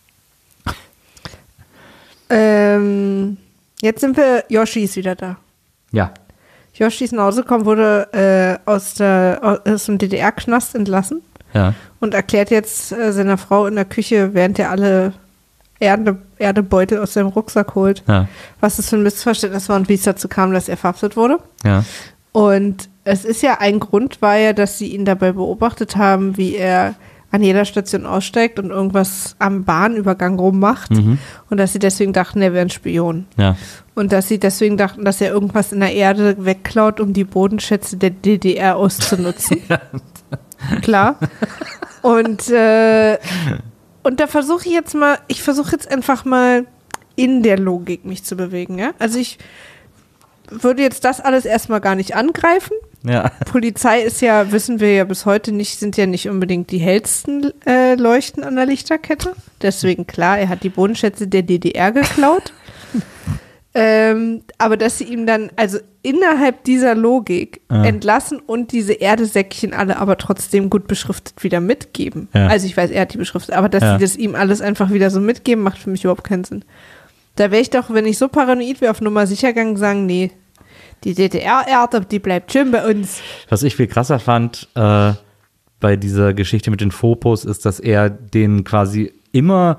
[SPEAKER 1] Ähm, jetzt sind wir, Yoshi ist wieder da.
[SPEAKER 2] Ja.
[SPEAKER 1] Yoshi ist nach Hause gekommen, wurde äh, aus, der, aus dem D D R-Knast entlassen
[SPEAKER 2] Ja.
[SPEAKER 1] und erklärt jetzt äh, seiner Frau in der Küche, während er alle Erde, Erdebeutel aus seinem Rucksack holt,
[SPEAKER 2] Ja.
[SPEAKER 1] was das für ein Missverständnis war und wie es dazu kam, dass er verhaftet wurde.
[SPEAKER 2] Ja.
[SPEAKER 1] Und es ist ja ein Grund, war ja, dass sie ihn dabei beobachtet haben, wie er an jeder Station aussteigt und irgendwas am Bahnübergang rummacht.
[SPEAKER 2] Mhm.
[SPEAKER 1] Und dass sie deswegen dachten, er wäre ein Spion.
[SPEAKER 2] Ja.
[SPEAKER 1] Und dass sie deswegen dachten, dass er irgendwas in der Erde wegklaut, um die Bodenschätze der D D R auszunutzen. Ja. Klar. Und, äh, und da versuche ich jetzt mal, ich versuche jetzt einfach mal in der Logik mich zu bewegen. Ja? Also ich würde jetzt das alles erstmal gar nicht angreifen.
[SPEAKER 2] Ja.
[SPEAKER 1] Polizei ist ja, wissen wir ja bis heute nicht, sind ja nicht unbedingt die hellsten äh, Leuchten an der Lichterkette. Deswegen klar, er hat die Bodenschätze der D D R geklaut. Ähm, aber dass sie ihm dann, also innerhalb dieser Logik
[SPEAKER 2] Ja.
[SPEAKER 1] entlassen und diese Erdesäckchen alle aber trotzdem gut beschriftet wieder mitgeben.
[SPEAKER 2] Ja.
[SPEAKER 1] Also ich weiß, er hat die beschriftet, aber dass
[SPEAKER 2] Ja.
[SPEAKER 1] sie das ihm alles einfach wieder so mitgeben, macht für mich überhaupt keinen Sinn. Da wäre ich doch, wenn ich so paranoid wäre, auf Nummer sicher gegangen, sagen, nee, die D D R-Erde, die bleibt schön bei uns.
[SPEAKER 2] Was ich viel krasser fand äh, bei dieser Geschichte mit den Fopos, ist, dass er den quasi immer,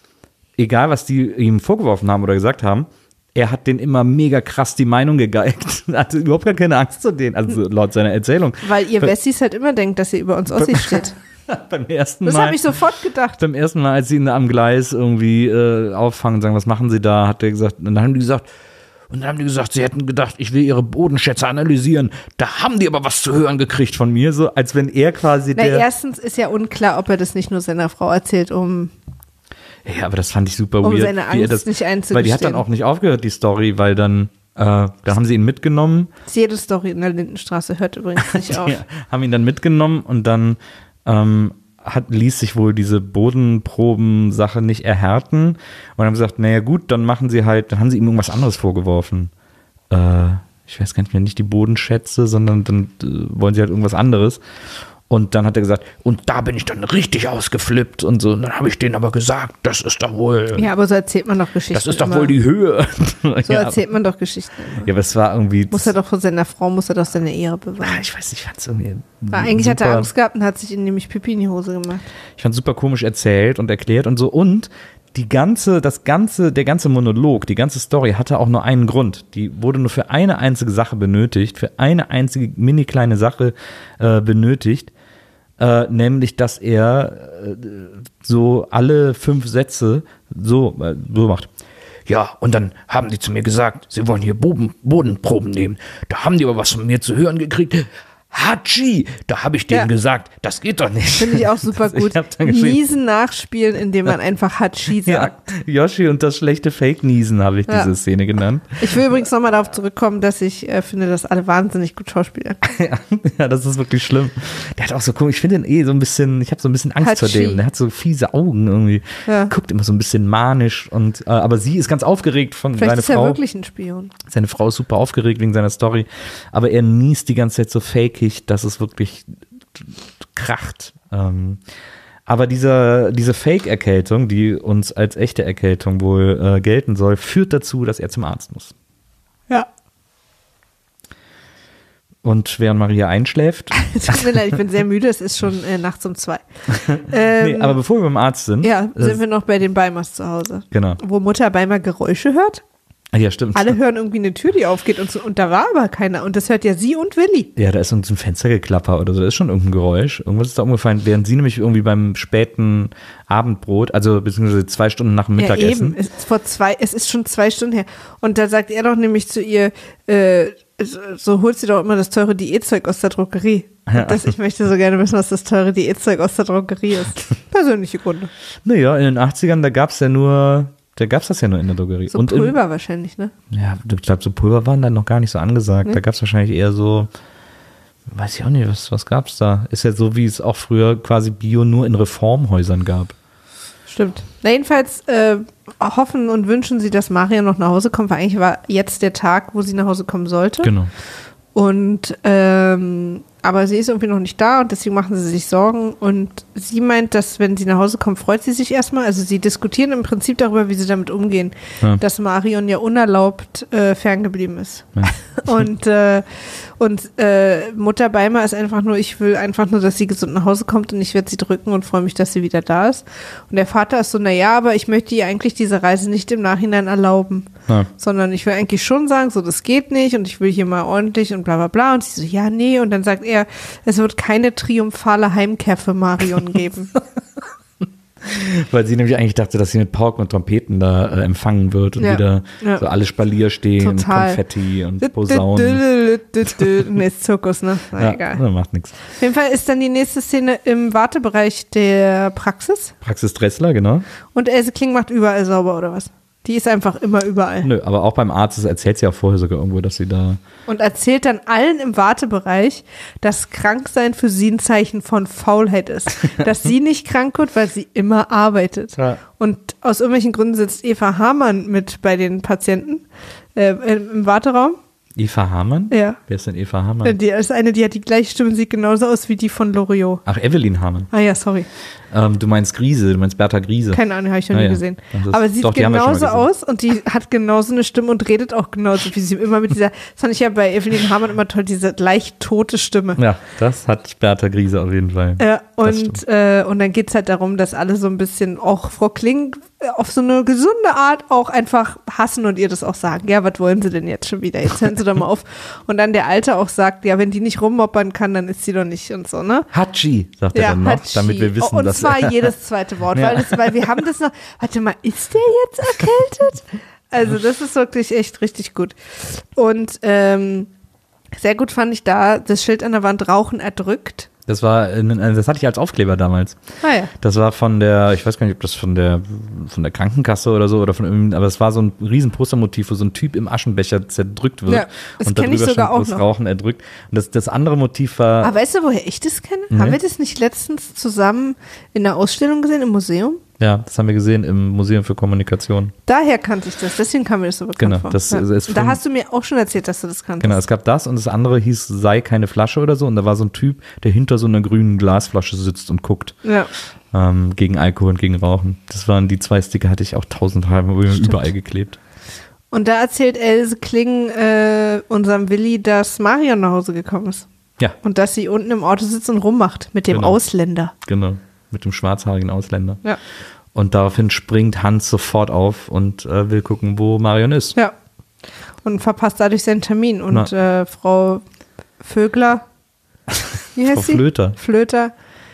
[SPEAKER 2] egal was die ihm vorgeworfen haben oder gesagt haben, er hat den immer mega krass die Meinung gegeigt. Er hatte überhaupt gar keine Angst vor denen, also laut seiner Erzählung.
[SPEAKER 1] Weil ihr Wessis halt immer denkt, dass ihr über uns Ossis steht.
[SPEAKER 2] Beim ersten
[SPEAKER 1] Das
[SPEAKER 2] Mal.
[SPEAKER 1] habe ich sofort gedacht.
[SPEAKER 2] Beim ersten Mal, als sie ihn da am Gleis irgendwie äh, auffangen und sagen, was machen sie da, hat er gesagt, und dann haben die gesagt, und dann haben die gesagt, sie hätten gedacht, ich will ihre Bodenschätze analysieren. Da haben die aber was zu hören gekriegt von mir, so als wenn er quasi
[SPEAKER 1] Na,
[SPEAKER 2] der.
[SPEAKER 1] erstens ist ja unklar, ob er das nicht nur seiner Frau erzählt, um
[SPEAKER 2] Ja, aber das fand ich super
[SPEAKER 1] Um
[SPEAKER 2] weird.
[SPEAKER 1] seine
[SPEAKER 2] wie er
[SPEAKER 1] Angst
[SPEAKER 2] das,
[SPEAKER 1] nicht einzugestehen.
[SPEAKER 2] Weil die hat dann auch nicht aufgehört, die Story, weil dann, äh, da haben sie ihn mitgenommen.
[SPEAKER 1] jede Story in der Lindenstraße hört übrigens nicht auf.
[SPEAKER 2] Die haben ihn dann mitgenommen und dann ähm, hat, ließ sich wohl diese Bodenproben-Sache nicht erhärten und haben gesagt, naja gut, dann machen sie halt, dann haben sie ihm irgendwas anderes vorgeworfen. Äh, ich weiß gar nicht mehr, nicht die Bodenschätze, sondern dann äh, wollen sie halt irgendwas anderes. Und dann hat er gesagt, und da bin ich dann richtig ausgeflippt und so. Und dann habe ich denen aber gesagt, das ist doch wohl,
[SPEAKER 1] Ja, aber so erzählt man doch Geschichten.
[SPEAKER 2] das ist doch
[SPEAKER 1] immer.
[SPEAKER 2] wohl die Höhe.
[SPEAKER 1] So
[SPEAKER 2] ja,
[SPEAKER 1] erzählt man doch Geschichten. Immer.
[SPEAKER 2] ja, aber es war irgendwie,
[SPEAKER 1] Muss er doch von seiner Frau, muss er doch seine Ehre bewahren.
[SPEAKER 2] ah, ich weiß nicht, ich fand es irgendwie
[SPEAKER 1] Weil eigentlich hat er
[SPEAKER 2] super-
[SPEAKER 1] Angst gehabt und hat sich ihm nämlich Pipi in die Hose gemacht.
[SPEAKER 2] Ich fand super komisch erzählt und erklärt und so. Und die ganze, das ganze, der ganze Monolog, die ganze Story hatte auch nur einen Grund. Die wurde nur für eine einzige Sache benötigt, für eine einzige mini kleine Sache äh, benötigt, äh, nämlich, dass er äh, so alle fünf Sätze so, äh, so macht. Ja, und dann haben die zu mir gesagt, sie wollen hier Boden, Bodenproben nehmen. Da haben die aber was von mir zu hören gekriegt. Hatschi, da habe ich denen
[SPEAKER 1] Ja.
[SPEAKER 2] gesagt, das geht doch nicht.
[SPEAKER 1] Finde ich auch super gut.
[SPEAKER 2] Ich hab dann geschrieben,
[SPEAKER 1] Niesen nachspielen, indem man einfach Hatschi
[SPEAKER 2] ja,
[SPEAKER 1] sagt.
[SPEAKER 2] Yoshi und das schlechte Fake-Niesen habe ich
[SPEAKER 1] Ja.
[SPEAKER 2] diese Szene genannt.
[SPEAKER 1] Ich will übrigens nochmal darauf zurückkommen, dass ich äh, finde, dass alle wahnsinnig gut schauspielern.
[SPEAKER 2] Ja, ja, das ist wirklich schlimm. Der hat auch so komisch, ich finde den eh so ein bisschen, ich habe so ein bisschen Angst vor
[SPEAKER 1] Hatschi.
[SPEAKER 2] dem. Der hat so fiese Augen irgendwie.
[SPEAKER 1] Ja.
[SPEAKER 2] Guckt immer so ein bisschen manisch und, äh, aber sie ist ganz aufgeregt von
[SPEAKER 1] Vielleicht
[SPEAKER 2] seiner
[SPEAKER 1] ist er
[SPEAKER 2] Frau.
[SPEAKER 1] wirklich ein Spion.
[SPEAKER 2] Seine Frau ist super aufgeregt wegen seiner Story, aber er niest die ganze Zeit so fakig, dass es wirklich kracht. Ähm, aber dieser, diese Fake-Erkältung, die uns als echte Erkältung wohl äh, gelten soll, führt dazu, dass er zum Arzt muss.
[SPEAKER 1] Ja.
[SPEAKER 2] Und während Maria einschläft.
[SPEAKER 1] Tut mir leid, ich bin sehr müde, es ist schon äh, nachts um zwei. Ähm,
[SPEAKER 2] nee, aber bevor wir beim Arzt sind.
[SPEAKER 1] ja,
[SPEAKER 2] das-
[SPEAKER 1] sind wir noch bei den Beimers zu Hause.
[SPEAKER 2] Genau.
[SPEAKER 1] Wo Mutter Beimer Geräusche hört.
[SPEAKER 2] Ja, stimmt.
[SPEAKER 1] Alle hören irgendwie eine Tür, die aufgeht und so. Und da war aber keiner. Und das hört ja sie und Willi.
[SPEAKER 2] Ja, da ist so ein Fenstergeklapper oder so. Da ist schon irgendein Geräusch. Irgendwas ist da umgefallen, während sie nämlich irgendwie beim späten Abendbrot, also beziehungsweise zwei Stunden nach dem
[SPEAKER 1] Ja,
[SPEAKER 2] Mittagessen.
[SPEAKER 1] eben. Es ist, vor zwei, es ist schon zwei Stunden her. Und da sagt er doch nämlich zu ihr, äh, so, so holt sie doch immer das teure Diätzeug aus der Drogerie.
[SPEAKER 2] Ja.
[SPEAKER 1] Und das, ich möchte so gerne wissen, was das teure Diätzeug aus der Drogerie ist. Persönliche Gründe.
[SPEAKER 2] Naja, in den achtzigern, da gab es ja nur, da gab es das ja nur in der Drogerie.
[SPEAKER 1] So
[SPEAKER 2] Und in,
[SPEAKER 1] Pulver wahrscheinlich, ne?
[SPEAKER 2] ja, ich glaube, so Pulver waren dann noch gar nicht so angesagt.
[SPEAKER 1] Nee.
[SPEAKER 2] Da gab es wahrscheinlich eher so, weiß ich auch nicht, was, was gab es da? Ist ja so, wie es auch früher quasi Bio nur in Reformhäusern gab.
[SPEAKER 1] Stimmt. Na jedenfalls äh, hoffen und wünschen sie, dass Maria noch nach Hause kommt, weil eigentlich war jetzt der Tag, wo sie nach Hause kommen sollte.
[SPEAKER 2] Genau.
[SPEAKER 1] Und ähm, aber sie ist irgendwie noch nicht da und deswegen machen sie sich Sorgen. Und sie meint, dass wenn sie nach Hause kommt, freut sie sich erstmal. Also sie diskutieren im Prinzip darüber, wie sie damit umgehen,
[SPEAKER 2] Ja.
[SPEAKER 1] dass Marion ja unerlaubt äh, ferngeblieben ist.
[SPEAKER 2] Ja.
[SPEAKER 1] Und, äh, und äh, Mutter Beimer ist einfach nur, ich will einfach nur, dass sie gesund nach Hause kommt und ich werde sie drücken und freue mich, dass sie wieder da ist. Und der Vater ist so, na ja, aber ich möchte ihr eigentlich diese Reise nicht im Nachhinein erlauben,
[SPEAKER 2] Ja.
[SPEAKER 1] sondern ich will eigentlich schon sagen, so, das geht nicht und ich will hier mal ordentlich und bla bla bla. Und sie so, ja, nee. Und dann sagt er, es wird keine triumphale Heimkehr für Marion geben.
[SPEAKER 2] Weil sie nämlich eigentlich dachte, dass sie mit Pauken und Trompeten da äh, empfangen wird und
[SPEAKER 1] Ja,
[SPEAKER 2] wieder
[SPEAKER 1] ja.
[SPEAKER 2] so alle Spalier stehen,
[SPEAKER 1] Total.
[SPEAKER 2] Konfetti und Posaunen.
[SPEAKER 1] Nee, ist Zirkus, ne? Na,
[SPEAKER 2] Ja,
[SPEAKER 1] egal.
[SPEAKER 2] das macht nichts.
[SPEAKER 1] Auf jeden Fall ist dann die nächste Szene im Wartebereich der Praxis
[SPEAKER 2] Praxis Dressler, genau.
[SPEAKER 1] und Else Kling macht überall sauber, oder was? Die ist einfach immer überall.
[SPEAKER 2] Nö, aber auch beim Arzt erzählt sie ja vorher sogar irgendwo, dass sie da...
[SPEAKER 1] Und erzählt dann allen im Wartebereich, dass Kranksein für sie ein Zeichen von Faulheit ist. Dass sie nicht krank wird, weil sie immer arbeitet.
[SPEAKER 2] Ja.
[SPEAKER 1] Und aus irgendwelchen Gründen sitzt Eva Hamann mit bei den Patienten äh, im Warteraum.
[SPEAKER 2] Eva Hamann?
[SPEAKER 1] Ja.
[SPEAKER 2] Wer ist denn Eva Hamann?
[SPEAKER 1] Die ist eine, die hat die gleiche Stimme, sieht genauso aus wie die von Loriot.
[SPEAKER 2] Ach, Evelyn Hamann.
[SPEAKER 1] Ah ja, sorry.
[SPEAKER 2] Ähm, du meinst Griese, du meinst Bertha Griese.
[SPEAKER 1] Keine Ahnung, habe ich noch
[SPEAKER 2] ah,
[SPEAKER 1] nie
[SPEAKER 2] ja.
[SPEAKER 1] gesehen.
[SPEAKER 2] Ist,
[SPEAKER 1] aber sie sieht
[SPEAKER 2] doch,
[SPEAKER 1] genauso aus und die hat genauso eine Stimme und redet auch genauso wie sie immer mit dieser, das fand ich ja bei Evelyn Hamann immer toll, diese leicht tote Stimme.
[SPEAKER 2] Ja, das hat Bertha Griese auf jeden Fall.
[SPEAKER 1] Ja, und, äh, und dann geht es halt darum, dass alle so ein bisschen, auch Frau Kling, auf so eine gesunde Art auch einfach hassen und ihr das auch sagen. Ja, was wollen sie denn jetzt schon wieder? Jetzt hören sie doch mal auf. Und dann der Alte auch sagt, ja, wenn die nicht rummoppern kann, dann ist sie doch nicht und so, ne?
[SPEAKER 2] Hatschi, sagt
[SPEAKER 1] ja,
[SPEAKER 2] er dann noch,
[SPEAKER 1] Hatschi.
[SPEAKER 2] damit wir wissen,
[SPEAKER 1] und
[SPEAKER 2] dass...
[SPEAKER 1] Und zwar jedes zweite Wort,
[SPEAKER 2] Ja.
[SPEAKER 1] weil, das, weil wir haben das noch, warte mal, ist der jetzt erkältet? Also das ist wirklich echt richtig gut. Und ähm, sehr gut fand ich da das Schild an der Wand, Rauchen erdrückt.
[SPEAKER 2] Das war, das hatte ich als Aufkleber damals.
[SPEAKER 1] Ah ja.
[SPEAKER 2] Das war von der, ich weiß gar nicht, ob das von der, von der Krankenkasse oder so oder von irgendeinem, aber es war so ein riesen Postermotiv, wo so ein Typ im Aschenbecher zerdrückt wird.
[SPEAKER 1] Ja, das
[SPEAKER 2] und
[SPEAKER 1] kenn ich
[SPEAKER 2] darüber
[SPEAKER 1] sogar
[SPEAKER 2] schon
[SPEAKER 1] auch
[SPEAKER 2] das
[SPEAKER 1] noch.
[SPEAKER 2] Rauchen erdrückt. Und das, das andere Motiv war.
[SPEAKER 1] Aber weißt du, woher ich das kenne?
[SPEAKER 2] Nee.
[SPEAKER 1] Haben wir das nicht letztens zusammen in der Ausstellung gesehen, im Museum?
[SPEAKER 2] Ja, das haben wir gesehen im Museum für Kommunikation.
[SPEAKER 1] Daher kannte ich das, deswegen kam mir das so bekannt
[SPEAKER 2] Genau,
[SPEAKER 1] vor.
[SPEAKER 2] das
[SPEAKER 1] ja.
[SPEAKER 2] ist
[SPEAKER 1] Und da
[SPEAKER 2] von-
[SPEAKER 1] hast du mir auch schon erzählt, dass du das kanntest.
[SPEAKER 2] Genau, es gab das und das andere hieß Sei keine Flasche oder so. Und da war so ein Typ, der hinter so einer grünen Glasflasche sitzt und guckt.
[SPEAKER 1] Ja.
[SPEAKER 2] Ähm, gegen Alkohol und gegen Rauchen. Das waren die zwei Sticker, hatte ich auch tausendmal überall geklebt.
[SPEAKER 1] Und da erzählt Else Kling äh, unserem Willi, dass Marion nach Hause gekommen ist.
[SPEAKER 2] Ja,
[SPEAKER 1] Und dass sie unten im Auto sitzt und rummacht mit dem
[SPEAKER 2] Genau.
[SPEAKER 1] Ausländer.
[SPEAKER 2] genau. Mit dem schwarzhaarigen Ausländer.
[SPEAKER 1] Ja.
[SPEAKER 2] Und daraufhin springt Hans sofort auf und äh, will gucken, wo Marion ist.
[SPEAKER 1] Ja. Und verpasst dadurch seinen Termin. Und äh, Frau Vögler, wie heißt
[SPEAKER 2] Frau
[SPEAKER 1] sie?
[SPEAKER 2] Flöter.
[SPEAKER 1] Flöter,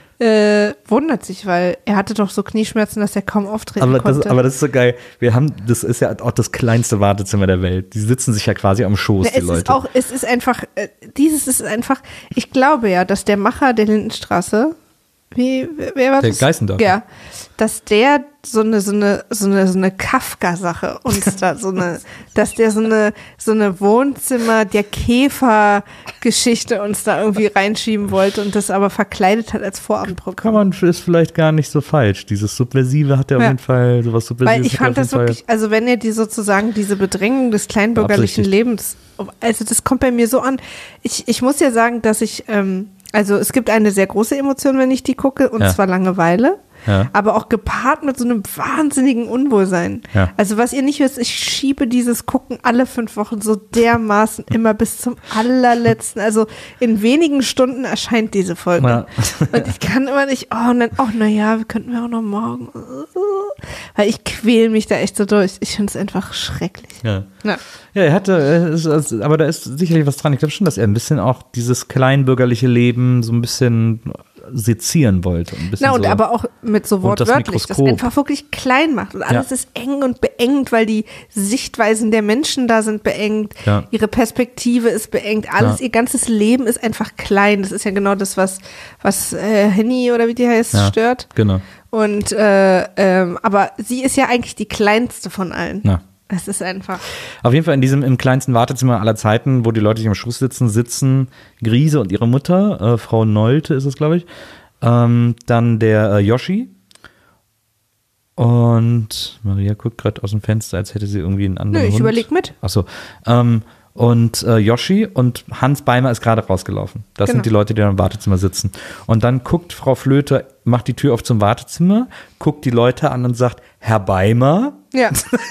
[SPEAKER 1] äh, wundert sich, weil er hatte doch so Knieschmerzen, dass er kaum auftreten
[SPEAKER 2] Aber das,
[SPEAKER 1] konnte.
[SPEAKER 2] aber das ist so geil. Wir haben, das ist ja auch das kleinste Wartezimmer der Welt. Die sitzen sich ja quasi am Schoß,
[SPEAKER 1] Na,
[SPEAKER 2] die
[SPEAKER 1] es
[SPEAKER 2] Leute.
[SPEAKER 1] ist auch, es ist einfach, äh, dieses ist einfach, ich glaube ja, dass der Macher der Lindenstraße, wie, wer war
[SPEAKER 2] Der
[SPEAKER 1] das?
[SPEAKER 2] Geißendorfer.
[SPEAKER 1] Ja, dass der so eine, so eine, so eine, so eine Kafka-Sache uns da, so eine, dass der so eine, so eine Wohnzimmer, der Käfer-Geschichte uns da irgendwie reinschieben wollte und das aber verkleidet hat als
[SPEAKER 2] Kann
[SPEAKER 1] Vorabendprogramm.
[SPEAKER 2] man, ist vielleicht gar nicht so falsch. Dieses Subversive hat ja auf
[SPEAKER 1] Ja.
[SPEAKER 2] jeden Fall, sowas Subversives.
[SPEAKER 1] Weil ich
[SPEAKER 2] hat er
[SPEAKER 1] fand
[SPEAKER 2] auf
[SPEAKER 1] das
[SPEAKER 2] jeden Fall-
[SPEAKER 1] wirklich, also wenn er die sozusagen diese Bedrängung des kleinbürgerlichen
[SPEAKER 2] Beabsichtigt.
[SPEAKER 1] Lebens, also das kommt bei mir so an. Ich, ich muss ja sagen, dass ich, ähm, also es gibt eine sehr große Emotion, wenn ich die gucke, und
[SPEAKER 2] Ja.
[SPEAKER 1] zwar Langeweile.
[SPEAKER 2] Ja.
[SPEAKER 1] Aber auch gepaart mit so einem wahnsinnigen Unwohlsein.
[SPEAKER 2] Ja.
[SPEAKER 1] Also was ihr nicht wisst, ich schiebe dieses Gucken alle fünf Wochen so dermaßen immer bis zum allerletzten. Also in wenigen Stunden erscheint diese Folge.
[SPEAKER 2] Ja.
[SPEAKER 1] Und ich kann immer nicht, oh, und dann, oh, naja, wir könnten wir auch noch morgen. Weil ich quäl mich da echt so durch. Ich finde es einfach schrecklich.
[SPEAKER 2] Ja.
[SPEAKER 1] Ja.
[SPEAKER 2] Ja, er hatte, er ist- also, aber da ist sicherlich was dran. Ich glaube schon, dass er ein bisschen auch dieses kleinbürgerliche Leben so ein bisschen sezieren wollte. Ein bisschen
[SPEAKER 1] Na, und
[SPEAKER 2] so.
[SPEAKER 1] aber auch mit so
[SPEAKER 2] Und das
[SPEAKER 1] wortwörtlich, das,
[SPEAKER 2] Mikroskop.
[SPEAKER 1] einfach wirklich klein macht. Und alles
[SPEAKER 2] Ja.
[SPEAKER 1] ist eng und beengt, weil die Sichtweisen der Menschen da sind beengt.
[SPEAKER 2] Ja.
[SPEAKER 1] Ihre Perspektive ist beengt. Alles,
[SPEAKER 2] Ja.
[SPEAKER 1] ihr ganzes Leben ist einfach klein. Das ist ja genau das, was, was äh, Henny oder wie die heißt,
[SPEAKER 2] Ja.
[SPEAKER 1] stört.
[SPEAKER 2] Genau.
[SPEAKER 1] Und, äh, ähm, aber sie ist ja eigentlich die kleinste von allen.
[SPEAKER 2] Ja.
[SPEAKER 1] Es ist einfach.
[SPEAKER 2] Auf jeden Fall in diesem im kleinsten Wartezimmer aller Zeiten, wo die Leute sich am Schoß sitzen, sitzen Griese und ihre Mutter, äh, Frau Nolte ist es, glaube ich, ähm, dann der äh, Yoshi und Maria guckt gerade aus dem Fenster, als hätte sie irgendwie einen anderen
[SPEAKER 1] Nö, ich
[SPEAKER 2] Hund.
[SPEAKER 1] überleg mit.
[SPEAKER 2] Achso. Ähm, und äh, Yoshi und Hans Beimer ist gerade rausgelaufen. Das
[SPEAKER 1] Genau.
[SPEAKER 2] sind die Leute, die da im Wartezimmer sitzen. Und dann guckt Frau Flöter, macht die Tür auf zum Wartezimmer, guckt die Leute an und sagt, Herr Beimer,
[SPEAKER 1] Ja.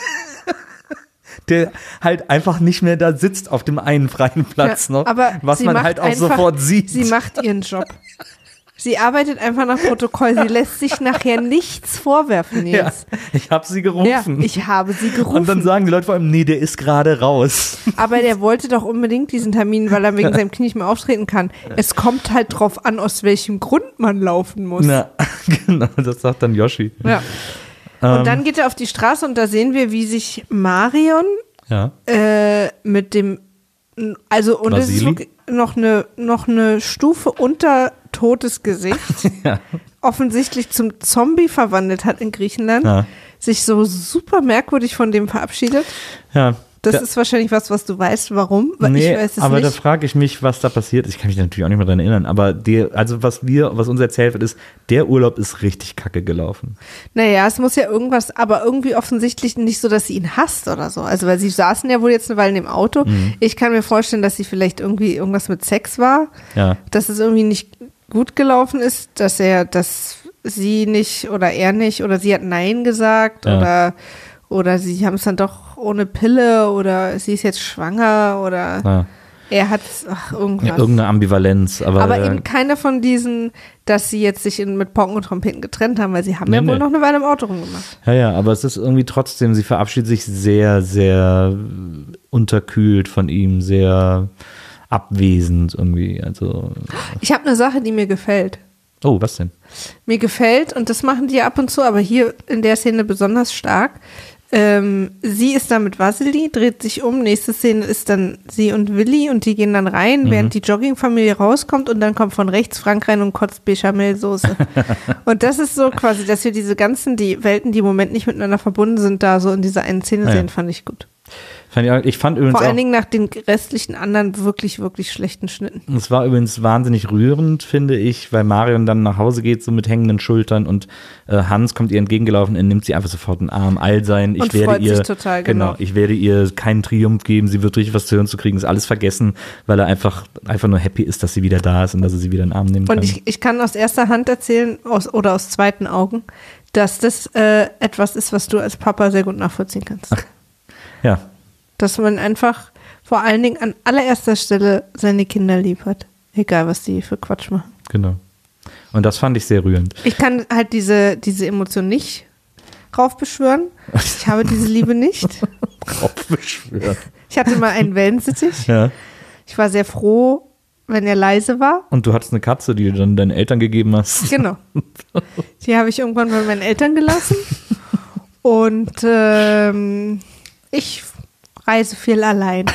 [SPEAKER 2] der halt einfach nicht mehr da sitzt auf dem einen freien Platz
[SPEAKER 1] Ja,
[SPEAKER 2] noch,
[SPEAKER 1] aber
[SPEAKER 2] was
[SPEAKER 1] sie
[SPEAKER 2] man
[SPEAKER 1] macht
[SPEAKER 2] halt auch
[SPEAKER 1] einfach,
[SPEAKER 2] sofort sieht.
[SPEAKER 1] Sie macht ihren Job. Sie arbeitet einfach nach Protokoll. Sie lässt sich nachher nichts vorwerfen,
[SPEAKER 2] ja,
[SPEAKER 1] Nils.
[SPEAKER 2] ich habe sie
[SPEAKER 1] Ja,
[SPEAKER 2] gerufen.
[SPEAKER 1] ich habe sie gerufen.
[SPEAKER 2] und dann sagen die Leute vor allem, nee, der ist gerade raus.
[SPEAKER 1] Aber der wollte doch unbedingt diesen Termin, weil er wegen seinem Knie nicht mehr auftreten kann. Es kommt halt drauf an, aus welchem Grund man laufen muss.
[SPEAKER 2] Na, genau, das sagt dann Yoshi.
[SPEAKER 1] Ja. Und dann geht er auf die Straße und da sehen wir, wie sich Marion
[SPEAKER 2] Ja.
[SPEAKER 1] äh, mit dem, also und es ist
[SPEAKER 2] Vasili?
[SPEAKER 1] wirklich noch eine, noch eine Stufe unter totes Gesicht,
[SPEAKER 2] Ja.
[SPEAKER 1] offensichtlich zum Zombie verwandelt hat in Griechenland,
[SPEAKER 2] Ja.
[SPEAKER 1] sich so super merkwürdig von dem verabschiedet.
[SPEAKER 2] Ja.
[SPEAKER 1] Das
[SPEAKER 2] da,
[SPEAKER 1] ist wahrscheinlich was, was du weißt, warum, weil
[SPEAKER 2] nee,
[SPEAKER 1] ich weiß es
[SPEAKER 2] aber
[SPEAKER 1] nicht.
[SPEAKER 2] da frage ich mich, was da passiert ist. Ich kann mich natürlich auch nicht mehr daran erinnern, aber die, also was wir, was uns erzählt wird, ist, der Urlaub ist richtig kacke gelaufen.
[SPEAKER 1] Naja, es muss ja irgendwas, aber irgendwie offensichtlich nicht so, dass sie ihn hasst oder so. Also, weil sie saßen ja wohl jetzt eine Weile in dem Auto. Mhm. Ich kann mir vorstellen, dass sie vielleicht irgendwie irgendwas mit Sex war.
[SPEAKER 2] Ja.
[SPEAKER 1] Dass es irgendwie nicht gut gelaufen ist, dass er, dass sie nicht oder er nicht oder sie hat Nein gesagt
[SPEAKER 2] ja.
[SPEAKER 1] oder Oder sie haben es dann doch ohne Pille oder sie ist jetzt schwanger oder
[SPEAKER 2] ja.
[SPEAKER 1] er hat ach, irgendwas.
[SPEAKER 2] Ja, irgendeine Ambivalenz. Aber,
[SPEAKER 1] aber
[SPEAKER 2] äh,
[SPEAKER 1] eben keine von diesen, dass sie jetzt sich in, mit Pocken und Trompeten getrennt haben, weil sie haben
[SPEAKER 2] nee,
[SPEAKER 1] ja wohl
[SPEAKER 2] nee.
[SPEAKER 1] noch eine Weile im Auto rumgemacht.
[SPEAKER 2] Ja, ja, aber es ist irgendwie trotzdem, sie verabschiedet sich sehr, sehr unterkühlt von ihm, sehr abwesend irgendwie. Also.
[SPEAKER 1] Ich habe eine Sache, die mir gefällt.
[SPEAKER 2] Oh, was denn?
[SPEAKER 1] Mir gefällt, und das machen die ab und zu, aber hier in der Szene besonders stark. Ähm, sie ist da mit Vasili, dreht sich um. Nächste Szene ist dann sie und Willi und die gehen dann rein, mhm. während die Joggingfamilie rauskommt und dann kommt von rechts Frank rein und kotzt Bechamelsoße. Und das ist so quasi, dass wir diese ganzen, die Welten, die im Moment nicht miteinander verbunden sind, da so in dieser einen Szene
[SPEAKER 2] ja.
[SPEAKER 1] sehen, fand ich gut.
[SPEAKER 2] Fand ich, ich fand übrigens
[SPEAKER 1] Vor allen
[SPEAKER 2] auch,
[SPEAKER 1] Dingen nach den restlichen anderen wirklich, wirklich schlechten Schnitten.
[SPEAKER 2] Es war übrigens wahnsinnig rührend, finde ich, weil Marion dann nach Hause geht, so mit hängenden Schultern und äh, Hans kommt ihr entgegengelaufen und nimmt sie einfach sofort in den Arm, all sein. Ich
[SPEAKER 1] und
[SPEAKER 2] werde
[SPEAKER 1] freut
[SPEAKER 2] ihr,
[SPEAKER 1] sich total, genau.
[SPEAKER 2] genau, ich werde ihr keinen Triumph geben, sie wird richtig was zu hören zu kriegen, ist alles vergessen, weil er einfach, einfach nur happy ist, dass sie wieder da ist und dass er sie wieder in den Arm nehmen kann.
[SPEAKER 1] Und ich, ich kann aus erster Hand erzählen, aus, oder aus zweiten Augen, dass das äh, etwas ist, was du als Papa sehr gut nachvollziehen kannst.
[SPEAKER 2] Ach, ja.
[SPEAKER 1] Dass man einfach vor allen Dingen an allererster Stelle seine Kinder lieb hat. Egal, was die für Quatsch machen.
[SPEAKER 2] Genau. Und das fand ich sehr rührend.
[SPEAKER 1] Ich kann halt diese, diese Emotion nicht raufbeschwören. Ich habe diese Liebe nicht.
[SPEAKER 2] Raufbeschwören.
[SPEAKER 1] Ich hatte mal einen Wellensittich.
[SPEAKER 2] Ja.
[SPEAKER 1] Ich war sehr froh, wenn er leise war.
[SPEAKER 2] Und du hattest eine Katze, die du dann deinen Eltern gegeben hast.
[SPEAKER 1] Genau. Die habe ich irgendwann bei meinen Eltern gelassen. Und ähm, ich reise viel allein.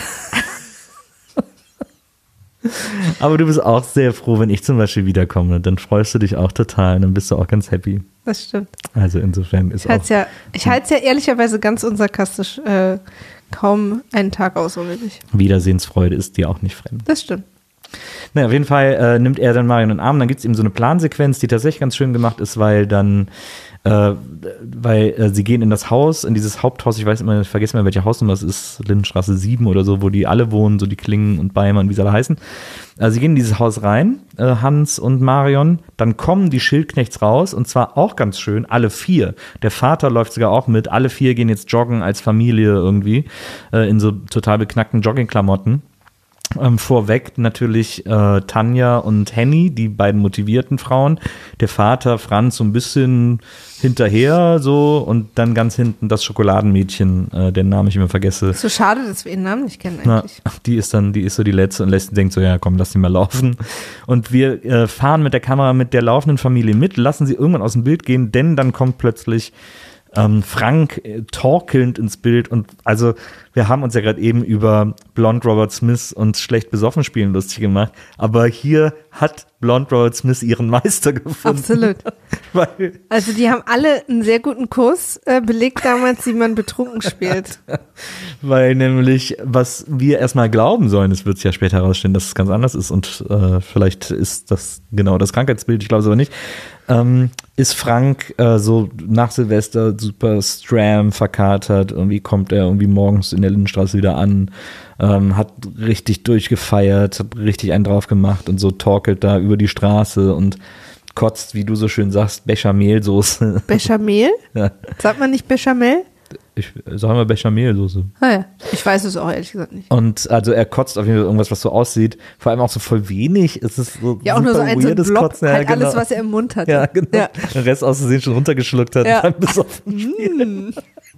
[SPEAKER 2] Aber du bist auch sehr froh, wenn ich zum Beispiel wiederkomme. Dann freust du dich auch total und dann bist du auch ganz happy.
[SPEAKER 1] Das stimmt.
[SPEAKER 2] Also insofern ist
[SPEAKER 1] ich auch... Ja, ich halte es ja ehrlicherweise ganz unsarkastisch äh, kaum einen Tag aus ohne dich.
[SPEAKER 2] Wiedersehensfreude ist dir auch nicht fremd.
[SPEAKER 1] Das stimmt.
[SPEAKER 2] Na, auf jeden Fall äh, nimmt er dann Marion in den Arm. Dann gibt es eben so eine Plansequenz, die tatsächlich ganz schön gemacht ist, weil dann Äh, weil äh, sie gehen in das Haus, in dieses Haupthaus, ich weiß immer, ich vergesse mal, welche Hausnummer das ist, Lindenstraße sieben oder so, wo die alle wohnen, so die Klingen und Beimann, wie sie alle heißen. Also sie gehen in dieses Haus rein, äh, Hans und Marion, dann kommen die Schildknechts raus und zwar auch ganz schön, alle vier. Der Vater läuft sogar auch mit, alle vier gehen jetzt joggen als Familie irgendwie, äh, in so total beknackten Joggingklamotten. Ähm, vorweg natürlich äh, Tanja und Henny, die beiden motivierten Frauen. Der Vater Franz so ein bisschen hinterher so und dann ganz hinten das Schokoladenmädchen, äh, den Namen ich immer vergesse.
[SPEAKER 1] So schade, dass wir ihren Namen nicht kennen eigentlich.
[SPEAKER 2] Na, die ist dann, die ist so die letzte und lässt, denkt so, ja komm, lass sie mal laufen. Und wir äh, fahren mit der Kamera mit der laufenden Familie mit, lassen sie irgendwann aus dem Bild gehen, denn dann kommt plötzlich Ähm, Frank äh, torkelnd ins Bild und also wir haben uns ja gerade eben über Blond Robert Smith und schlecht besoffen spielen lustig gemacht, aber hier hat Blond Robert Smith ihren Meister gefunden.
[SPEAKER 1] Absolut.
[SPEAKER 2] Weil,
[SPEAKER 1] also die haben alle einen sehr guten Kurs äh, belegt damals, wie man betrunken spielt.
[SPEAKER 2] Weil nämlich, was wir erstmal glauben sollen, es wird sich ja später herausstellen, dass es ganz anders ist und äh, vielleicht ist das genau das Krankheitsbild, ich glaube es aber nicht, ähm, ist Frank äh, so nach Silvester super stram, verkatert, irgendwie kommt er irgendwie morgens in der Lindenstraße wieder an, ähm, hat richtig durchgefeiert, hat richtig einen drauf gemacht und so torkelt da über die Straße und kotzt, wie du so schön sagst, Bechamelsoße.
[SPEAKER 1] Bechamel?
[SPEAKER 2] Ja.
[SPEAKER 1] Sagt man nicht Bechamel?
[SPEAKER 2] Ich sag mal Bechamelsoße.
[SPEAKER 1] Ah ja, ich weiß es auch ehrlich gesagt nicht.
[SPEAKER 2] Und also er kotzt auf jeden Fall irgendwas, was so aussieht, vor allem auch so voll wenig. Es ist so
[SPEAKER 1] ja, auch nur so ein, so ein Blob,
[SPEAKER 2] Kotzen.
[SPEAKER 1] halt
[SPEAKER 2] ja, genau.
[SPEAKER 1] alles, was er im Mund hat.
[SPEAKER 2] Ja, genau. Ja. Den Rest aus Versehen schon runtergeschluckt hat
[SPEAKER 1] ja.
[SPEAKER 2] beim besoffenen Spielen.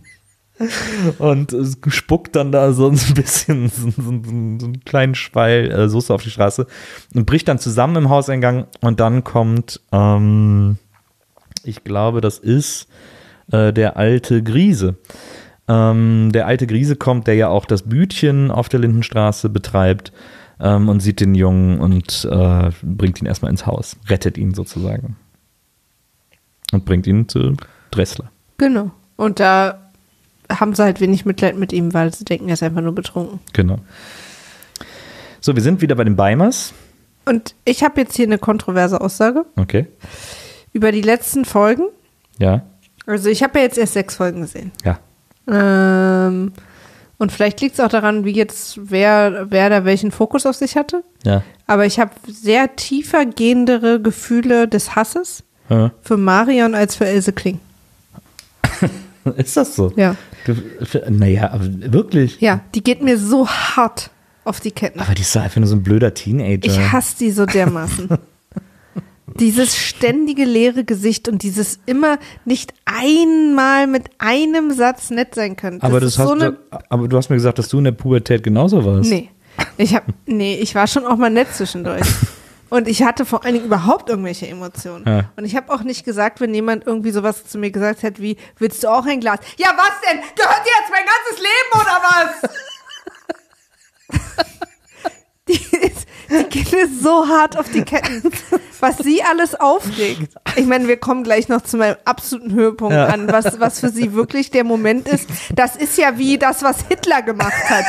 [SPEAKER 2] Und es spuckt dann da so ein bisschen so, so, so, so einen kleinen Schwall äh, Soße auf die Straße und bricht dann zusammen im Hauseingang und dann kommt, ähm, ich glaube, das ist äh, der alte Griese. Ähm, der alte Griese kommt, der ja auch das Bütchen auf der Lindenstraße betreibt ähm, und sieht den Jungen und äh, bringt ihn erstmal ins Haus, rettet ihn sozusagen und bringt ihn zu Dressler.
[SPEAKER 1] Genau. Und da haben sie halt wenig Mitleid mit ihm, weil sie denken, er ist einfach nur betrunken.
[SPEAKER 2] Genau. So, wir sind wieder bei den Beimers.
[SPEAKER 1] Und ich habe jetzt hier eine kontroverse Aussage.
[SPEAKER 2] Okay.
[SPEAKER 1] Über die letzten Folgen.
[SPEAKER 2] Ja.
[SPEAKER 1] Also ich habe ja jetzt erst sechs Folgen gesehen.
[SPEAKER 2] Ja.
[SPEAKER 1] Ähm, und vielleicht liegt es auch daran, wie jetzt, wer, wer da welchen Fokus auf sich hatte.
[SPEAKER 2] Ja.
[SPEAKER 1] Aber ich habe sehr tiefer gehendere Gefühle des Hasses
[SPEAKER 2] ja.
[SPEAKER 1] für Marion als für Else Kling.
[SPEAKER 2] Ist das so?
[SPEAKER 1] Ja.
[SPEAKER 2] Du, für, naja, aber wirklich?
[SPEAKER 1] Ja, die geht mir so hart auf die Ketten.
[SPEAKER 2] Aber die ist doch einfach nur so ein blöder Teenager.
[SPEAKER 1] Ich hasse die so dermaßen. Dieses ständige leere Gesicht und dieses immer nicht einmal mit einem Satz nett sein können. Das
[SPEAKER 2] aber, das
[SPEAKER 1] ist
[SPEAKER 2] hast
[SPEAKER 1] so
[SPEAKER 2] du,
[SPEAKER 1] eine,
[SPEAKER 2] aber du hast mir gesagt, dass du in der Pubertät genauso warst.
[SPEAKER 1] Nee. Ich hab, nee, ich war schon auch mal nett zwischendurch. Und ich hatte vor allen Dingen überhaupt irgendwelche Emotionen. Ja. Und ich habe auch nicht gesagt, wenn jemand irgendwie sowas zu mir gesagt hat wie, willst du auch ein Glas? Ja, was denn? Gehört dir jetzt mein ganzes Leben oder was? die, ist, die geht mir so hart auf die Ketten, was sie alles aufregt. Ich meine, wir kommen gleich noch zu meinem absoluten Höhepunkt ja. an, was, was für sie wirklich der Moment ist. Das ist ja wie das, was Hitler gemacht hat.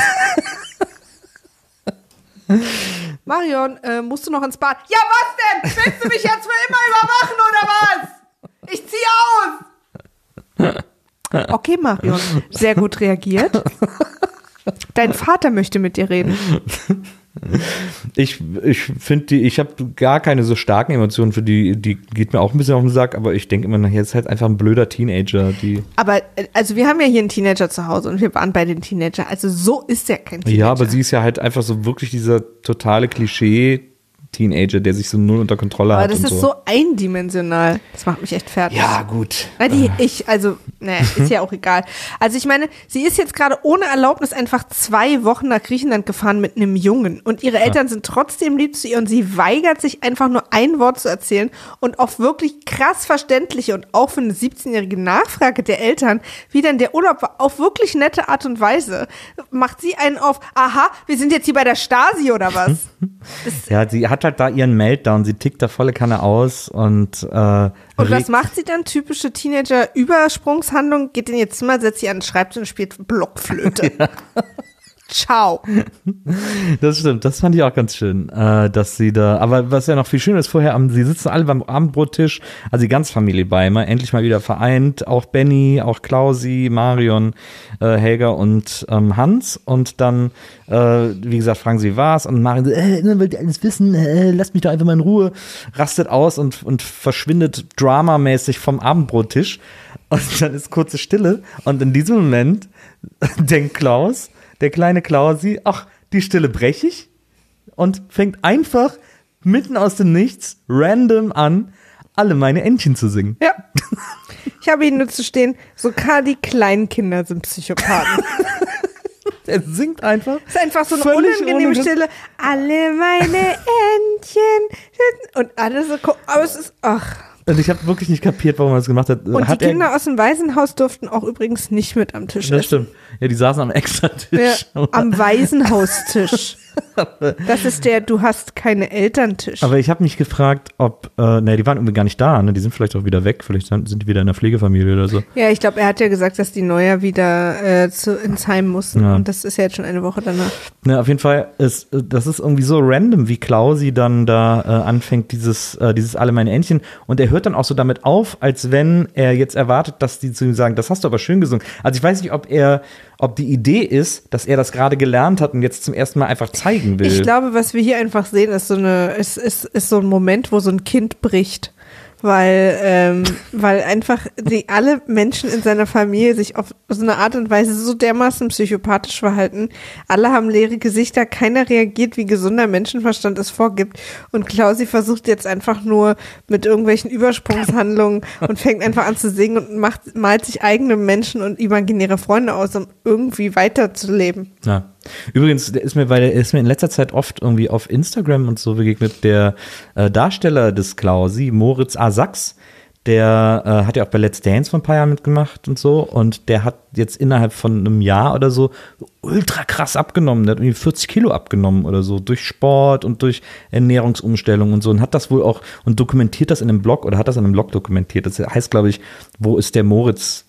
[SPEAKER 1] Marion, äh, musst du noch ins Bad? Ja, was denn? Willst du mich jetzt für immer überwachen oder was? Ich ziehe aus. Okay, Marion, sehr gut reagiert. Dein Vater möchte mit dir reden.
[SPEAKER 2] Ich, ich finde die, ich habe gar keine so starken Emotionen für die, die geht mir auch ein bisschen auf den Sack, aber ich denke immer nachher ist halt einfach ein blöder Teenager, die.
[SPEAKER 1] Aber, also wir haben ja hier einen Teenager zu Hause und wir waren bei den Teenager, also so ist ja kein Teenager.
[SPEAKER 2] Ja, aber sie ist ja halt einfach so wirklich dieser totale Klischee Teenager, der sich so null unter Kontrolle
[SPEAKER 1] aber
[SPEAKER 2] hat.
[SPEAKER 1] Aber das
[SPEAKER 2] und
[SPEAKER 1] ist
[SPEAKER 2] so.
[SPEAKER 1] so eindimensional. Das macht mich echt fertig.
[SPEAKER 2] Ja, gut.
[SPEAKER 1] Weil die, ich, also, naja, ist ja auch egal. Also ich meine, sie ist jetzt gerade ohne Erlaubnis einfach zwei Wochen nach Griechenland gefahren mit einem Jungen. Und ihre Eltern sind trotzdem lieb zu ihr und sie weigert sich einfach nur ein Wort zu erzählen. Und auf wirklich krass verständliche und auch für eine siebzehnjährige Nachfrage der Eltern, wie denn der Urlaub war, auf wirklich nette Art und Weise, macht sie einen auf, aha, wir sind jetzt hier bei der Stasi oder was? Das,
[SPEAKER 2] ja, sie hat halt da ihren Meltdown, sie tickt da volle Kanne aus und äh,
[SPEAKER 1] Und was macht sie dann? Typische Teenager-Übersprungshandlung, geht in ihr Zimmer, setzt sie an den Schreibtisch und spielt Blockflöte. Ja. Ciao.
[SPEAKER 2] Das stimmt, das fand ich auch ganz schön, äh, dass sie da, aber was ja noch viel schöner ist, vorher, am, sie sitzen alle beim Abendbrottisch, also die ganze Familie Beimer, endlich mal wieder vereint, auch Benny, auch Klausi, Marion, äh, Helga und ähm, Hans und dann, äh, wie gesagt, fragen sie, was und Marion so, äh, wollt ihr alles wissen, äh, lasst mich doch einfach mal in Ruhe, rastet aus und, und verschwindet dramamäßig vom Abendbrottisch und dann ist kurze Stille und in diesem Moment denkt Klaus, der kleine Klausi, ach, die Stille brech ich und fängt einfach mitten aus dem Nichts random an, alle meine Entchen zu singen.
[SPEAKER 1] Ja. Ich habe ihnen nur zu stehen, sogar die kleinen Kinder sind Psychopathen.
[SPEAKER 2] Er singt einfach.
[SPEAKER 1] Es ist einfach so eine unangenehme Stille. Alle meine Entchen. Und alles so, aber es ist, ach.
[SPEAKER 2] Und ich habe wirklich nicht kapiert, warum er das gemacht hat.
[SPEAKER 1] Und
[SPEAKER 2] hat
[SPEAKER 1] die Kinder aus dem Waisenhaus durften auch übrigens nicht mit am Tisch
[SPEAKER 2] das
[SPEAKER 1] essen.
[SPEAKER 2] Stimmt. Ja, die saßen am Extra-Tisch.
[SPEAKER 1] Ja, am Waisenhaustisch. Das ist der Du hast keine Elterntisch.
[SPEAKER 2] Aber ich habe mich gefragt, ob, äh, ne, die waren irgendwie gar nicht da, ne? Die sind vielleicht auch wieder weg, vielleicht sind die wieder in der Pflegefamilie oder so.
[SPEAKER 1] Ja, ich glaube, er hat ja gesagt, dass die Neuer wieder äh, zu, ins Heim mussten.
[SPEAKER 2] Ja.
[SPEAKER 1] Und das ist ja jetzt schon eine Woche danach.
[SPEAKER 2] Ne, auf jeden Fall ist, das ist irgendwie so random, wie Klausi dann da äh, anfängt, dieses, äh, dieses Alle meine Entchen. Und er hört dann auch so damit auf, als wenn er jetzt erwartet, dass die zu ihm sagen, das hast du aber schön gesungen. Also ich weiß nicht, ob er, ob die Idee ist, dass er das gerade gelernt hat und jetzt zum ersten Mal einfach zeigen will.
[SPEAKER 1] Ich glaube, was wir hier einfach sehen, ist so eine, ist, ist, ist so ein Moment, wo so ein Kind bricht. Weil, ähm, weil einfach die alle Menschen in seiner Familie sich auf so eine Art und Weise so dermaßen psychopathisch verhalten. Alle haben leere Gesichter, keiner reagiert, wie gesunder Menschenverstand es vorgibt. Und Klausi versucht jetzt einfach nur mit irgendwelchen Übersprungshandlungen und fängt einfach an zu singen und macht, malt sich eigene Menschen und imaginäre Freunde aus, um irgendwie weiterzuleben.
[SPEAKER 2] Ja. Übrigens, der ist mir, weil der ist mir in letzter Zeit oft irgendwie auf Instagram und so begegnet, der äh, Darsteller des Klausi, Moritz A. Sachs, der äh, hat ja auch bei Let's Dance vor ein paar Jahren mitgemacht und so und der hat jetzt innerhalb von einem Jahr oder so ultra krass abgenommen, der hat irgendwie vierzig Kilo abgenommen oder so, durch Sport und durch Ernährungsumstellung und so und hat das wohl auch und dokumentiert das in einem Blog oder hat das in einem Blog dokumentiert, das heißt, glaube ich, wo ist der Moritz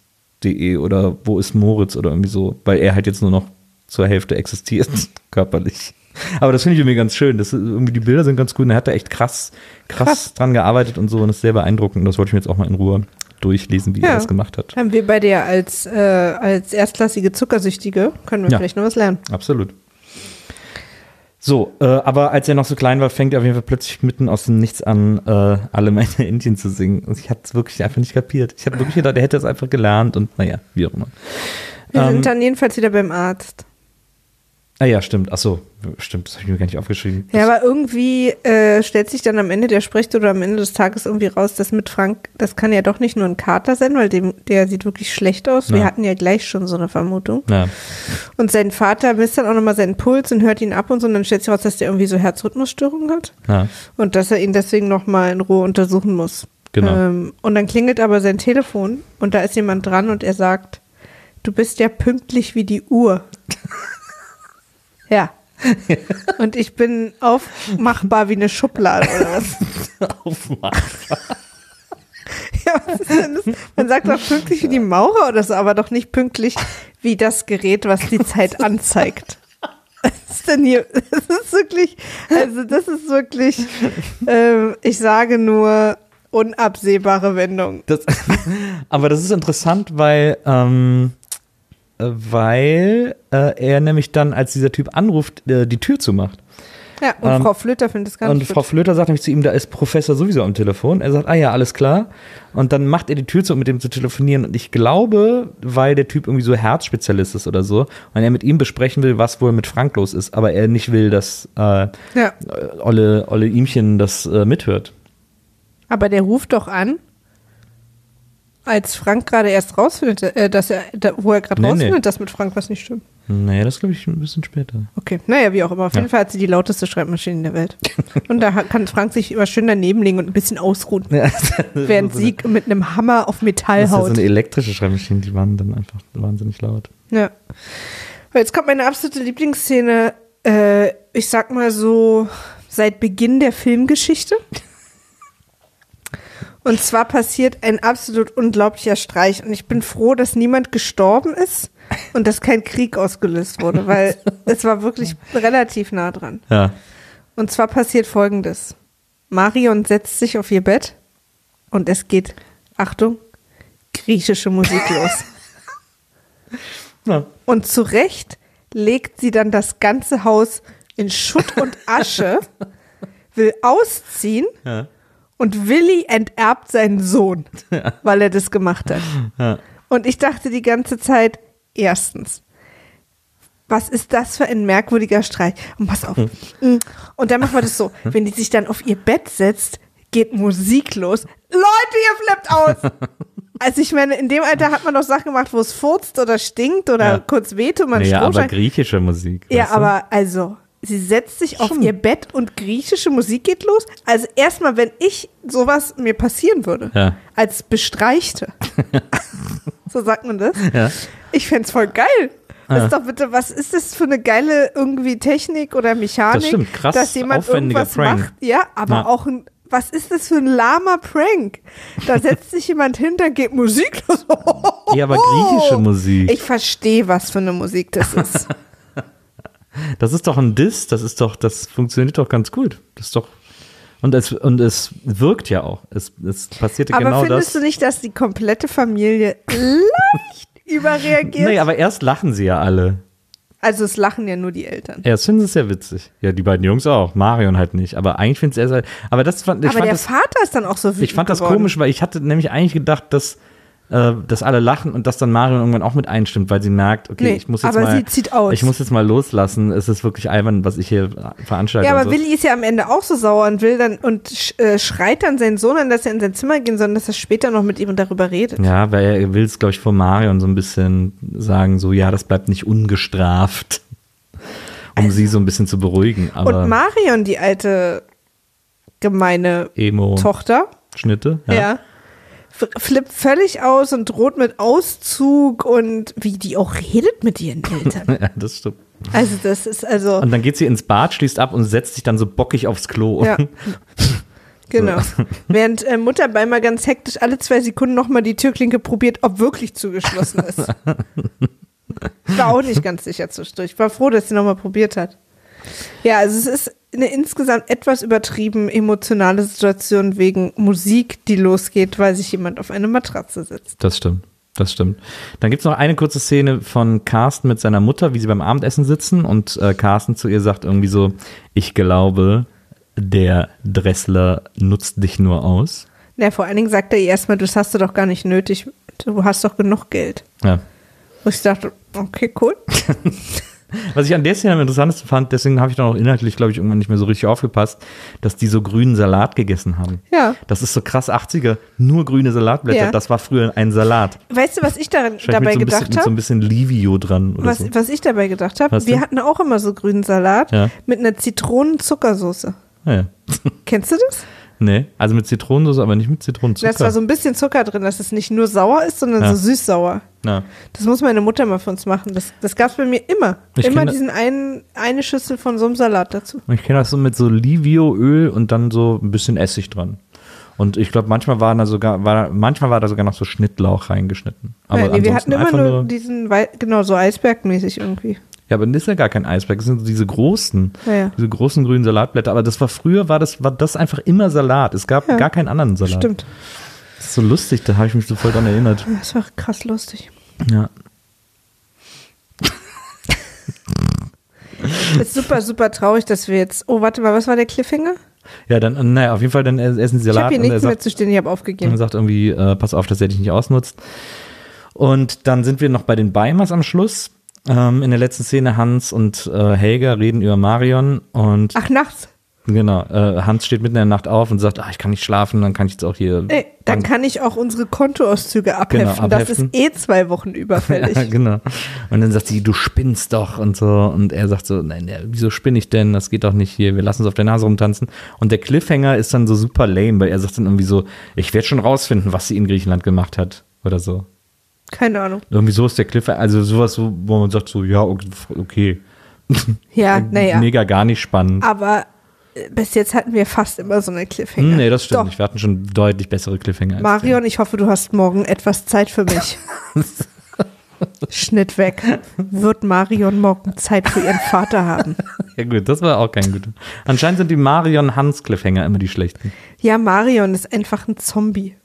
[SPEAKER 2] de oder wo ist Moritz oder irgendwie so, weil er halt jetzt nur noch zur Hälfte existiert, körperlich. Aber das finde ich irgendwie ganz schön. Das ist, irgendwie die Bilder sind ganz gut und er hat da echt krass, krass, krass dran gearbeitet und so und das ist sehr beeindruckend. Und das wollte ich mir jetzt auch mal in Ruhe durchlesen, wie ja. er das gemacht hat.
[SPEAKER 1] Haben wir bei dir als, äh, als erstklassige Zuckersüchtige, können wir ja. vielleicht noch was lernen.
[SPEAKER 2] Absolut. So, äh, aber als er noch so klein war, fängt er auf jeden Fall plötzlich mitten aus dem Nichts an, äh, alle meine Entchen zu singen. Und ich hatte es wirklich einfach nicht kapiert. Ich hatte wirklich gedacht, er hätte es einfach gelernt und naja, wie auch immer.
[SPEAKER 1] Wir
[SPEAKER 2] ähm,
[SPEAKER 1] sind dann jedenfalls wieder beim Arzt.
[SPEAKER 2] Ah ja, stimmt. Ach so, stimmt. Das habe ich mir gar nicht aufgeschrieben.
[SPEAKER 1] Ja, aber irgendwie äh, stellt sich dann am Ende der Sprechstunde oder am Ende des Tages irgendwie raus, dass mit Frank, das kann ja doch nicht nur ein Kater sein, weil dem, der sieht wirklich schlecht aus. Ja. Wir hatten ja gleich schon so eine Vermutung. Ja. Und sein Vater misst dann auch nochmal seinen Puls und hört ihn ab und so. Und dann stellt sich raus, dass der irgendwie so Herzrhythmusstörungen hat. Ja. Und dass er ihn deswegen nochmal in Ruhe untersuchen muss. Genau. Ähm, und dann klingelt aber sein Telefon und da ist jemand dran und er sagt, du bist ja pünktlich wie die Uhr. Ja. Und ich bin aufmachbar wie eine Schublade oder was?
[SPEAKER 2] Aufmachbar.
[SPEAKER 1] Ja, was ist denn das? Man sagt doch pünktlich wie die Maurer oder so, aber doch nicht pünktlich wie das Gerät, was die Zeit anzeigt. Was ist denn hier? Das ist wirklich, also das ist wirklich, ähm, ich sage nur unabsehbare Wendung.
[SPEAKER 2] Das, aber das ist interessant, weil ähm, weil äh, er nämlich dann, als dieser Typ anruft, äh, die Tür zumacht.
[SPEAKER 1] Ja, und ähm, Frau Flöter findet es gar nicht
[SPEAKER 2] Und Frau Flöter sagt nämlich zu ihm, da ist Professor sowieso am Telefon. Er sagt, ah ja, alles klar. Und dann macht er die Tür zu, um mit dem zu telefonieren. Und ich glaube, weil der Typ irgendwie so Herzspezialist ist oder so, und er mit ihm besprechen will, was wohl mit Frank los ist, aber er nicht will, dass äh, ja. Olle, Olle Ihmchen das äh, mithört.
[SPEAKER 1] Aber der ruft doch an, als Frank gerade erst rausfindet, äh, dass er, da, wo er gerade nee, rausfindet, nee. dass mit Frank was nicht stimmt.
[SPEAKER 2] Naja, das glaube ich ein bisschen später.
[SPEAKER 1] Okay, naja, wie auch immer. Auf jeden ja. Fall hat sie die lauteste Schreibmaschine in der Welt. Und da kann Frank sich immer schön daneben legen und ein bisschen ausruhen. Ja, während so sie eine, mit einem Hammer auf Metall haut. Das ist ja
[SPEAKER 2] so eine elektrische Schreibmaschine, die waren dann einfach wahnsinnig laut.
[SPEAKER 1] Ja. Jetzt kommt meine absolute Lieblingsszene, äh, ich sag mal so, seit Beginn der Filmgeschichte. Und zwar passiert ein absolut unglaublicher Streich. Und ich bin froh, dass niemand gestorben ist und dass kein Krieg ausgelöst wurde, weil es war wirklich relativ nah dran.
[SPEAKER 2] Ja.
[SPEAKER 1] Und zwar passiert Folgendes. Marion setzt sich auf ihr Bett und es geht, Achtung, griechische Musik los. Ja. Und zu Recht legt sie dann das ganze Haus in Schutt und Asche, will ausziehen. Ja. Und Willi enterbt seinen Sohn, ja. weil er das gemacht hat. Ja. Und ich dachte die ganze Zeit, erstens, was ist das für ein merkwürdiger Streich? Und pass auf. Mhm. Und dann machen wir das so, wenn die sich dann auf ihr Bett setzt, geht Musik los. Leute, ihr flippt aus! Also ich meine, in dem Alter hat man doch Sachen gemacht, wo es furzt oder stinkt oder ja. kurz weht und man
[SPEAKER 2] naja,
[SPEAKER 1] Strohschein.
[SPEAKER 2] aber griechische Musik.
[SPEAKER 1] Ja, aber also... Sie setzt sich auf ihr Bett und griechische Musik geht los. Also erstmal, wenn ich sowas mir passieren würde, ja. als Bestreichte, so sagt man das, ja. ich fände es voll geil. Ja. Das ist doch bitte, was ist das für eine geile irgendwie Technik oder Mechanik,
[SPEAKER 2] das stimmt, krass,
[SPEAKER 1] dass jemand irgendwas
[SPEAKER 2] Prank.
[SPEAKER 1] macht. Ja, aber ja. auch ein, was ist das für ein lahmer Prank? Da setzt sich jemand hin, dann geht Musik los.
[SPEAKER 2] Ja, aber griechische Musik.
[SPEAKER 1] Ich verstehe, was für eine Musik das ist.
[SPEAKER 2] Das ist doch ein Diss, das ist doch, das funktioniert doch ganz gut. Das ist doch, und es, und es wirkt ja auch. Es, es passiert ja genau das.
[SPEAKER 1] Aber findest du nicht, dass die komplette Familie leicht überreagiert?
[SPEAKER 2] Nee, aber erst lachen sie ja alle.
[SPEAKER 1] Also es lachen ja nur die Eltern.
[SPEAKER 2] Erst finden sie es ja witzig. Ja, die beiden Jungs auch. Marion halt nicht. Aber eigentlich findet es erst, aber das fand, ich
[SPEAKER 1] aber
[SPEAKER 2] fand
[SPEAKER 1] der
[SPEAKER 2] das,
[SPEAKER 1] Vater ist dann auch so wütend
[SPEAKER 2] Ich fand das
[SPEAKER 1] geworden.
[SPEAKER 2] komisch, weil ich hatte nämlich eigentlich gedacht, dass dass alle lachen und dass dann Marion irgendwann auch mit einstimmt, weil sie merkt, okay, nee, ich muss jetzt
[SPEAKER 1] aber
[SPEAKER 2] mal
[SPEAKER 1] sie zieht aus.
[SPEAKER 2] ich muss jetzt mal loslassen, es ist wirklich albern, was ich hier veranstalte.
[SPEAKER 1] Ja, aber
[SPEAKER 2] so.
[SPEAKER 1] Willi ist ja am Ende auch so sauer und will dann und sch, äh, schreit dann seinen Sohn an, dass er in sein Zimmer gehen soll, dass er später noch mit ihm darüber redet.
[SPEAKER 2] Ja, weil er will es, glaube ich, vor Marion so ein bisschen sagen, so, ja, das bleibt nicht ungestraft, um also, sie so ein bisschen zu beruhigen. Aber
[SPEAKER 1] und Marion, die alte gemeine
[SPEAKER 2] Emo
[SPEAKER 1] Tochter.
[SPEAKER 2] Schnitte, ja.
[SPEAKER 1] ja. Flippt völlig aus und droht mit Auszug und wie die auch redet mit ihren Eltern.
[SPEAKER 2] Ja, das stimmt.
[SPEAKER 1] Also das ist also...
[SPEAKER 2] Und dann geht sie ins Bad, schließt ab und setzt sich dann so bockig aufs Klo.
[SPEAKER 1] Ja. Genau.
[SPEAKER 2] So.
[SPEAKER 1] Während äh, Mutter Beimer ganz hektisch alle zwei Sekunden nochmal die Türklinke probiert, ob wirklich zugeschlossen ist. Ich war auch nicht ganz sicher zwischendurch. Ich war froh, dass sie nochmal probiert hat. Ja, also es ist eine insgesamt etwas übertrieben emotionale Situation wegen Musik, die losgeht, weil sich jemand auf eine Matratze setzt.
[SPEAKER 2] Das stimmt. Das stimmt. Dann gibt es noch eine kurze Szene von Carsten mit seiner Mutter, wie sie beim Abendessen sitzen und äh, Carsten zu ihr sagt irgendwie so, ich glaube, der Dressler nutzt dich nur aus.
[SPEAKER 1] Ja, vor allen Dingen sagt er ihr erstmal, das hast du doch gar nicht nötig, du hast doch genug Geld.
[SPEAKER 2] Ja.
[SPEAKER 1] Wo ich dachte, okay, cool.
[SPEAKER 2] Was ich an der Szene am interessantesten fand, deswegen habe ich dann auch inhaltlich, glaube ich, irgendwann nicht mehr so richtig aufgepasst, dass die so grünen Salat gegessen haben.
[SPEAKER 1] Ja.
[SPEAKER 2] Das ist so krass achtziger, nur grüne Salatblätter,
[SPEAKER 1] Ja.
[SPEAKER 2] das war früher ein Salat.
[SPEAKER 1] Weißt du, was ich daran,
[SPEAKER 2] Vielleicht
[SPEAKER 1] dabei
[SPEAKER 2] mit so ein
[SPEAKER 1] gedacht
[SPEAKER 2] bisschen, mit so ein
[SPEAKER 1] habe?
[SPEAKER 2] bisschen Livio dran oder
[SPEAKER 1] Was,
[SPEAKER 2] so.
[SPEAKER 1] was ich dabei gedacht habe,
[SPEAKER 2] Was
[SPEAKER 1] wir
[SPEAKER 2] denn?
[SPEAKER 1] hatten auch immer so grünen Salat
[SPEAKER 2] Ja.
[SPEAKER 1] mit einer Zitronen-Zuckersoße.
[SPEAKER 2] Ah, ja.
[SPEAKER 1] Kennst du das?
[SPEAKER 2] Nee, also mit Zitronensoße, aber nicht mit Zitronenzucker.
[SPEAKER 1] Da ist zwar so ein bisschen Zucker drin, dass es nicht nur sauer ist, sondern
[SPEAKER 2] Ja.
[SPEAKER 1] so süß-sauer.
[SPEAKER 2] Ja.
[SPEAKER 1] Das muss meine Mutter mal für uns machen. Das, das gab es bei mir immer.
[SPEAKER 2] Ich
[SPEAKER 1] immer
[SPEAKER 2] kenn-
[SPEAKER 1] diesen einen, eine Schüssel von so einem Salat dazu.
[SPEAKER 2] Ich kenne das so mit so Livio-Öl und dann so ein bisschen Essig dran. Und ich glaube, manchmal war da sogar, war, manchmal war da sogar noch so Schnittlauch reingeschnitten. Aber
[SPEAKER 1] ja, nee, wir hatten
[SPEAKER 2] ansonsten
[SPEAKER 1] immer
[SPEAKER 2] einfach
[SPEAKER 1] nur diesen, Wei- genau, so Eisbergmäßig irgendwie.
[SPEAKER 2] Ja, aber das ist ja gar kein Eisberg, das sind so diese großen,
[SPEAKER 1] Ja, ja.
[SPEAKER 2] diese großen grünen Salatblätter. Aber das war früher, war das, war das einfach immer Salat. Es gab
[SPEAKER 1] Ja.
[SPEAKER 2] gar keinen anderen Salat.
[SPEAKER 1] Stimmt.
[SPEAKER 2] Das ist so lustig, da habe ich mich so voll dran erinnert.
[SPEAKER 1] Das war krass lustig.
[SPEAKER 2] Ja.
[SPEAKER 1] Es ist super, super traurig, dass wir jetzt. Oh, warte mal, was war der Cliffhanger?
[SPEAKER 2] Ja, dann, naja, auf jeden Fall, dann essen sie
[SPEAKER 1] Ich
[SPEAKER 2] Salat
[SPEAKER 1] habe hier
[SPEAKER 2] und er
[SPEAKER 1] nichts mehr
[SPEAKER 2] sagt,
[SPEAKER 1] zu stehen, ich habe
[SPEAKER 2] und
[SPEAKER 1] aufgegeben.
[SPEAKER 2] sagt irgendwie, äh, pass auf, dass er dich nicht ausnutzt. Und dann sind wir noch bei den Beimers am Schluss. Ähm, in der letzten Szene Hans und äh, Helga reden über Marion und
[SPEAKER 1] Ach, nachts.
[SPEAKER 2] genau, äh, Hans steht mitten in der Nacht auf und sagt, ah, ich kann nicht schlafen, dann kann ich jetzt auch hier.
[SPEAKER 1] Ey, dann kann ich auch unsere Kontoauszüge abheften.
[SPEAKER 2] Genau,
[SPEAKER 1] Das
[SPEAKER 2] abheften.
[SPEAKER 1] ist eh zwei Wochen überfällig.
[SPEAKER 2] Ja, genau. Und dann sagt sie, du spinnst doch und so. Und er sagt so, nein, ja, wieso spinne ich denn? Das geht doch nicht hier. Wir lassen uns auf der Nase rumtanzen. Und der Cliffhanger ist dann so super lame, weil er sagt dann irgendwie so, ich werde schon rausfinden, was sie in Griechenland gemacht hat. Oder so.
[SPEAKER 1] Keine Ahnung.
[SPEAKER 2] Irgendwie so ist der Cliffhanger. Also sowas, wo wo man sagt so, ja, okay.
[SPEAKER 1] Ja, naja.
[SPEAKER 2] Mega gar nicht spannend.
[SPEAKER 1] Aber äh, bis jetzt hatten wir fast immer so eine Cliffhanger.
[SPEAKER 2] Hm, nee, das stimmt
[SPEAKER 1] Doch.
[SPEAKER 2] nicht. Wir hatten schon deutlich bessere Cliffhanger. als
[SPEAKER 1] Marion, ich hoffe, du hast morgen etwas Zeit für mich. Schnitt weg. Wird Marion morgen Zeit für ihren Vater haben?
[SPEAKER 2] der. Ja gut, das war auch kein guter. Anscheinend sind die Marion-Hans-Cliffhanger immer die schlechten.
[SPEAKER 1] Ja, Marion ist einfach ein Zombie.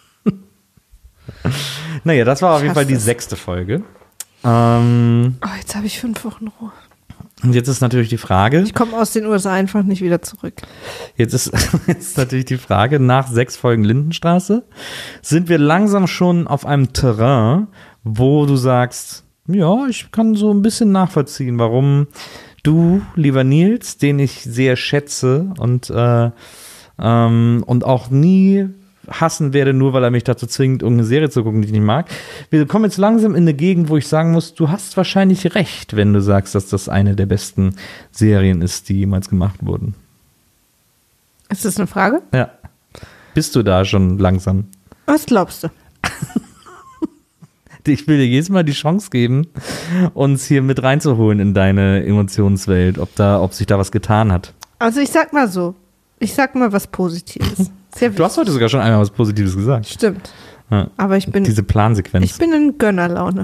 [SPEAKER 2] Naja, das war auf
[SPEAKER 1] Ich
[SPEAKER 2] jeden Fall
[SPEAKER 1] hasse
[SPEAKER 2] die
[SPEAKER 1] es.
[SPEAKER 2] sechste Folge. Ähm,
[SPEAKER 1] Oh, jetzt habe ich fünf Wochen Ruhe.
[SPEAKER 2] und jetzt ist natürlich die Frage,
[SPEAKER 1] Ich komme aus den U S A einfach nicht wieder zurück.
[SPEAKER 2] jetzt ist, jetzt ist natürlich die Frage, nach sechs Folgen Lindenstraße, sind wir langsam schon auf einem Terrain, wo du sagst, ja, ich kann so ein bisschen nachvollziehen, warum du, lieber Nils, den ich sehr schätze und, äh, ähm, und auch nie hassen werde, nur weil er mich dazu zwingt, irgendeine Serie zu gucken, die ich nicht mag. Wir kommen jetzt langsam in eine Gegend, wo ich sagen muss, du hast wahrscheinlich recht, wenn du sagst, dass das eine der besten Serien ist, die jemals gemacht wurden.
[SPEAKER 1] Ist das eine Frage?
[SPEAKER 2] Ja. Bist du da schon langsam?
[SPEAKER 1] Was glaubst du?
[SPEAKER 2] Ich will dir jedes Mal die Chance geben, uns hier mit reinzuholen in deine Emotionswelt, ob da, ob sich da was getan hat.
[SPEAKER 1] Also ich sag mal so. Ich sag mal was Positives. Sehr
[SPEAKER 2] Du hast heute sogar schon einmal was Positives gesagt.
[SPEAKER 1] Stimmt.
[SPEAKER 2] Ja.
[SPEAKER 1] Aber ich bin,
[SPEAKER 2] Diese Plansequenz.
[SPEAKER 1] ich bin in Gönnerlaune.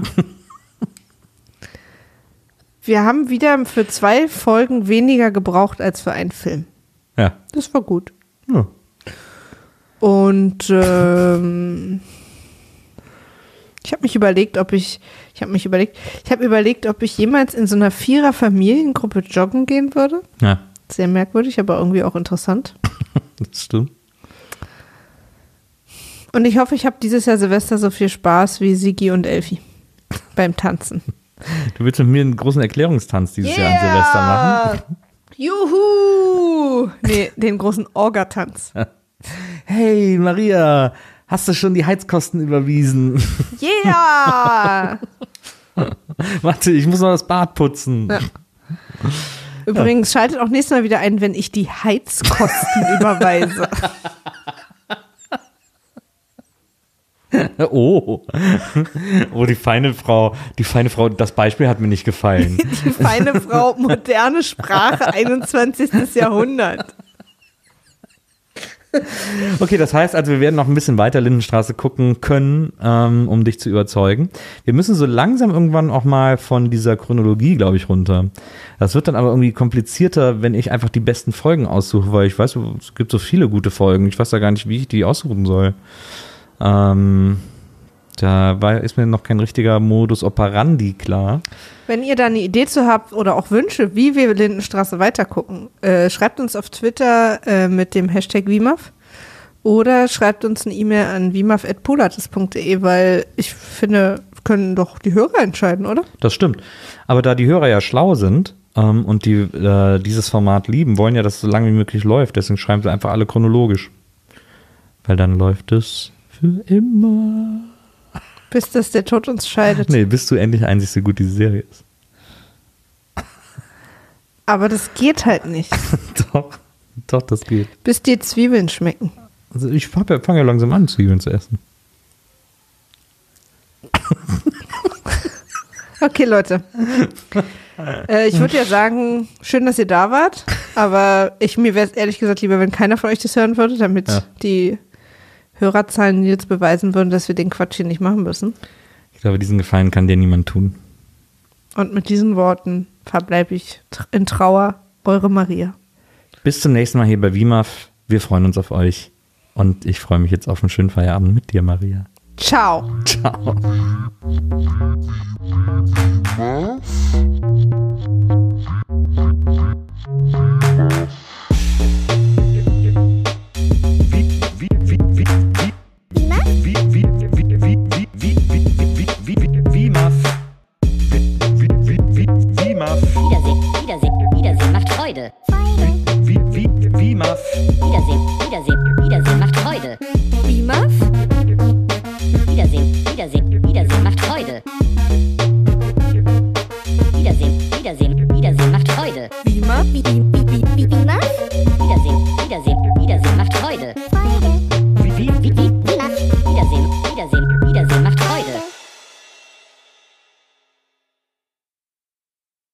[SPEAKER 1] Wir haben wieder für zwei Folgen weniger gebraucht als für einen Film.
[SPEAKER 2] ja.
[SPEAKER 1] Das war gut.
[SPEAKER 2] ja.
[SPEAKER 1] Und ähm, ich habe mich überlegt, ob ich, ich habe mich überlegt, ich habe überlegt, ob ich jemals in so einer Vierer-Familiengruppe joggen gehen würde.
[SPEAKER 2] Ja,
[SPEAKER 1] Sehr merkwürdig, aber irgendwie auch interessant.
[SPEAKER 2] das stimmt.
[SPEAKER 1] Und ich hoffe, ich habe dieses Jahr Silvester so viel Spaß wie Sigi und Elfi beim Tanzen.
[SPEAKER 2] Du willst mit mir einen großen Erklärungstanz dieses Jahr an Silvester machen?
[SPEAKER 1] Juhu! Nee, den großen Orgatanz.
[SPEAKER 2] Hey, Maria, hast du schon die Heizkosten überwiesen?
[SPEAKER 1] Yeah!
[SPEAKER 2] Warte, ich muss noch das Bad putzen.
[SPEAKER 1] Ja. Übrigens, schaltet auch nächstes Mal wieder ein, wenn ich die Heizkosten überweise.
[SPEAKER 2] Oh. Oh, die feine Frau, die feine Frau, das Beispiel hat mir nicht gefallen.
[SPEAKER 1] Die feine Frau, moderne Sprache, einundzwanzigstes Jahrhundert.
[SPEAKER 2] Okay, das heißt also, wir werden noch ein bisschen weiter Lindenstraße gucken können, ähm, um dich zu überzeugen. Wir müssen so langsam irgendwann auch mal von dieser Chronologie, glaube ich, runter. Das wird dann aber irgendwie komplizierter, wenn ich einfach die besten Folgen aussuche, weil ich weiß, es gibt so viele gute Folgen. Ich weiß ja gar nicht, wie ich die aussuchen soll. Ähm, da war, ist mir noch kein richtiger Modus operandi klar.
[SPEAKER 1] Wenn ihr da eine Idee zu habt oder auch Wünsche, wie wir Lindenstraße weitergucken, äh, schreibt uns auf Twitter äh, mit dem Hashtag Wimaf oder schreibt uns eine E-Mail an wimaf at polatis punkt de, weil ich finde, können doch die Hörer entscheiden, oder?
[SPEAKER 2] Das stimmt. Aber da die Hörer ja schlau sind ähm, und die äh, dieses Format lieben, wollen ja, dass es so lange wie möglich läuft. Deswegen schreiben sie einfach alle chronologisch. Weil dann läuft es für immer.
[SPEAKER 1] Bis dass der Tod uns scheidet.
[SPEAKER 2] Nee, bis du endlich einsiehst, wie gut diese Serie ist.
[SPEAKER 1] Aber das geht halt nicht.
[SPEAKER 2] Doch, doch, das geht.
[SPEAKER 1] Bis dir Zwiebeln schmecken.
[SPEAKER 2] Also ich fange ja, fang ja langsam an, Zwiebeln zu essen.
[SPEAKER 1] Okay, Leute. Äh, ich würde ja sagen, schön, dass ihr da wart, aber ich, mir wäre es ehrlich gesagt lieber, wenn keiner von euch das hören würde, damit ja. die Hörerzahlen jetzt beweisen würden, dass wir den Quatsch hier nicht machen müssen.
[SPEAKER 2] Ich glaube, diesen Gefallen kann dir niemand tun.
[SPEAKER 1] Und mit diesen Worten verbleibe ich in Trauer, eure Maria.
[SPEAKER 2] Bis zum nächsten Mal hier bei Wimaf. Wir freuen uns auf euch. Und ich freue mich jetzt auf einen schönen Feierabend mit dir, Maria.
[SPEAKER 1] Ciao.
[SPEAKER 2] Ciao.
[SPEAKER 3] Was?